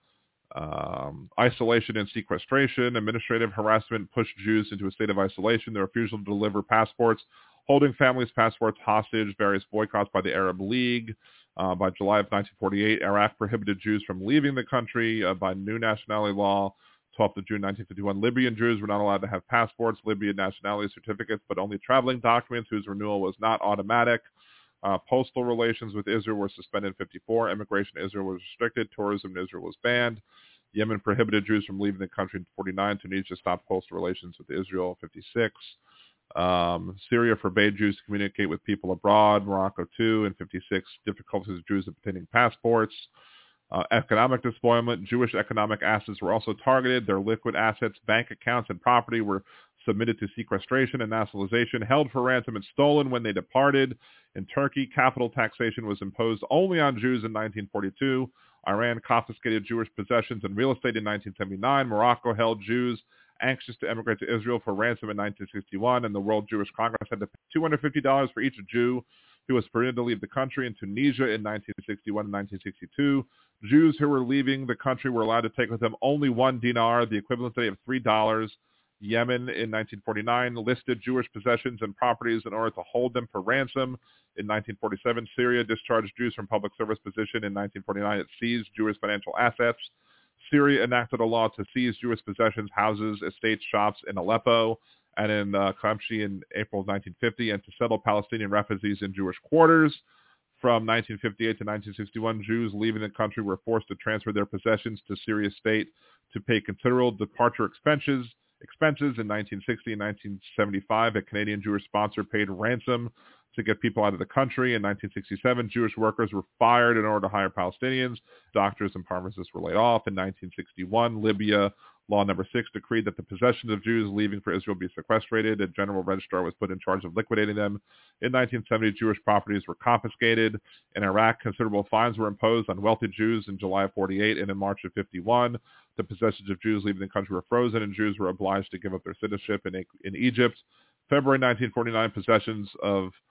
Um, isolation and sequestration. Administrative harassment pushed Jews into a state of isolation. Their refusal to deliver passports, holding families' passports hostage, various boycotts by the Arab League. Uh, by July of nineteen forty-eight, Iraq prohibited Jews from leaving the country uh, by new nationality law. twelfth of June nineteen fifty-one, Libyan Jews were not allowed to have passports, Libyan nationality certificates, but only traveling documents whose renewal was not automatic. Uh, postal relations with Israel were suspended in fifty-four. Immigration to Israel was restricted. Tourism in Israel was banned. Yemen prohibited Jews from leaving the country in forty-nine. Tunisia stopped postal relations with Israel in fifty-six. Um, Syria forbade Jews to communicate with people abroad. Morocco, too, in fifty-six. Difficulties of Jews obtaining passports. Uh, economic despoilment. Jewish economic assets were also targeted. Their liquid assets, bank accounts, and property were submitted to sequestration and nationalization, held for ransom, and stolen when they departed. In Turkey, capital taxation was imposed only on Jews in nineteen forty-two. Iran confiscated Jewish possessions and real estate in nineteen seventy-nine. Morocco held Jews anxious to emigrate to Israel for ransom in nineteen sixty-one, and the World Jewish Congress had to pay two hundred fifty dollars for each Jew who was permitted to leave the country. In Tunisia in nineteen sixty-one and nineteen sixty-two, Jews who were leaving the country were allowed to take with them only one dinar, the equivalent today of three dollars. Yemen in nineteen forty-nine listed Jewish possessions and properties in order to hold them for ransom. In nineteen forty-seven, Syria discharged Jews from public service position. In nineteen forty-nine, it seized Jewish financial assets. Syria enacted a law to seize Jewish possessions, houses, estates, shops in Aleppo and in uh, Qamshi in April of nineteen fifty, and to settle Palestinian refugees in Jewish quarters. From nineteen fifty-eight to nineteen sixty-one, Jews leaving the country were forced to transfer their possessions to Syria's state to pay considerable departure expenses. Expenses in nineteen sixty and nineteen seventy-five, a Canadian Jewish sponsor paid ransom to get people out of the country. In nineteen sixty-seven, Jewish workers were fired in order to hire Palestinians. Doctors and pharmacists were laid off. In nineteen sixty-one, Libya, law number six, decreed that the possessions of Jews leaving for Israel be sequestrated. A general registrar was put in charge of liquidating them. In nineteen seventy, Jewish properties were confiscated. In Iraq, considerable fines were imposed on wealthy Jews in July of forty-eight, and in March of fifty-one, the possessions of Jews leaving the country were frozen, and Jews were obliged to give up their citizenship in, in Egypt. February nineteen forty-nine, possessions of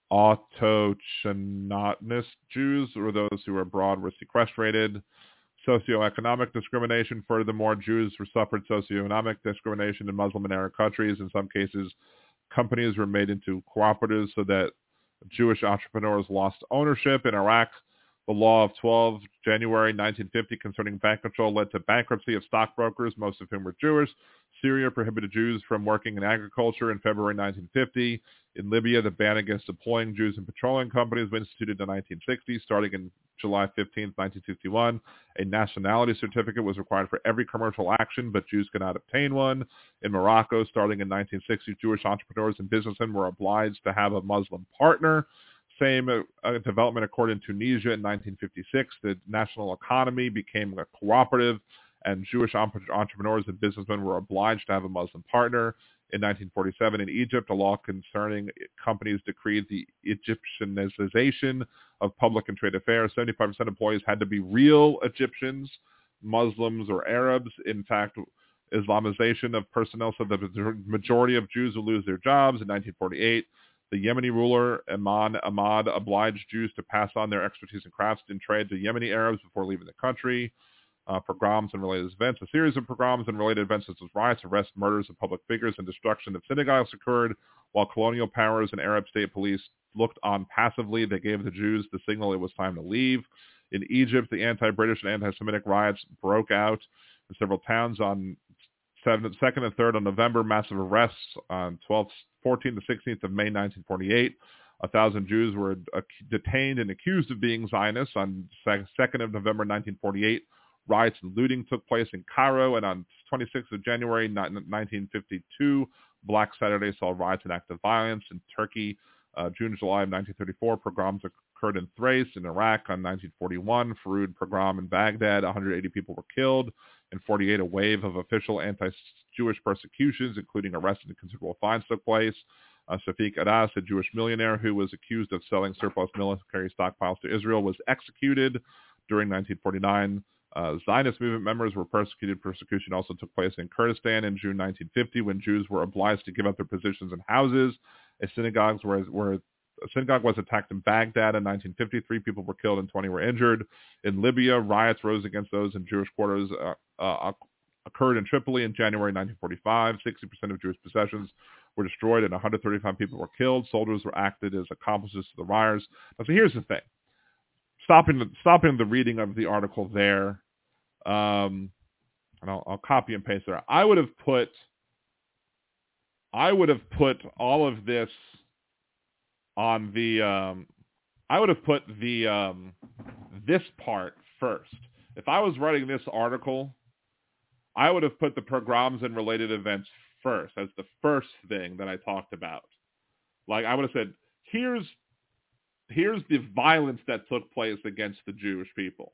autochthonous Jews, or those who were abroad, were sequestrated. Socioeconomic discrimination. Furthermore, Jews were suffered socioeconomic discrimination in Muslim and Arab countries. In some cases, companies were made into cooperatives so that Jewish entrepreneurs lost ownership. In Iraq, the law of twelve January nineteen fifty concerning bank control led to bankruptcy of stockbrokers, most of whom were Jewish. Syria prohibited Jews from working in agriculture in February nineteen fifty. In Libya, the ban against employing Jews in petroleum companies was instituted in the nineteen sixties. Starting in July fifteenth, nineteen sixty-one, a nationality certificate was required for every commercial action, but Jews could not obtain one. In Morocco, starting in nineteen sixty, Jewish entrepreneurs and businessmen were obliged to have a Muslim partner. Same uh, development occurred in Tunisia in nineteen fifty-six. The national economy became a cooperative, and Jewish entrepreneurs and businessmen were obliged to have a Muslim partner. In nineteen forty-seven, in Egypt, a law concerning companies decreed the Egyptianization of public and trade affairs. seventy-five percent of employees had to be real Egyptians, Muslims, or Arabs. In fact, Islamization of personnel so that the majority of Jews will lose their jobs. In nineteen forty-eight, the Yemeni ruler, Iman Ahmad, obliged Jews to pass on their expertise in crafts and trade to Yemeni Arabs before leaving the country. Uh, pogroms and related events. A series of pogroms and related events such as riots, arrests, murders of public figures, and destruction of synagogues occurred while colonial powers and Arab state police looked on passively. They gave the Jews the signal it was time to leave. In Egypt, the anti-British and anti-Semitic riots broke out in several towns on second and third of November. Massive arrests on twelfth, fourteenth to sixteenth of May nineteen forty-eight. A thousand Jews were uh, detained and accused of being Zionists. On second of November nineteen forty-eight, riots and looting took place in Cairo, and on twenty-sixth of January nineteen fifty-two, Black Saturday saw riots and active violence. In Turkey, uh, June and July of nineteen thirty-four, pogroms occurred in Thrace. In Iraq, on nineteen forty-one, Faroud pogrom in Baghdad, one hundred eighty people were killed. In forty-eight, a wave of official anti-Jewish persecutions, including arrests and considerable fines, took place. Uh, Shafiq Adas, a Jewish millionaire who was accused of selling surplus military stockpiles to Israel, was executed during nineteen forty-nine. Uh, Zionist movement members were persecuted. Persecution also took place in Kurdistan in June nineteen fifty when Jews were obliged to give up their positions in houses. A synagogues were, were, a synagogue was attacked in Baghdad in nineteen fifty. Three people were killed and twenty were injured. In Libya, riots rose against those in Jewish quarters uh, uh, occurred in Tripoli in January nineteen forty-five. sixty percent of Jewish possessions were destroyed and one hundred thirty-five people were killed. Soldiers were acted as accomplices to the riots. Now, so here's the thing. Stopping the, stopping the reading of the article there, um, and I'll, I'll copy and paste there. I would have put, I would have put all of this on the, um, I would have put the um, this part first. If I was writing this article, I would have put the pogroms and related events first as the first thing that I talked about. Like I would have said, here's here's the violence that took place against the Jewish people.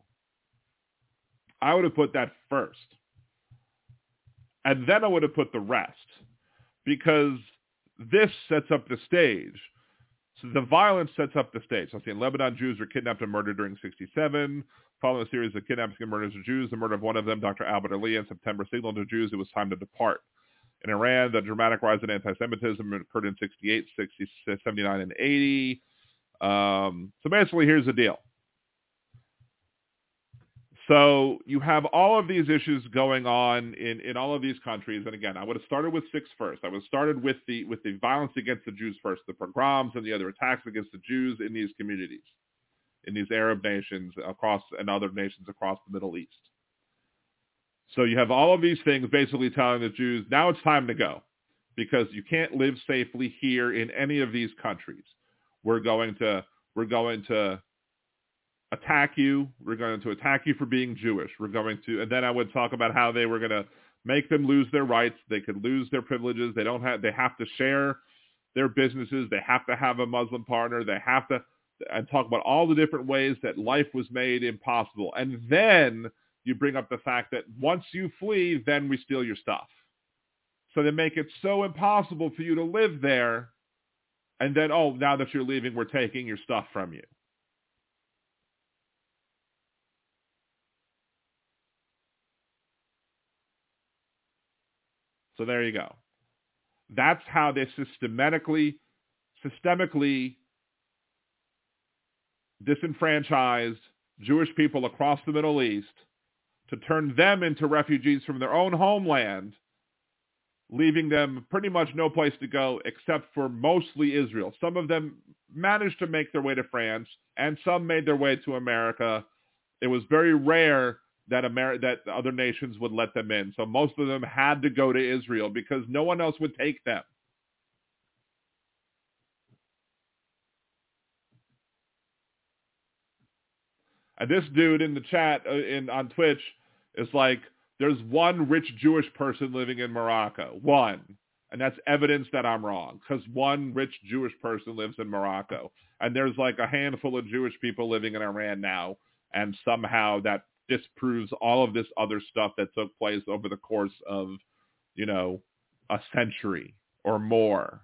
I would have put that first. And then I would have put the rest, because this sets up the stage. So the violence sets up the stage. So see, in Lebanon, Jews were kidnapped and murdered during sixty-seven. Following a series of kidnappings and murders of Jews, the murder of one of them, Doctor Albert Ali, in September signaled to Jews it was time to depart. In Iran, the dramatic rise in anti-Semitism occurred in sixty-eight, sixty, seventy-nine, and eighty. Um, so basically, here's the deal. So you have all of these issues going on in, in all of these countries. And again, I would have started with six first. I would have started with the with the violence against the Jews first, the pogroms and the other attacks against the Jews in these communities, in these Arab nations across and other nations across the Middle East. So you have all of these things basically telling the Jews, now it's time to go, because you can't live safely here in any of these countries. We're going to we're going to attack you. We're going to attack you for being Jewish. We're going to, and then I would talk about how they were going to make them lose their rights. They could lose their privileges. They don't have, they have to share their businesses. They have to have a Muslim partner. They have to, and talk about all the different ways that life was made impossible. And then you bring up the fact that once you flee, then we steal your stuff. So they make it so impossible for you to live there. And then, oh, now that you're leaving, we're taking your stuff from you. So there you go. That's how they systematically, systemically disenfranchised Jewish people across the Middle East, to turn them into refugees from their own homeland, leaving them pretty much no place to go except for mostly Israel. Some of them managed to make their way to France, and some made their way to America. It was very rare that Amer- that other nations would let them in. So most of them had to go to Israel because no one else would take them. And this dude in the chat uh, in on Twitch is like, there's one rich Jewish person living in Morocco. One. And that's evidence that I'm wrong, because one rich Jewish person lives in Morocco. And there's like a handful of Jewish people living in Iran now. And somehow that disproves all of this other stuff that took place over the course of, you know, a century or more.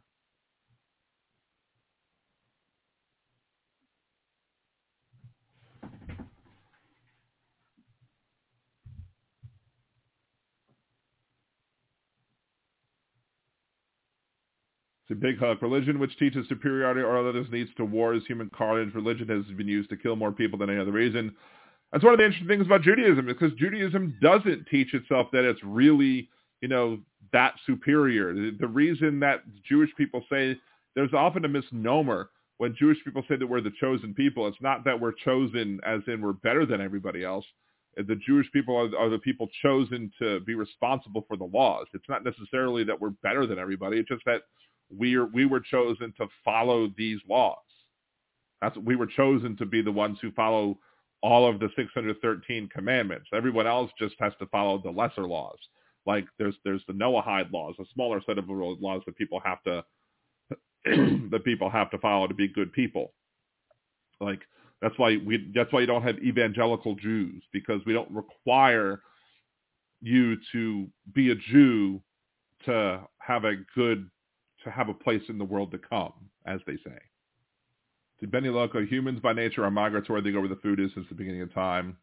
It's a big hook. Religion, which teaches superiority or others, leads to wars, human carnage. Religion has been used to kill more people than any other reason. That's one of the interesting things about Judaism, because Judaism doesn't teach itself that it's really, you know, that superior. The, the reason that Jewish people say, there's often a misnomer when Jewish people say that we're the chosen people. It's not that we're chosen as in we're better than everybody else. The Jewish people are, are the people chosen to be responsible for the laws. It's not necessarily that we're better than everybody. It's just that we are, we were chosen to follow these laws. That's we were chosen to be the ones who follow all of the six hundred thirteen commandments. Everyone else just has to follow the lesser laws. Like there's there's the Noahide laws, a smaller set of laws that people have to that people have to follow to be good people. Like that's why we that's why you don't have evangelical Jews, because we don't require you to be a Jew to have a good to have a place in the world to come, as they say. To Benny Loco, humans by nature are migratory. They go where the food is since the beginning of time.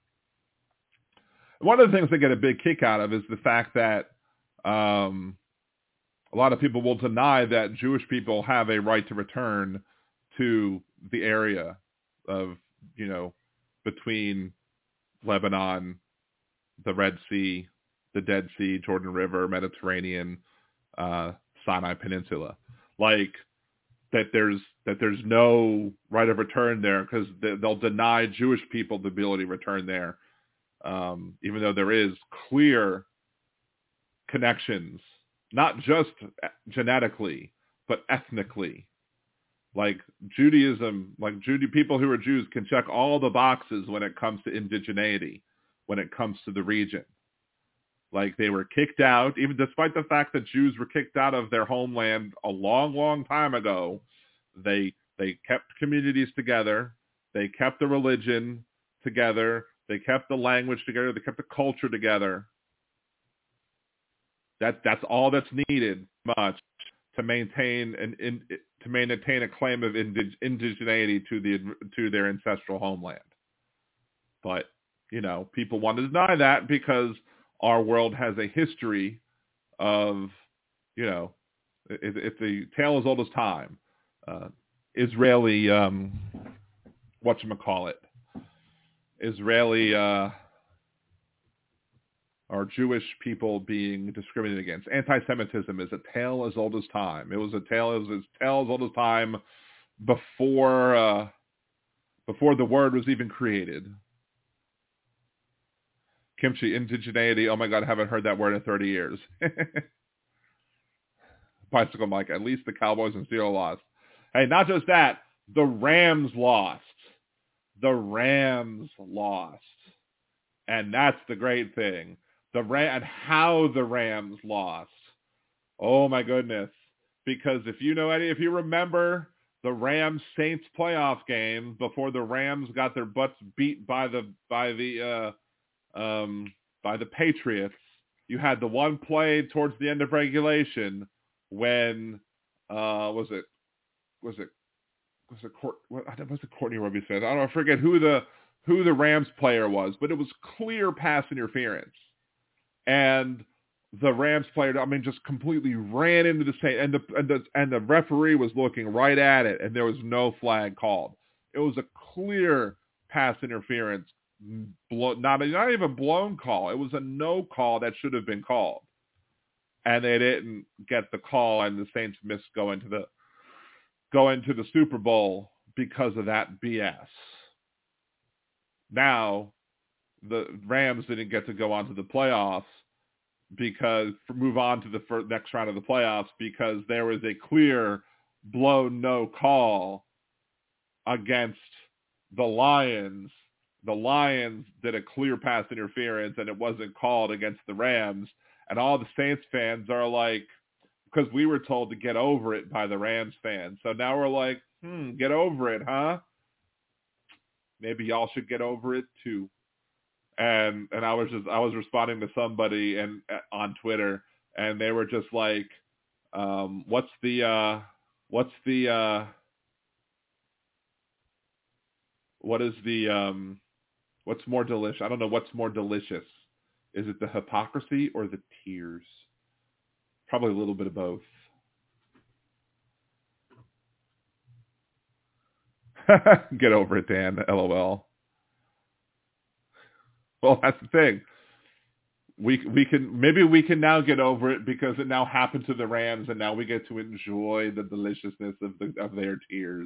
One of the things they get a big kick out of is the fact that um, a lot of people will deny that Jewish people have a right to return to the area of, you know, between Lebanon, the Red Sea, the Dead Sea, Jordan River, Mediterranean, uh, Sinai Peninsula. Like, that there's that there's no right of return there, because they'll deny Jewish people the ability to return there, um, even though there is clear connections, not just genetically, but ethnically. Like Judaism, like Jude, people who are Jews can check all the boxes when it comes to indigeneity, when it comes to the region. Like they were kicked out, even despite the fact that Jews were kicked out of their homeland a long, long time ago. They they kept communities together. They kept the religion together. They kept the language together. They kept the culture together. That that's all that's needed much to maintain an in, to maintain a claim of indig, indigeneity to the to their ancestral homeland. But you know, people want to deny that because our world has a history of, you know, if, if the tale as old as time, uh, Israeli, um, whatchamacallit, Israeli uh, or Jewish people being discriminated against. Anti-Semitism is a tale as old as time. It was a tale, it was a tale as old as time before uh, before the word was even created. Kimchi, indigeneity. Oh my God, I haven't heard that word in thirty years. Bicycle Mike, at least the Cowboys and Steelers lost. Hey, not just that, the Rams lost. The Rams lost. And that's the great thing. The Ram and how the Rams lost. Oh my goodness. Because if you know any, if you remember the Rams Saints playoff game before the Rams got their butts beat by the by the uh Um, by the Patriots, you had the one play towards the end of regulation when uh, was it was it was it Court what was it Courtney Roby said I don't know, I forget who the who the Rams player was, but it was clear pass interference, and the Rams player, I mean, just completely ran into the same, and the and the and the referee was looking right at it, and there was no flag called. It was a clear pass interference, blow, not, not even blown call. It was a no call that should have been called. And they didn't get the call, and the Saints missed going to the going to the Super Bowl because of that B S. Now, the Rams didn't get to go on to the playoffs because move on to the first, next round of the playoffs because there was a clear blown no call against the Lions. The Lions did a clear pass interference, and it wasn't called against the Rams. And all the Saints fans are like, because we were told to get over it by the Rams fans. So now we're like, hmm, get over it, huh? Maybe y'all should get over it too. And and I was just I was responding to somebody and on Twitter, and they were just like, um, what's the uh, what's the uh, what is the um, what's more delicious? I don't know what's more delicious. Is it the hypocrisy or the tears? Probably a little bit of both. Get over it, Dan. LOL. Well, that's the thing. We we can maybe we can now get over it because it now happened to the Rams, and now we get to enjoy the deliciousness of the of their tears.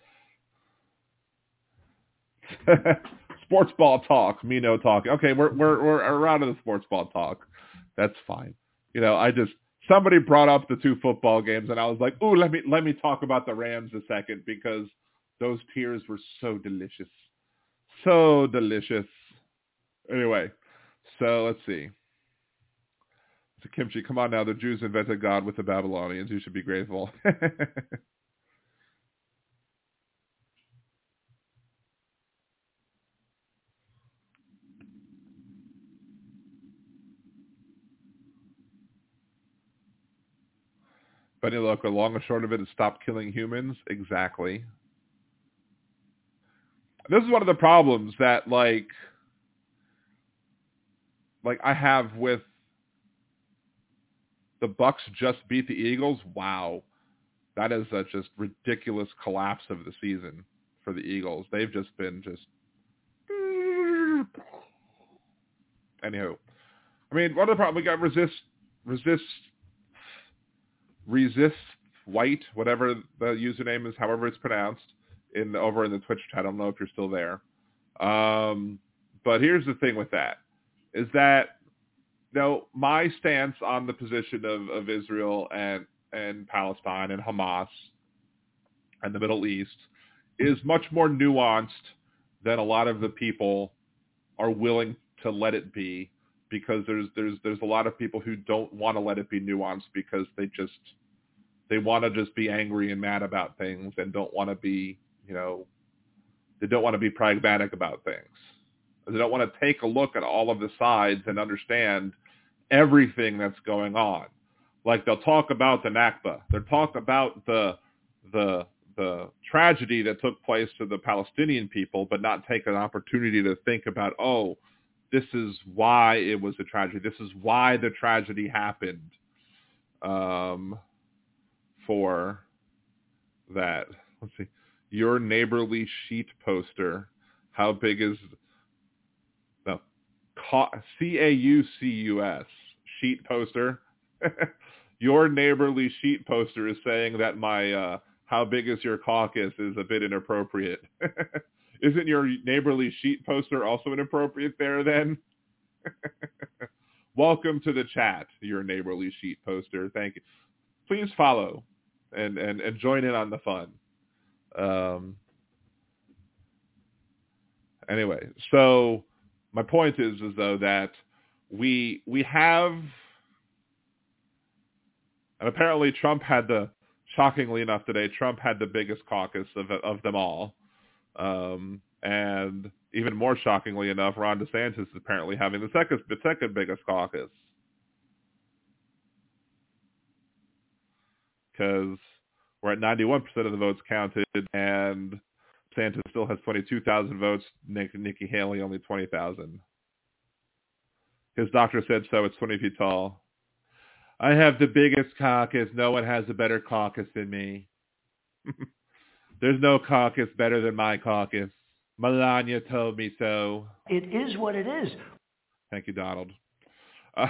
Sports ball talk, me no talk. Okay, we're we're we're out of the sports ball talk. That's fine. You know, I just somebody brought up the two football games, and I was like, ooh, let me let me talk about the Rams a second because those tears were so delicious, so delicious. Anyway, so let's see. So Kimchi, come on now. The Jews invented God with the Babylonians. You should be grateful. Benny look, the long and short of it is stop killing humans. Exactly. This is one of the problems that like like I have with the Bucks just beat the Eagles. Wow. That is a just ridiculous collapse of the season for the Eagles. They've just been just anywho. I mean, what are the problem? We got resist resist resist white, whatever the username is, however it's pronounced, in over in the Twitch chat. I don't know if you're still there. Um, but here's the thing with that, is that, you know, my stance on the position of, of Israel and, and Palestine and Hamas and the Middle East is much more nuanced than a lot of the people are willing to let it be, because there's there's there's a lot of people who don't want to let it be nuanced because they just they want to just be angry and mad about things and don't want to be, you know, they don't want to be pragmatic about things. They don't want to take a look at all of the sides and understand everything that's going on. Like they'll talk about the Nakba, they'll talk about the the the tragedy that took place to the Palestinian people, but not take an opportunity to think about, oh, this is why it was a tragedy. This is why the tragedy happened. Um, for that, let's see, your neighborly sheet poster. How big is no C A U C U S sheet poster? Your neighborly sheet poster is saying that my uh, how big is your caucus is a bit inappropriate. Isn't your neighborly sheet poster also inappropriate there then? Welcome to the chat, your neighborly sheet poster. Thank you. Please follow and, and, and join in on the fun. Um, anyway, so my point is, is though that we we have, and apparently Trump had the, shockingly enough today, Trump had the biggest caucus of of them all. Um, and even more shockingly enough, Ron DeSantis is apparently having the second, the second biggest caucus. Because we're at ninety-one percent of the votes counted, and DeSantis still has twenty-two thousand votes. Nick, Nikki Haley only twenty thousand. His doctor said so. It's twenty feet tall. I have the biggest caucus. No one has a better caucus than me. There's no caucus better than my caucus. Melania told me so. It is what it is. Thank you, Donald. Uh,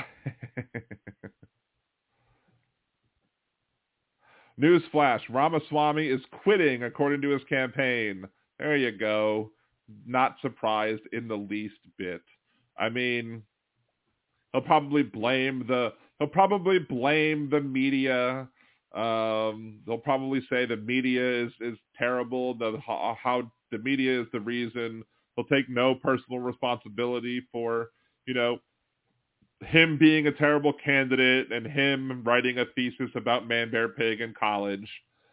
Newsflash, Ramaswamy is quitting according to his campaign. There you go. Not surprised in the least bit. I mean, he'll probably blame the he'll probably blame the media. Um, they'll probably say the media is, is terrible, the how, how the media is the reason. He'll take no personal responsibility for, you know, him being a terrible candidate and him writing a thesis about Man Bear Pig in college.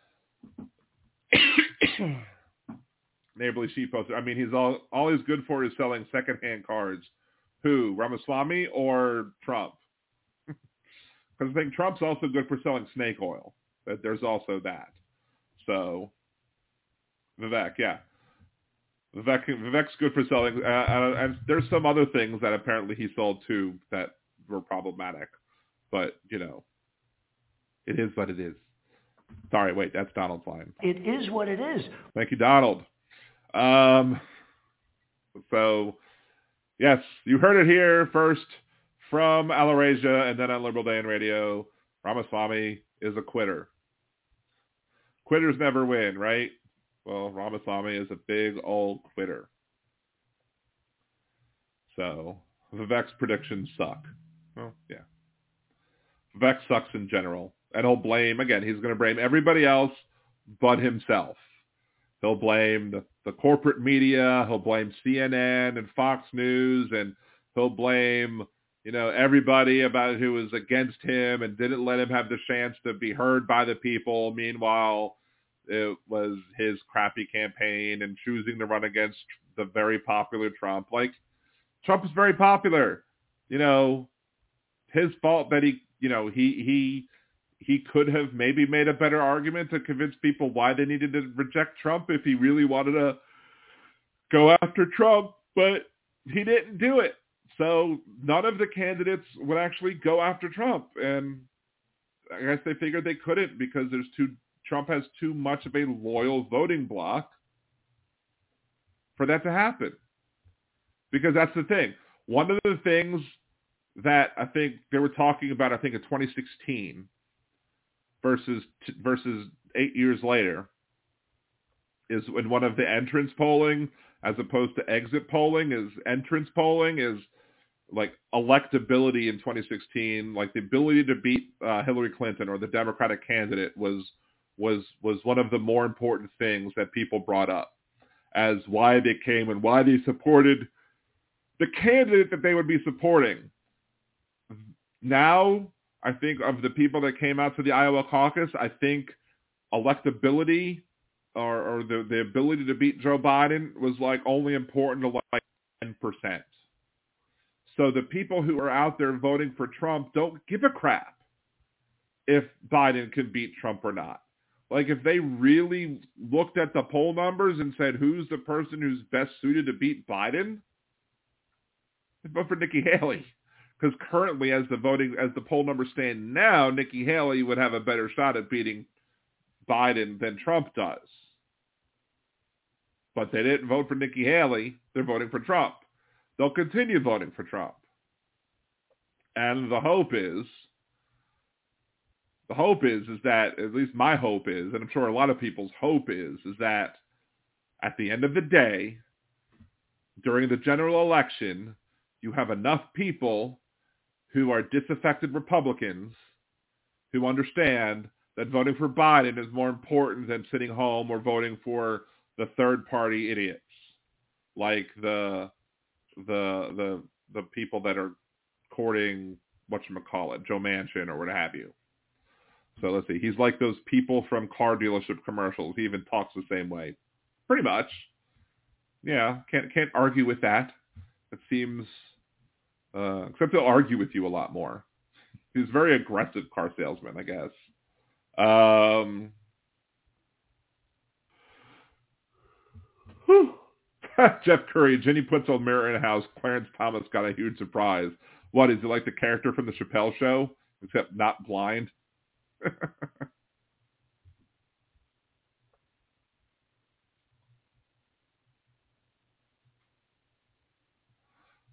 Neighborly Sheep Poster. I mean, he's all all he's good for is selling secondhand cards. Who, Ramaswamy or Trump? Because I think Trump's also good for selling snake oil. But there's also that. So, Vivek, yeah. Vivek, Vivek's good for selling. Uh, and, and there's some other things that apparently he sold too that were problematic. But, you know, it is what it is. Sorry, wait, that's Donald's line. It is what it is. Thank you, Donald. Um, so, yes, you heard it here first from Alarasia and then on Liberal Day and Radio. Ramaswamy is a quitter. Quitters never win, right? Well, Ramaswamy is a big old quitter. So, Vivek's predictions suck. Well, yeah. Vivek sucks in general. And he'll blame, again, he's going to blame everybody else but himself. He'll blame the, the corporate media. He'll blame C N N and Fox News. And he'll blame, you know, everybody about who was against him and didn't let him have the chance to be heard by the people. Meanwhile, it was his crappy campaign and choosing to run against the very popular Trump. Like, Trump is very popular. You know, his fault that he, you know, he he he could have maybe made a better argument to convince people why they needed to reject Trump if he really wanted to go after Trump, but he didn't do it. So none of the candidates would actually go after Trump. And I guess they figured they couldn't because there's too Trump has too much of a loyal voting bloc for that to happen. Because that's the thing. One of the things that I think they were talking about, I think in twenty sixteen versus versus eight years later, is in one of the entrance polling as opposed to exit polling, is entrance polling is like electability in twenty sixteen, like the ability to beat uh, Hillary Clinton or the Democratic candidate was was was one of the more important things that people brought up as why they came and why they supported the candidate that they would be supporting. Now, I think of the people that came out to the Iowa caucus, I think electability or, or the, the ability to beat Joe Biden was like only important to like ten percent. So the people who are out there voting for Trump don't give a crap if Biden can beat Trump or not. Like if they really looked at the poll numbers and said, who's the person who's best suited to beat Biden? They'd vote for Nikki Haley. Because currently, as the voting, as the poll numbers stand now, Nikki Haley would have a better shot at beating Biden than Trump does. But they didn't vote for Nikki Haley. They're voting for Trump. They'll continue voting for Trump. And the hope is, the hope is, is that, at least my hope is, and I'm sure a lot of people's hope is, is that at the end of the day, during the general election, you have enough people who are disaffected Republicans who understand that voting for Biden is more important than sitting home or voting for the third-party idiots, like the the the the people that are courting whatchamacallit, Joe Manchin or what have you. So let's see. He's like those people from car dealership commercials. He even talks the same way. Pretty much. Yeah, can't can't argue with that. It seems... Uh, except he'll argue with you a lot more. He's a very aggressive car salesman, I guess. Um, Jeff Curry, Jenny puts a mirror in a house. Clarence Thomas got a huge surprise. What, is it like the character from the Chappelle Show, except not blind?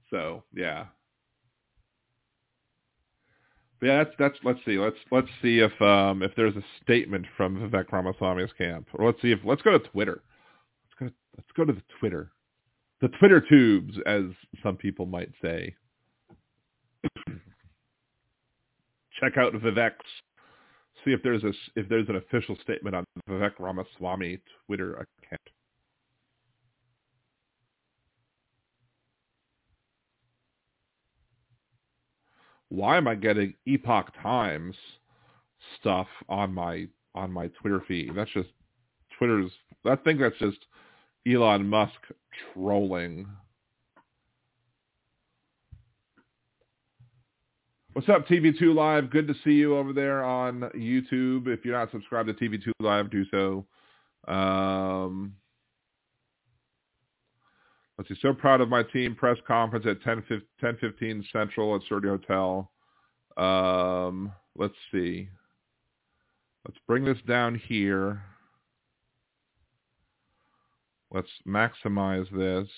So yeah. But yeah, that's that's. Let's see. Let's let's see if um if there's a statement from Vivek Ramaswamy's camp, or let's see if let's go to Twitter. Let's go. Let's go to the Twitter, the Twitter tubes, as some people might say. Check out Vivek's. See if there's a if there's an official statement on Vivek Ramaswamy Twitter account. Why am I getting Epoch Times stuff on my on my Twitter feed? That's just Twitter's. I think that's just Elon Musk trolling. What's up, T V two Live? Good to see you over there on YouTube. If you're not subscribed to T V two Live, do so. Um, let's see. So proud of my team. Press conference at ten fifteen Central at Surrey Hotel. Um, let's see. Let's bring this down here. Let's maximize this.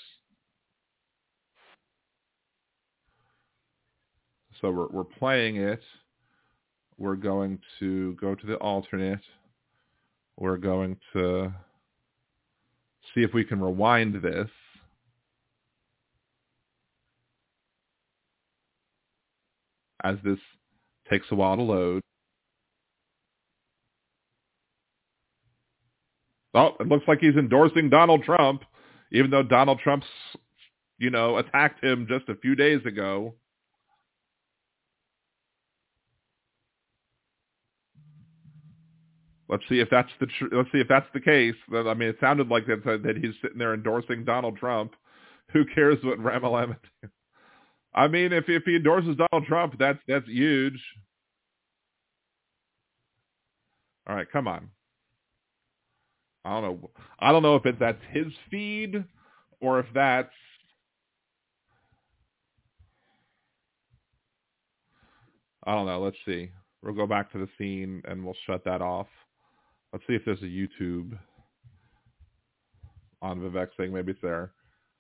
So we're we're playing it. We're going to go to the alternate. We're going to see if we can rewind this. As this takes a while to load. Oh, it looks like he's endorsing Donald Trump, even though Donald Trump's, you know, attacked him just a few days ago. Let's see if that's the tr- let's see if that's the case. I mean, it sounded like that that he's sitting there endorsing Donald Trump. Who cares what Ramalama? I mean, if if he endorses Donald Trump, that's that's huge. All right, come on. I don't know. I don't know if it, that's his feed or if that's. I don't know. Let's see. We'll go back to the scene and we'll shut that off. Let's see if there's a YouTube on Vivek's thing. Maybe it's there.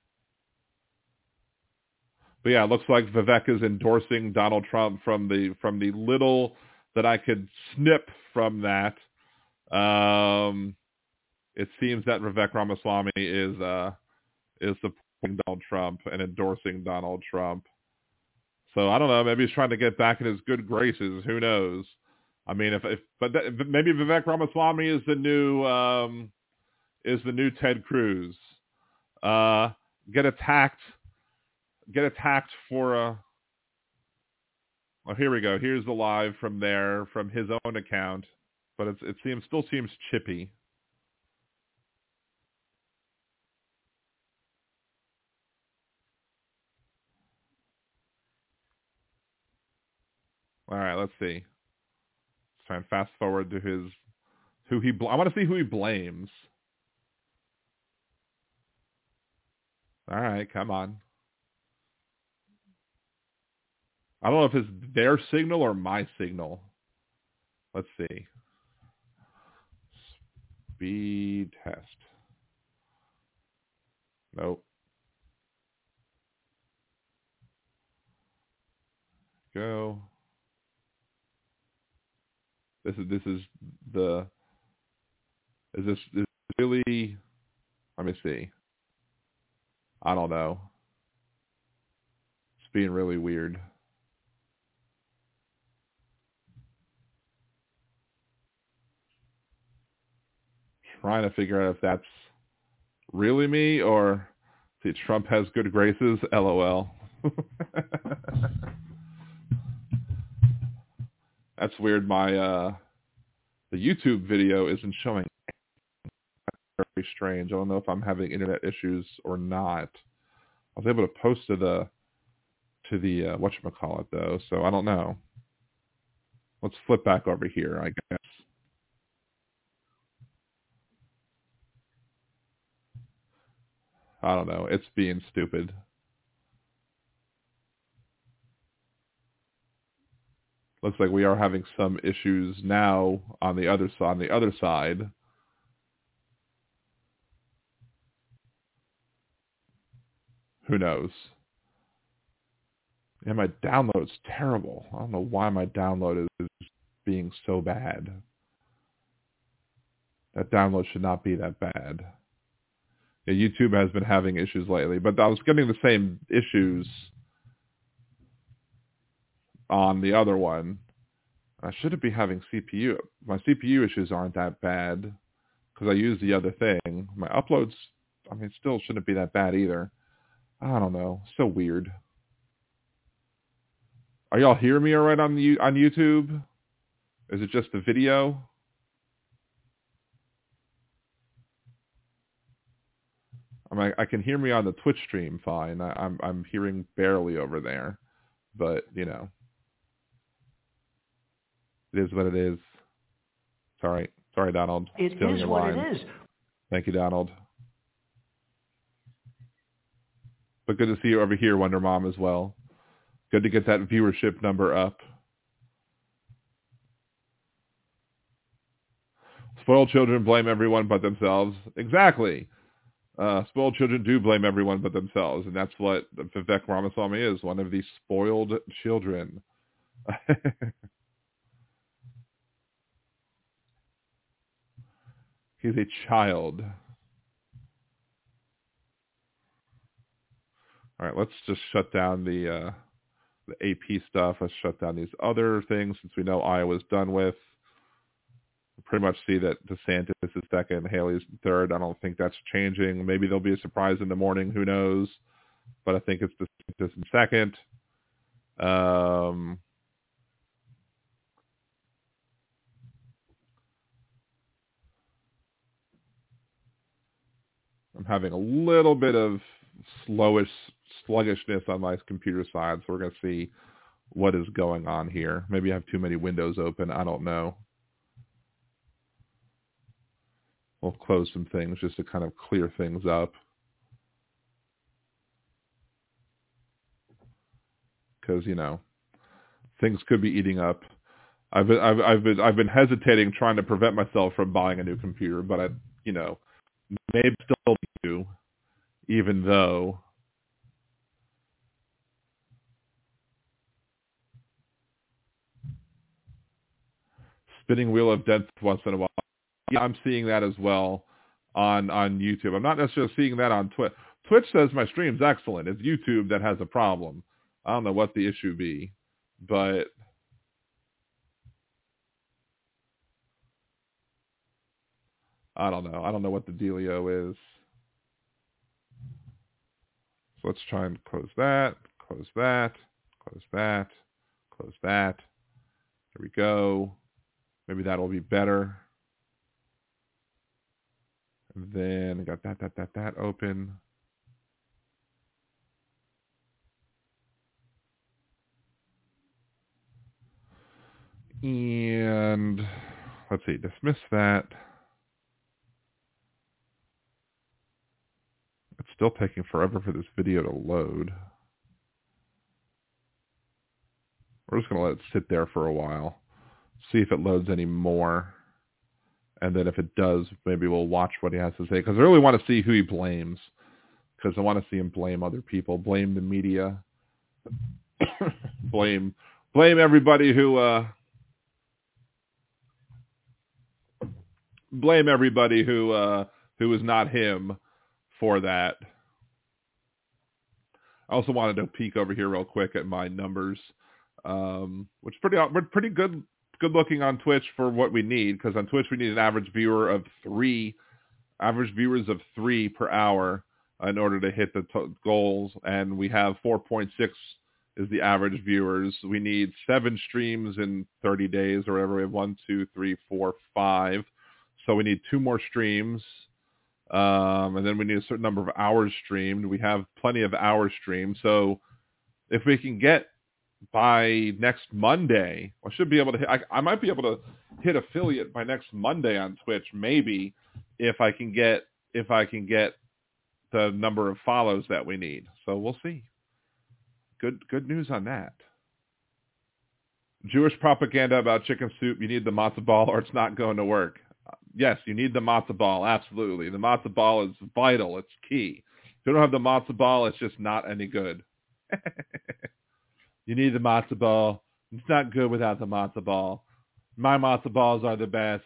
But yeah, it looks like Vivek is endorsing Donald Trump from the from the little that I could snip from that. Um, it seems that Vivek Ramaswamy is uh, is supporting Donald Trump and endorsing Donald Trump. So I don't know. Maybe he's trying to get back in his good graces. Who knows? I mean, if, if but that, maybe Vivek Ramaswamy is the new um, is the new Ted Cruz. Uh, get attacked. Get attacked for a. Oh, here we go. Here's the live from there from his own account, but it's, it seems still seems chippy. All right, let's see. Let's try and fast forward to his who he. Bl- I want to see who he blames. All right, come on. I don't know if it's their signal or my signal. Let's see. Speed test. Nope. Go. This is this is the. Is this, is this really? Let me see. I don't know. It's being really weird. Trying to figure out if that's really me or see Trump has good graces. LOL. That's weird. My uh, the YouTube video isn't showing. Very strange. I don't know if I'm having internet issues or not. I was able to post to the to the uh, whatchamacallit though, so I don't know. Let's flip back over here, I guess. I don't know. It's being stupid. Looks like we are having some issues now on the other side. On the other side. Who knows? Yeah, my download's terrible. I don't know why my download is being so bad. That download should not be that bad. Yeah, YouTube has been having issues lately, but I was getting the same issues on the other one. I shouldn't be having C P U. My C P U issues aren't that bad because I use the other thing. My uploads, I mean, still shouldn't be that bad either. I don't know. So weird. Are y'all hearing me all right on the on YouTube? Is it just the video? I mean, I can hear me on the Twitch stream fine. I, I'm I'm hearing barely over there, but you know, it is what it is. It's all right. Sorry, Donald. It Stealing is your what line. it is. Thank you, Donald. But good to see you over here, Wonder Mom, as well. Good to get that viewership number up. Spoiled children blame everyone but themselves. Exactly. Uh, spoiled children do blame everyone but themselves, and that's what Vivek Ramaswamy is, one of these spoiled children. He's a child. All right, let's just shut down the uh, the A P stuff. Let's shut down these other things since we know Iowa's done with. We pretty much see that DeSantis is second, Haley's third. I don't think that's changing. Maybe there'll be a surprise in the morning. Who knows? But I think it's DeSantis in second. Um, I'm having a little bit of slowish sluggishness on my computer side, so we're going to see what is going on here. Maybe I have too many windows open. I don't know. We'll close some things just to kind of clear things up. Because, you know, things could be eating up. I've been, I've, I've been, I've been hesitating, trying to prevent myself from buying a new computer, but I, you know, maybe still do, even though spinning wheel of death once in a while. Yeah, I'm seeing that as well on on YouTube. I'm not necessarily seeing that on Twitch. Twitch says my stream's excellent. It's YouTube that has a problem. I don't know what the issue be, but I don't know. I don't know what the dealio is. So let's try and close that, close that, close that, close that. There we go. Maybe that'll be better. And then I got that, that, that, that open. And let's see, dismiss that. It's still taking forever for this video to load. We're just going to let it sit there for a while. See if it loads any more. And then if it does, maybe we'll watch what he has to say. Because I really want to see who he blames. Because I want to see him blame other people. Blame the media. blame blame everybody who... Uh, blame everybody who uh, who is not him for that. I also wanted to peek over here real quick at my numbers, um, which is pretty pretty good good looking on Twitch for what we need. Because on Twitch we need an average viewer of three, average viewers of three per hour in order to hit the t- goals, and we have four point six is the average viewers. We need seven streams in thirty days or whatever. We have one, two, three, four, five. So we need two more streams, um, and then we need a certain number of hours streamed. We have plenty of hours streamed. So if we can get by next Monday, I should be able to hit, I, I might be able to hit affiliate by next Monday on Twitch, maybe, if I can get if I can get the number of follows that we need. So we'll see. Good good news on that. Jewish propaganda about chicken soup. You need the matzo ball or it's not going to work. Yes, you need the matzo ball. Absolutely. The matzo ball is vital. It's key. If you don't have the matzo ball, it's just not any good. You need the matzo ball. It's not good without the matzo ball. My matzo balls are the best.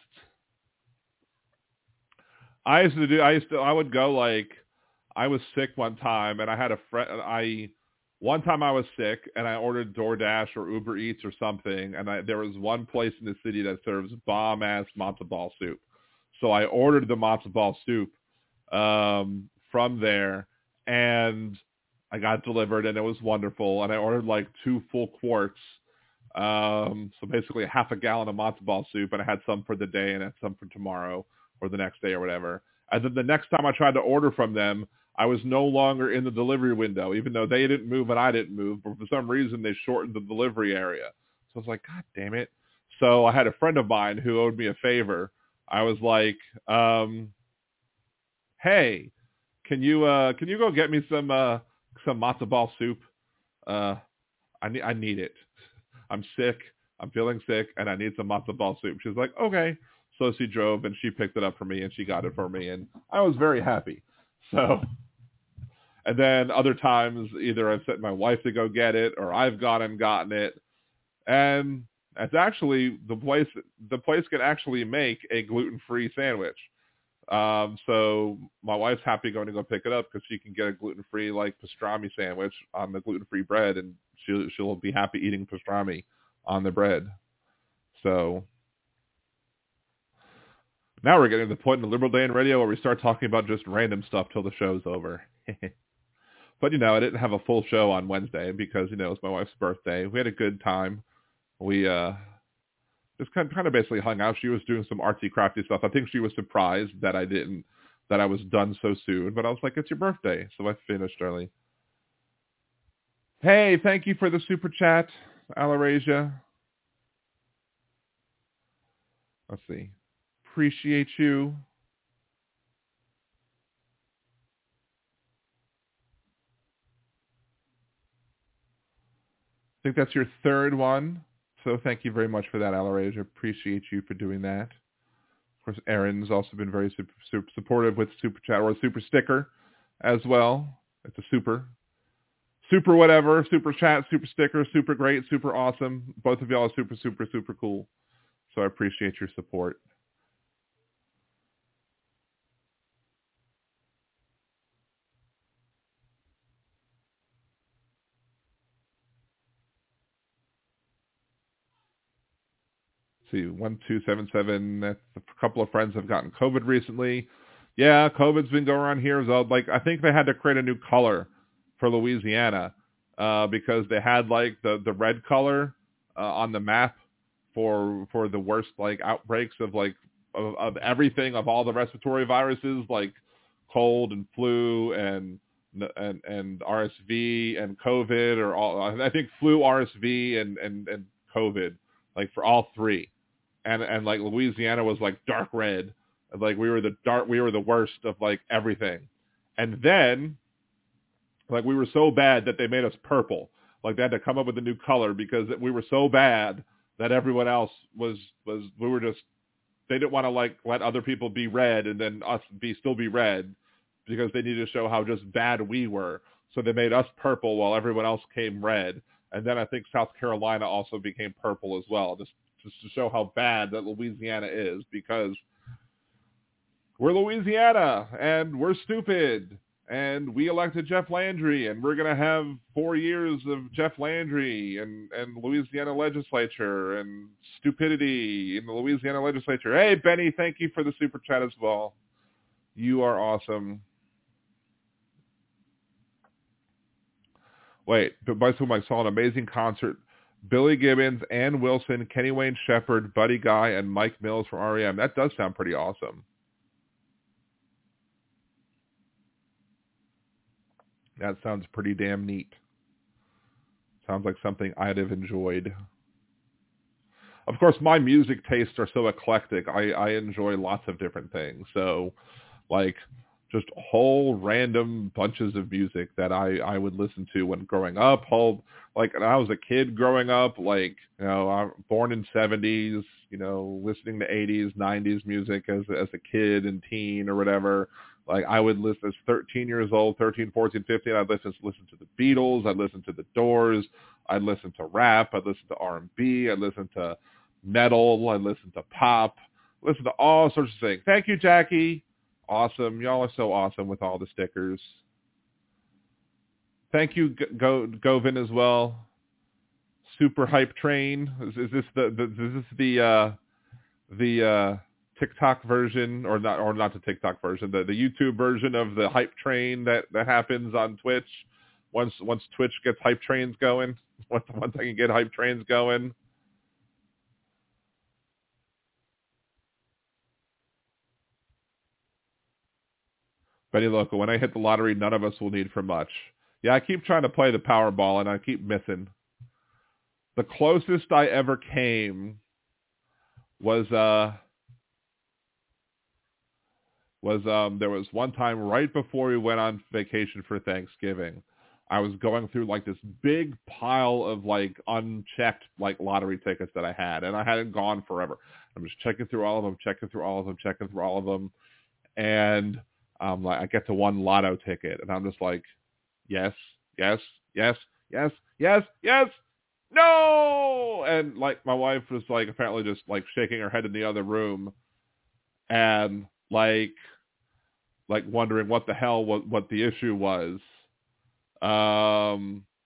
I used to do. I used to. I would go like. I was sick one time, and I had a friend. I one time I was sick, and I ordered DoorDash or Uber Eats or something, and I, there was one place in the city that serves bomb ass matzo ball soup. So I ordered the matzo ball soup um, from there, and I got delivered, and it was wonderful. And I ordered like two full quarts. Um, so basically half a gallon of matzo ball soup, and I had some for the day and I had some for tomorrow or the next day or whatever. And then the next time I tried to order from them, I was no longer in the delivery window, even though they didn't move and I didn't move. But for some reason, they shortened the delivery area. So I was like, God damn it. So I had a friend of mine who owed me a favor. I was like, um, hey, can you uh, can you go get me some uh, some matzo ball soup? Uh, I need I need it. I'm sick. I'm feeling sick, and I need some matzo ball soup. She's like, okay. So she drove, and she picked it up for me, and she got it for me, and I was very happy. So, and then other times, either I've sent my wife to go get it, or I've gone and gotten it, and it's actually the place. The place can actually make a gluten-free sandwich. Um, so my wife's happy going to go pick it up because she can get a gluten-free like pastrami sandwich on the gluten-free bread, and she'll she'll be happy eating pastrami on the bread. So now we're getting to the point in the Liberal Day in Radio where we start talking about just random stuff till the show's over. But you know, I didn't have a full show on Wednesday because you know it was my wife's birthday. We had a good time. We uh. Just kind of, kind of basically hung out. She was doing some artsy crafty stuff. I think she was surprised that I didn't, that I was done so soon. But I was like, it's your birthday. So I finished early. Hey, thank you for the super chat, Alarasia. Let's see. Appreciate you. I think that's your third one. So thank you very much for that, Alarasia. Appreciate you for doing that. Of course, Aaron's also been very super, super supportive with Super Chat or a Super Sticker as well. It's a super. Super whatever, Super Chat, Super Sticker, super great, super awesome. Both of y'all are super, super, super cool. So I appreciate your support. See, one two seven seven. A couple of friends have gotten COVID recently. Yeah, COVID's been going around here. So like, I think they had to create a new color for Louisiana uh, because they had like the, the red color uh, on the map for for the worst like outbreaks of like of, of everything, of all the respiratory viruses like cold and flu and and and R S V and COVID, or all. I think flu, R S V, and and and COVID, like for all three. And and like Louisiana was like dark red, like we were the dark, we were the worst of like everything. And then, like we were so bad that they made us purple. Like they had to come up with a new color because we were so bad that everyone else was was we were just, they didn't want to like let other people be red and then us be still be red because they needed to show how just bad we were. So they made us purple while everyone else came red. And then I think South Carolina also became purple as well, just just to show how bad that Louisiana is, because we're Louisiana and we're stupid and we elected Jeff Landry and we're going to have four years of Jeff Landry and, and Louisiana legislature and stupidity in the Louisiana legislature. Hey, Benny, thank you for the super chat as well. You are awesome. Wait, but by whom I saw an amazing concert. Billy Gibbons, Ann Wilson, Kenny Wayne Shepherd, Buddy Guy, and Mike Mills from R E M. That does sound pretty awesome. That sounds pretty damn neat. Sounds like something I'd have enjoyed. Of course, my music tastes are so eclectic. I, I enjoy lots of different things. So, like, just whole random bunches of music that I, I would listen to when growing up. Whole, like, when I was a kid growing up, like, you know, I'm born in seventies, you know, listening to eighties, nineties music as as a kid and teen or whatever. Like I would listen as thirteen years old, thirteen, fourteen, fifteen. I'd listen, listen to the Beatles. I'd listen to the Doors. I'd listen to rap. I'd listen to R and B. I'd listen to metal. I'd listen to pop. Listen to all sorts of things. Thank you, Jackie. Awesome. Y'all are so awesome with all the stickers. Thank you, Go Govin as well. Super hype train. Is, is this the, the is this the uh, the uh, TikTok version, or not, or not the TikTok version, the, the YouTube version of the hype train that, that happens on Twitch? Once once Twitch gets hype trains going, once once I can get hype trains going. Benny Loco, when I hit the lottery, none of us will need for much. Yeah, I keep trying to play the Powerball, and I keep missing. The closest I ever came was uh was um there was one time right before we went on vacation for Thanksgiving. I was going through like this big pile of like unchecked like lottery tickets that I had, and I hadn't gone forever. I'm just checking through all of them, checking through all of them, checking through all of them, and um like I get to one lotto ticket, and I'm just like, yes, yes, yes, yes, yes, yes. No! And like my wife was like apparently just like shaking her head in the other room and like like wondering what the hell what, what the issue was. Um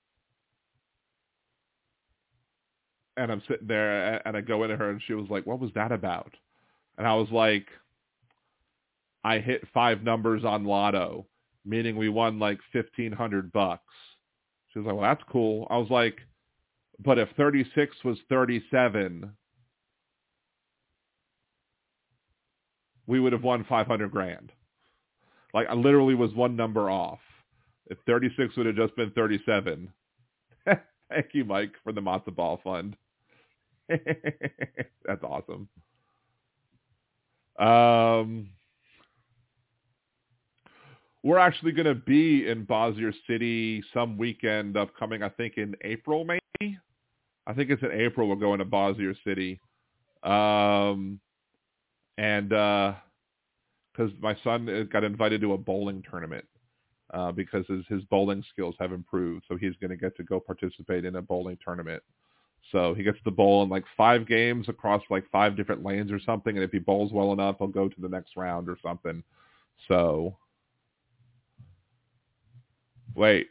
and I'm sitting there and I go into her and she was like, "What was that about?" And I was like, "I hit five numbers on Lotto, meaning we won like fifteen hundred bucks." She was like, "Well, that's cool." I was like, "But if thirty-six was thirty-seven, we would have won five hundred grand. Like I literally was one number off. If thirty-six would have just been thirty-seven." Thank you, Mike, for the Matzo Ball Fund. That's awesome. Um, we're actually going to be in Bossier City some weekend upcoming, I think in April, maybe. I think it's in April we're going to Bossier City. Um, and because uh, my son got invited to a bowling tournament uh, because his, his bowling skills have improved. So he's going to get to go participate in a bowling tournament. So he gets to bowl in like five games across like five different lanes or something. And if he bowls well enough, he'll go to the next round or something. So, wait.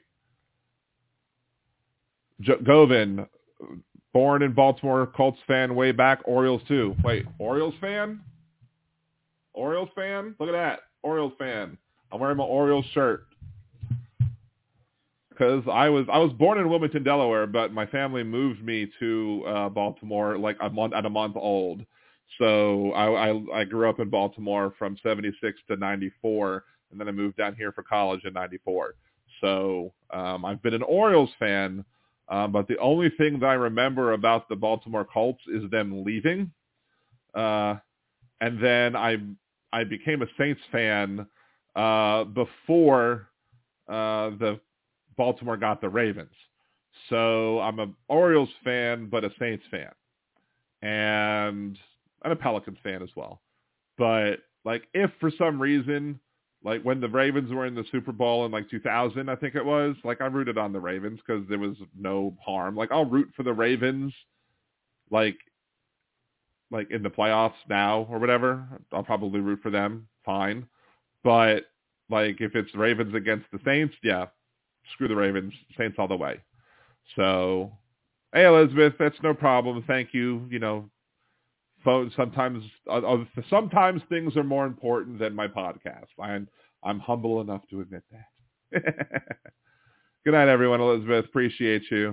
Jo- Govin, born in Baltimore, Colts fan way back, Orioles too. Wait, Orioles fan? Orioles fan? Look at that. Orioles fan. I'm wearing my Orioles shirt. Because I was I was born in Wilmington, Delaware, but my family moved me to uh, Baltimore like a month at a month old. So I, I I grew up in Baltimore from seventy-six to ninety-four, and then I moved down here for college in ninety-four. So um, I've been an Orioles fan, um, but the only thing that I remember about the Baltimore Colts is them leaving, uh, and then I I became a Saints fan uh, before uh, the Baltimore got the Ravens. So I'm an Orioles fan, but a Saints fan. And I'm a Pelicans fan as well. But like if for some reason, like when the Ravens were in the Super Bowl in like two thousand, I think it was, like I rooted on the Ravens because there was no harm. Like I'll root for the Ravens like like in the playoffs now or whatever. I'll probably root for them. Fine. But like if it's Ravens against the Saints, yeah. Screw the Ravens, Saints all the way. So, hey, Elizabeth, that's no problem. Thank you. You know, phone sometimes uh, sometimes things are more important than my podcast. I'm I'm humble enough to admit that. Good night, everyone. Elizabeth, appreciate you.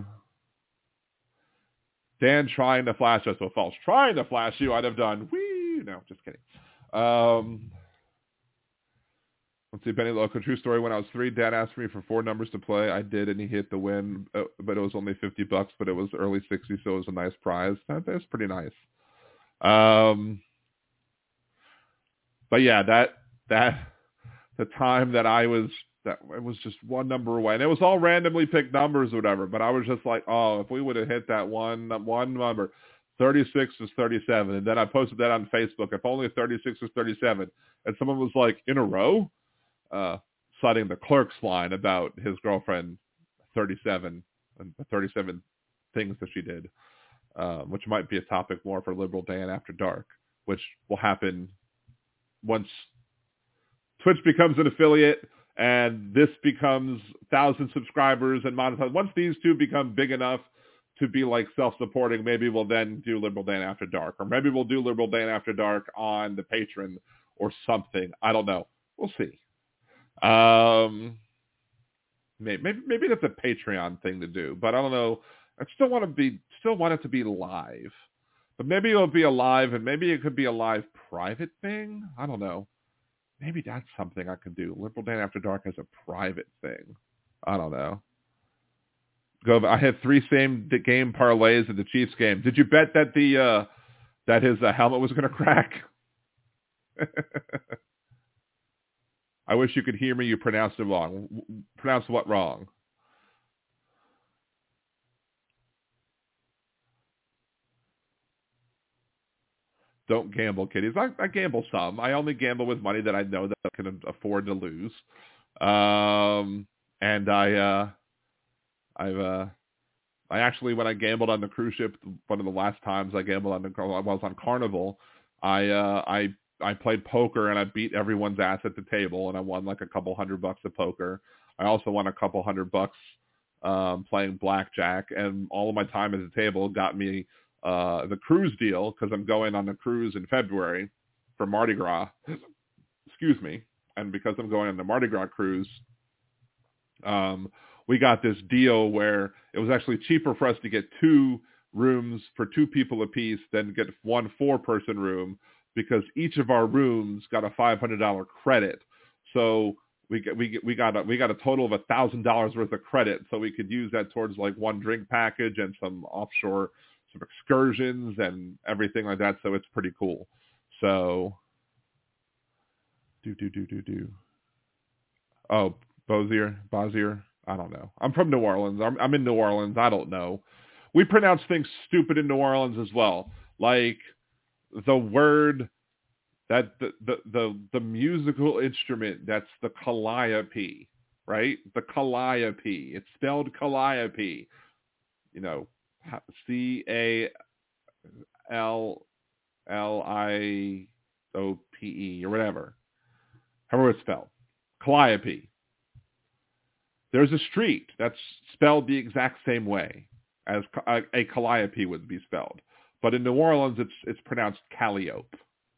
Dan trying to flash us with false. Trying to flash you, I'd have done. Whee! No, just kidding. Um. Let's see, Benny Loco, true story. When I was three, Dad asked me for four numbers to play. I did, and he hit the win, uh, but it was only fifty bucks, but it was early sixties, so it was a nice prize. That, that's pretty nice. Um, but yeah, that, that, the time that I was, that it was just one number away, and it was all randomly picked numbers or whatever, but I was just like, oh, if we would have hit that one, one number, thirty-six was thirty-seven, and then I posted that on Facebook, if only thirty-six was thirty-seven, and someone was like, in a row? uh, citing the Clerks line about his girlfriend, thirty-seven, and the thirty-seven things that she did, uh, which might be a topic more for Liberal Dan After Dark, which will happen once Twitch becomes an affiliate and this becomes one thousand subscribers and monetized. Once these two become big enough to be like self-supporting, maybe we'll then do Liberal Dan After Dark, or maybe we'll do Liberal Dan After Dark on the Patreon or something. I don't know. We'll see. Um, maybe, maybe maybe that's a Patreon thing to do, but I don't know. I still want to be still want it to be live, but maybe it'll be a live, and maybe it could be a live private thing. I don't know. Maybe that's something I could do. Liberal Dan After Dark as a private thing. I don't know. Go. I had three same game parlays at the Chiefs game. Did you bet that the uh, that his uh, helmet was going to crack? I wish you could hear me. You pronounced it wrong. Pronounced what wrong? Don't gamble, kiddies. I, I gamble some. I only gamble with money that I know that I can afford to lose. Um, and I, uh, I've, uh, I actually, when I gambled on the cruise ship, one of the last times I gambled on the, I was on Carnival. I, uh, I, I played poker and I beat everyone's ass at the table, and I won like a couple hundred bucks of poker. I also won a couple hundred bucks um, playing blackjack, and all of my time at the table got me uh, the cruise deal, because I'm going on the cruise in February for Mardi Gras. Excuse me. And because I'm going on the Mardi Gras cruise, um, we got this deal where it was actually cheaper for us to get two rooms for two people apiece than get one four-person room, because each of our rooms got a five hundred dollars credit. So we get, we get, we got a, we got a total of one thousand dollars worth of credit, so we could use that towards like one drink package and some offshore, some excursions and everything like that. So it's pretty cool. So do do do do do. Oh, Bozier, Bozier. I don't know. I'm from New Orleans. I'm, I'm in New Orleans. I don't know. We pronounce things stupid in New Orleans as well. Like the word that the, the, the, the musical instrument, that's the calliope, right? The calliope. It's spelled calliope. You know, C A L L I O P E or whatever. However it's spelled. Calliope. There's a street that's spelled the exact same way as a, a calliope would be spelled. But in New Orleans, it's it's pronounced Calliope.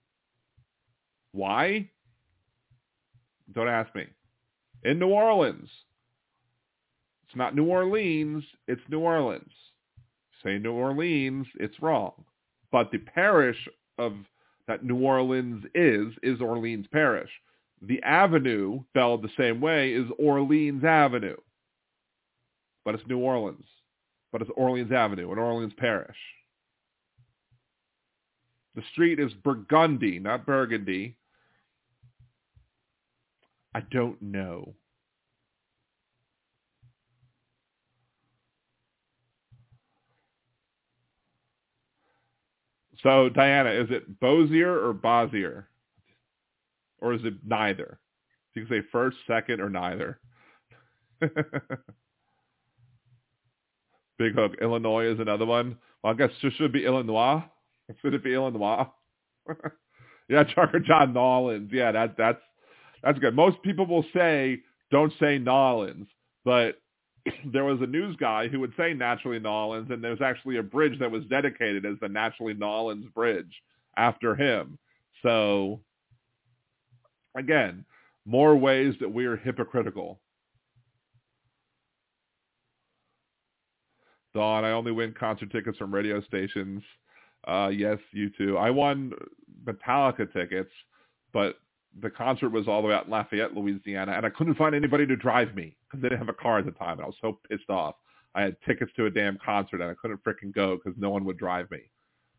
Why? Don't ask me. In New Orleans. It's not New Orleans, it's New Orleans. Say New Orleans, it's wrong. But the parish of that New Orleans is, is Orleans Parish. The avenue, spelled the same way, is Orleans Avenue. But it's New Orleans. But it's Orleans Avenue in Orleans Parish. The street is Burgundy, not Burgundy. I don't know. So, Diana, is it Bozier or Bozier? Or is it neither? You can say first, second, or neither. Big Hook. Illinois is another one. Well, I guess it should be Illinois. Should it be Illinois? Yeah, Trucker John Nolans. Yeah, that that's that's good. Most people will say don't say Nolans, but there was a news guy who would say naturally Nolans, and there's actually a bridge that was dedicated as the Naturally Nolans Bridge after him. So again, more ways that we are hypocritical. Dawn, I only win concert tickets from radio stations. Uh, yes, you too. I won Metallica tickets, but the concert was all the way out in Lafayette, Louisiana, and I couldn't find anybody to drive me because they didn't have a car at the time, and I was so pissed off. I had tickets to a damn concert, and I couldn't freaking go because no one would drive me.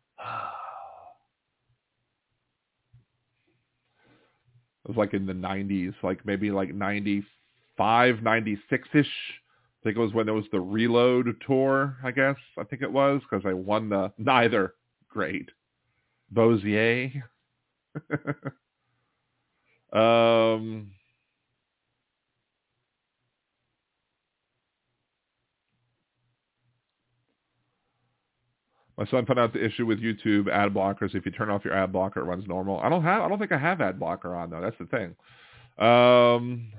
It was like in the nineties, like maybe like ninety-five, ninety-six-ish. I think it was when there was the Reload tour, I guess. I think it was, because I won the neither. Great. Bozier. um, My son found out the issue with YouTube ad blockers. If you turn off your ad blocker, it runs normal. I don't have. I don't think I have ad blocker on though. That's the thing. Um,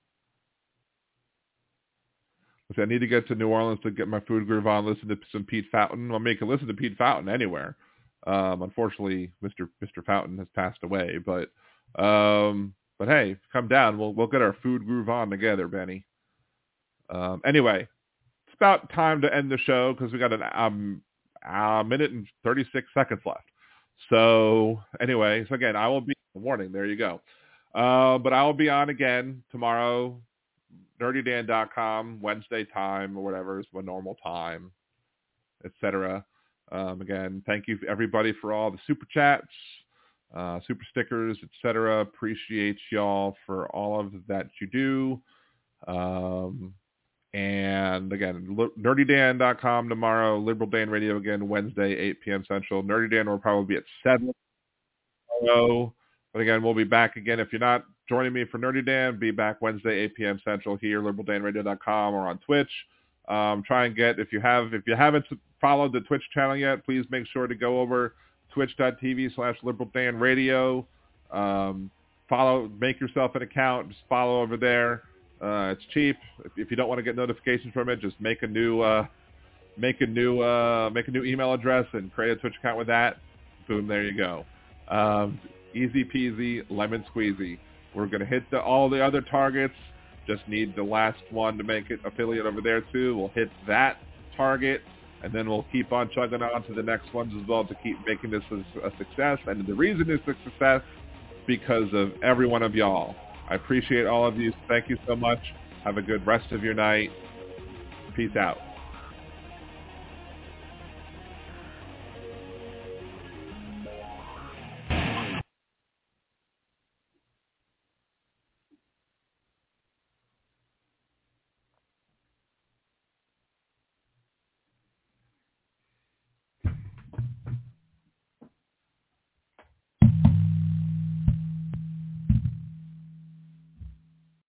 let's see, I need to get to New Orleans to get my food groove on. Listen to some Pete Fountain. Well, you can listen to Pete Fountain anywhere. Um, unfortunately, Mister Mister Fountain has passed away. But um, but hey, come down. We'll we'll get our food groove on together, Benny. Um, anyway, it's about time to end the show because we got an um. a minute and thirty-six seconds left. So anyway, so again, I will be warning. There you go. Uh, but I will be on again tomorrow, nerdy dan dot com, Wednesday time or whatever is my normal time, et cetera. Um, again, thank you everybody for all the super chats, uh, super stickers, et cetera. Appreciate y'all for all of that you do. Um, And again, nerdy dan dot com tomorrow, Liberal Dan Radio again Wednesday, eight p.m. Central. Nerdy Dan will probably be at seven tomorrow. But again, we'll be back again. If you're not joining me for Nerdy Dan, be back Wednesday, eight p.m. Central here, liberal dan radio dot com or on Twitch. Um, try and get, if you have, if you haven't followed the Twitch channel yet, please make sure to go over twitch.tv slash liberal dan radio. Um, follow, make yourself an account, just follow over there. Uh, it's cheap. If, if you don't want to get notifications from it, just make a new, uh, make a new, uh, make a new email address and create a Twitch account with that. Boom, there you go. Um, easy peasy, lemon squeezy. We're gonna hit the, all the other targets. Just need the last one to make it affiliate over there too. We'll hit that target, and then we'll keep on chugging on to the next ones as well to keep making this a, a success. And the reason it's a success because of every one of y'all. I appreciate all of you. Thank you so much. Have a good rest of your night. Peace out.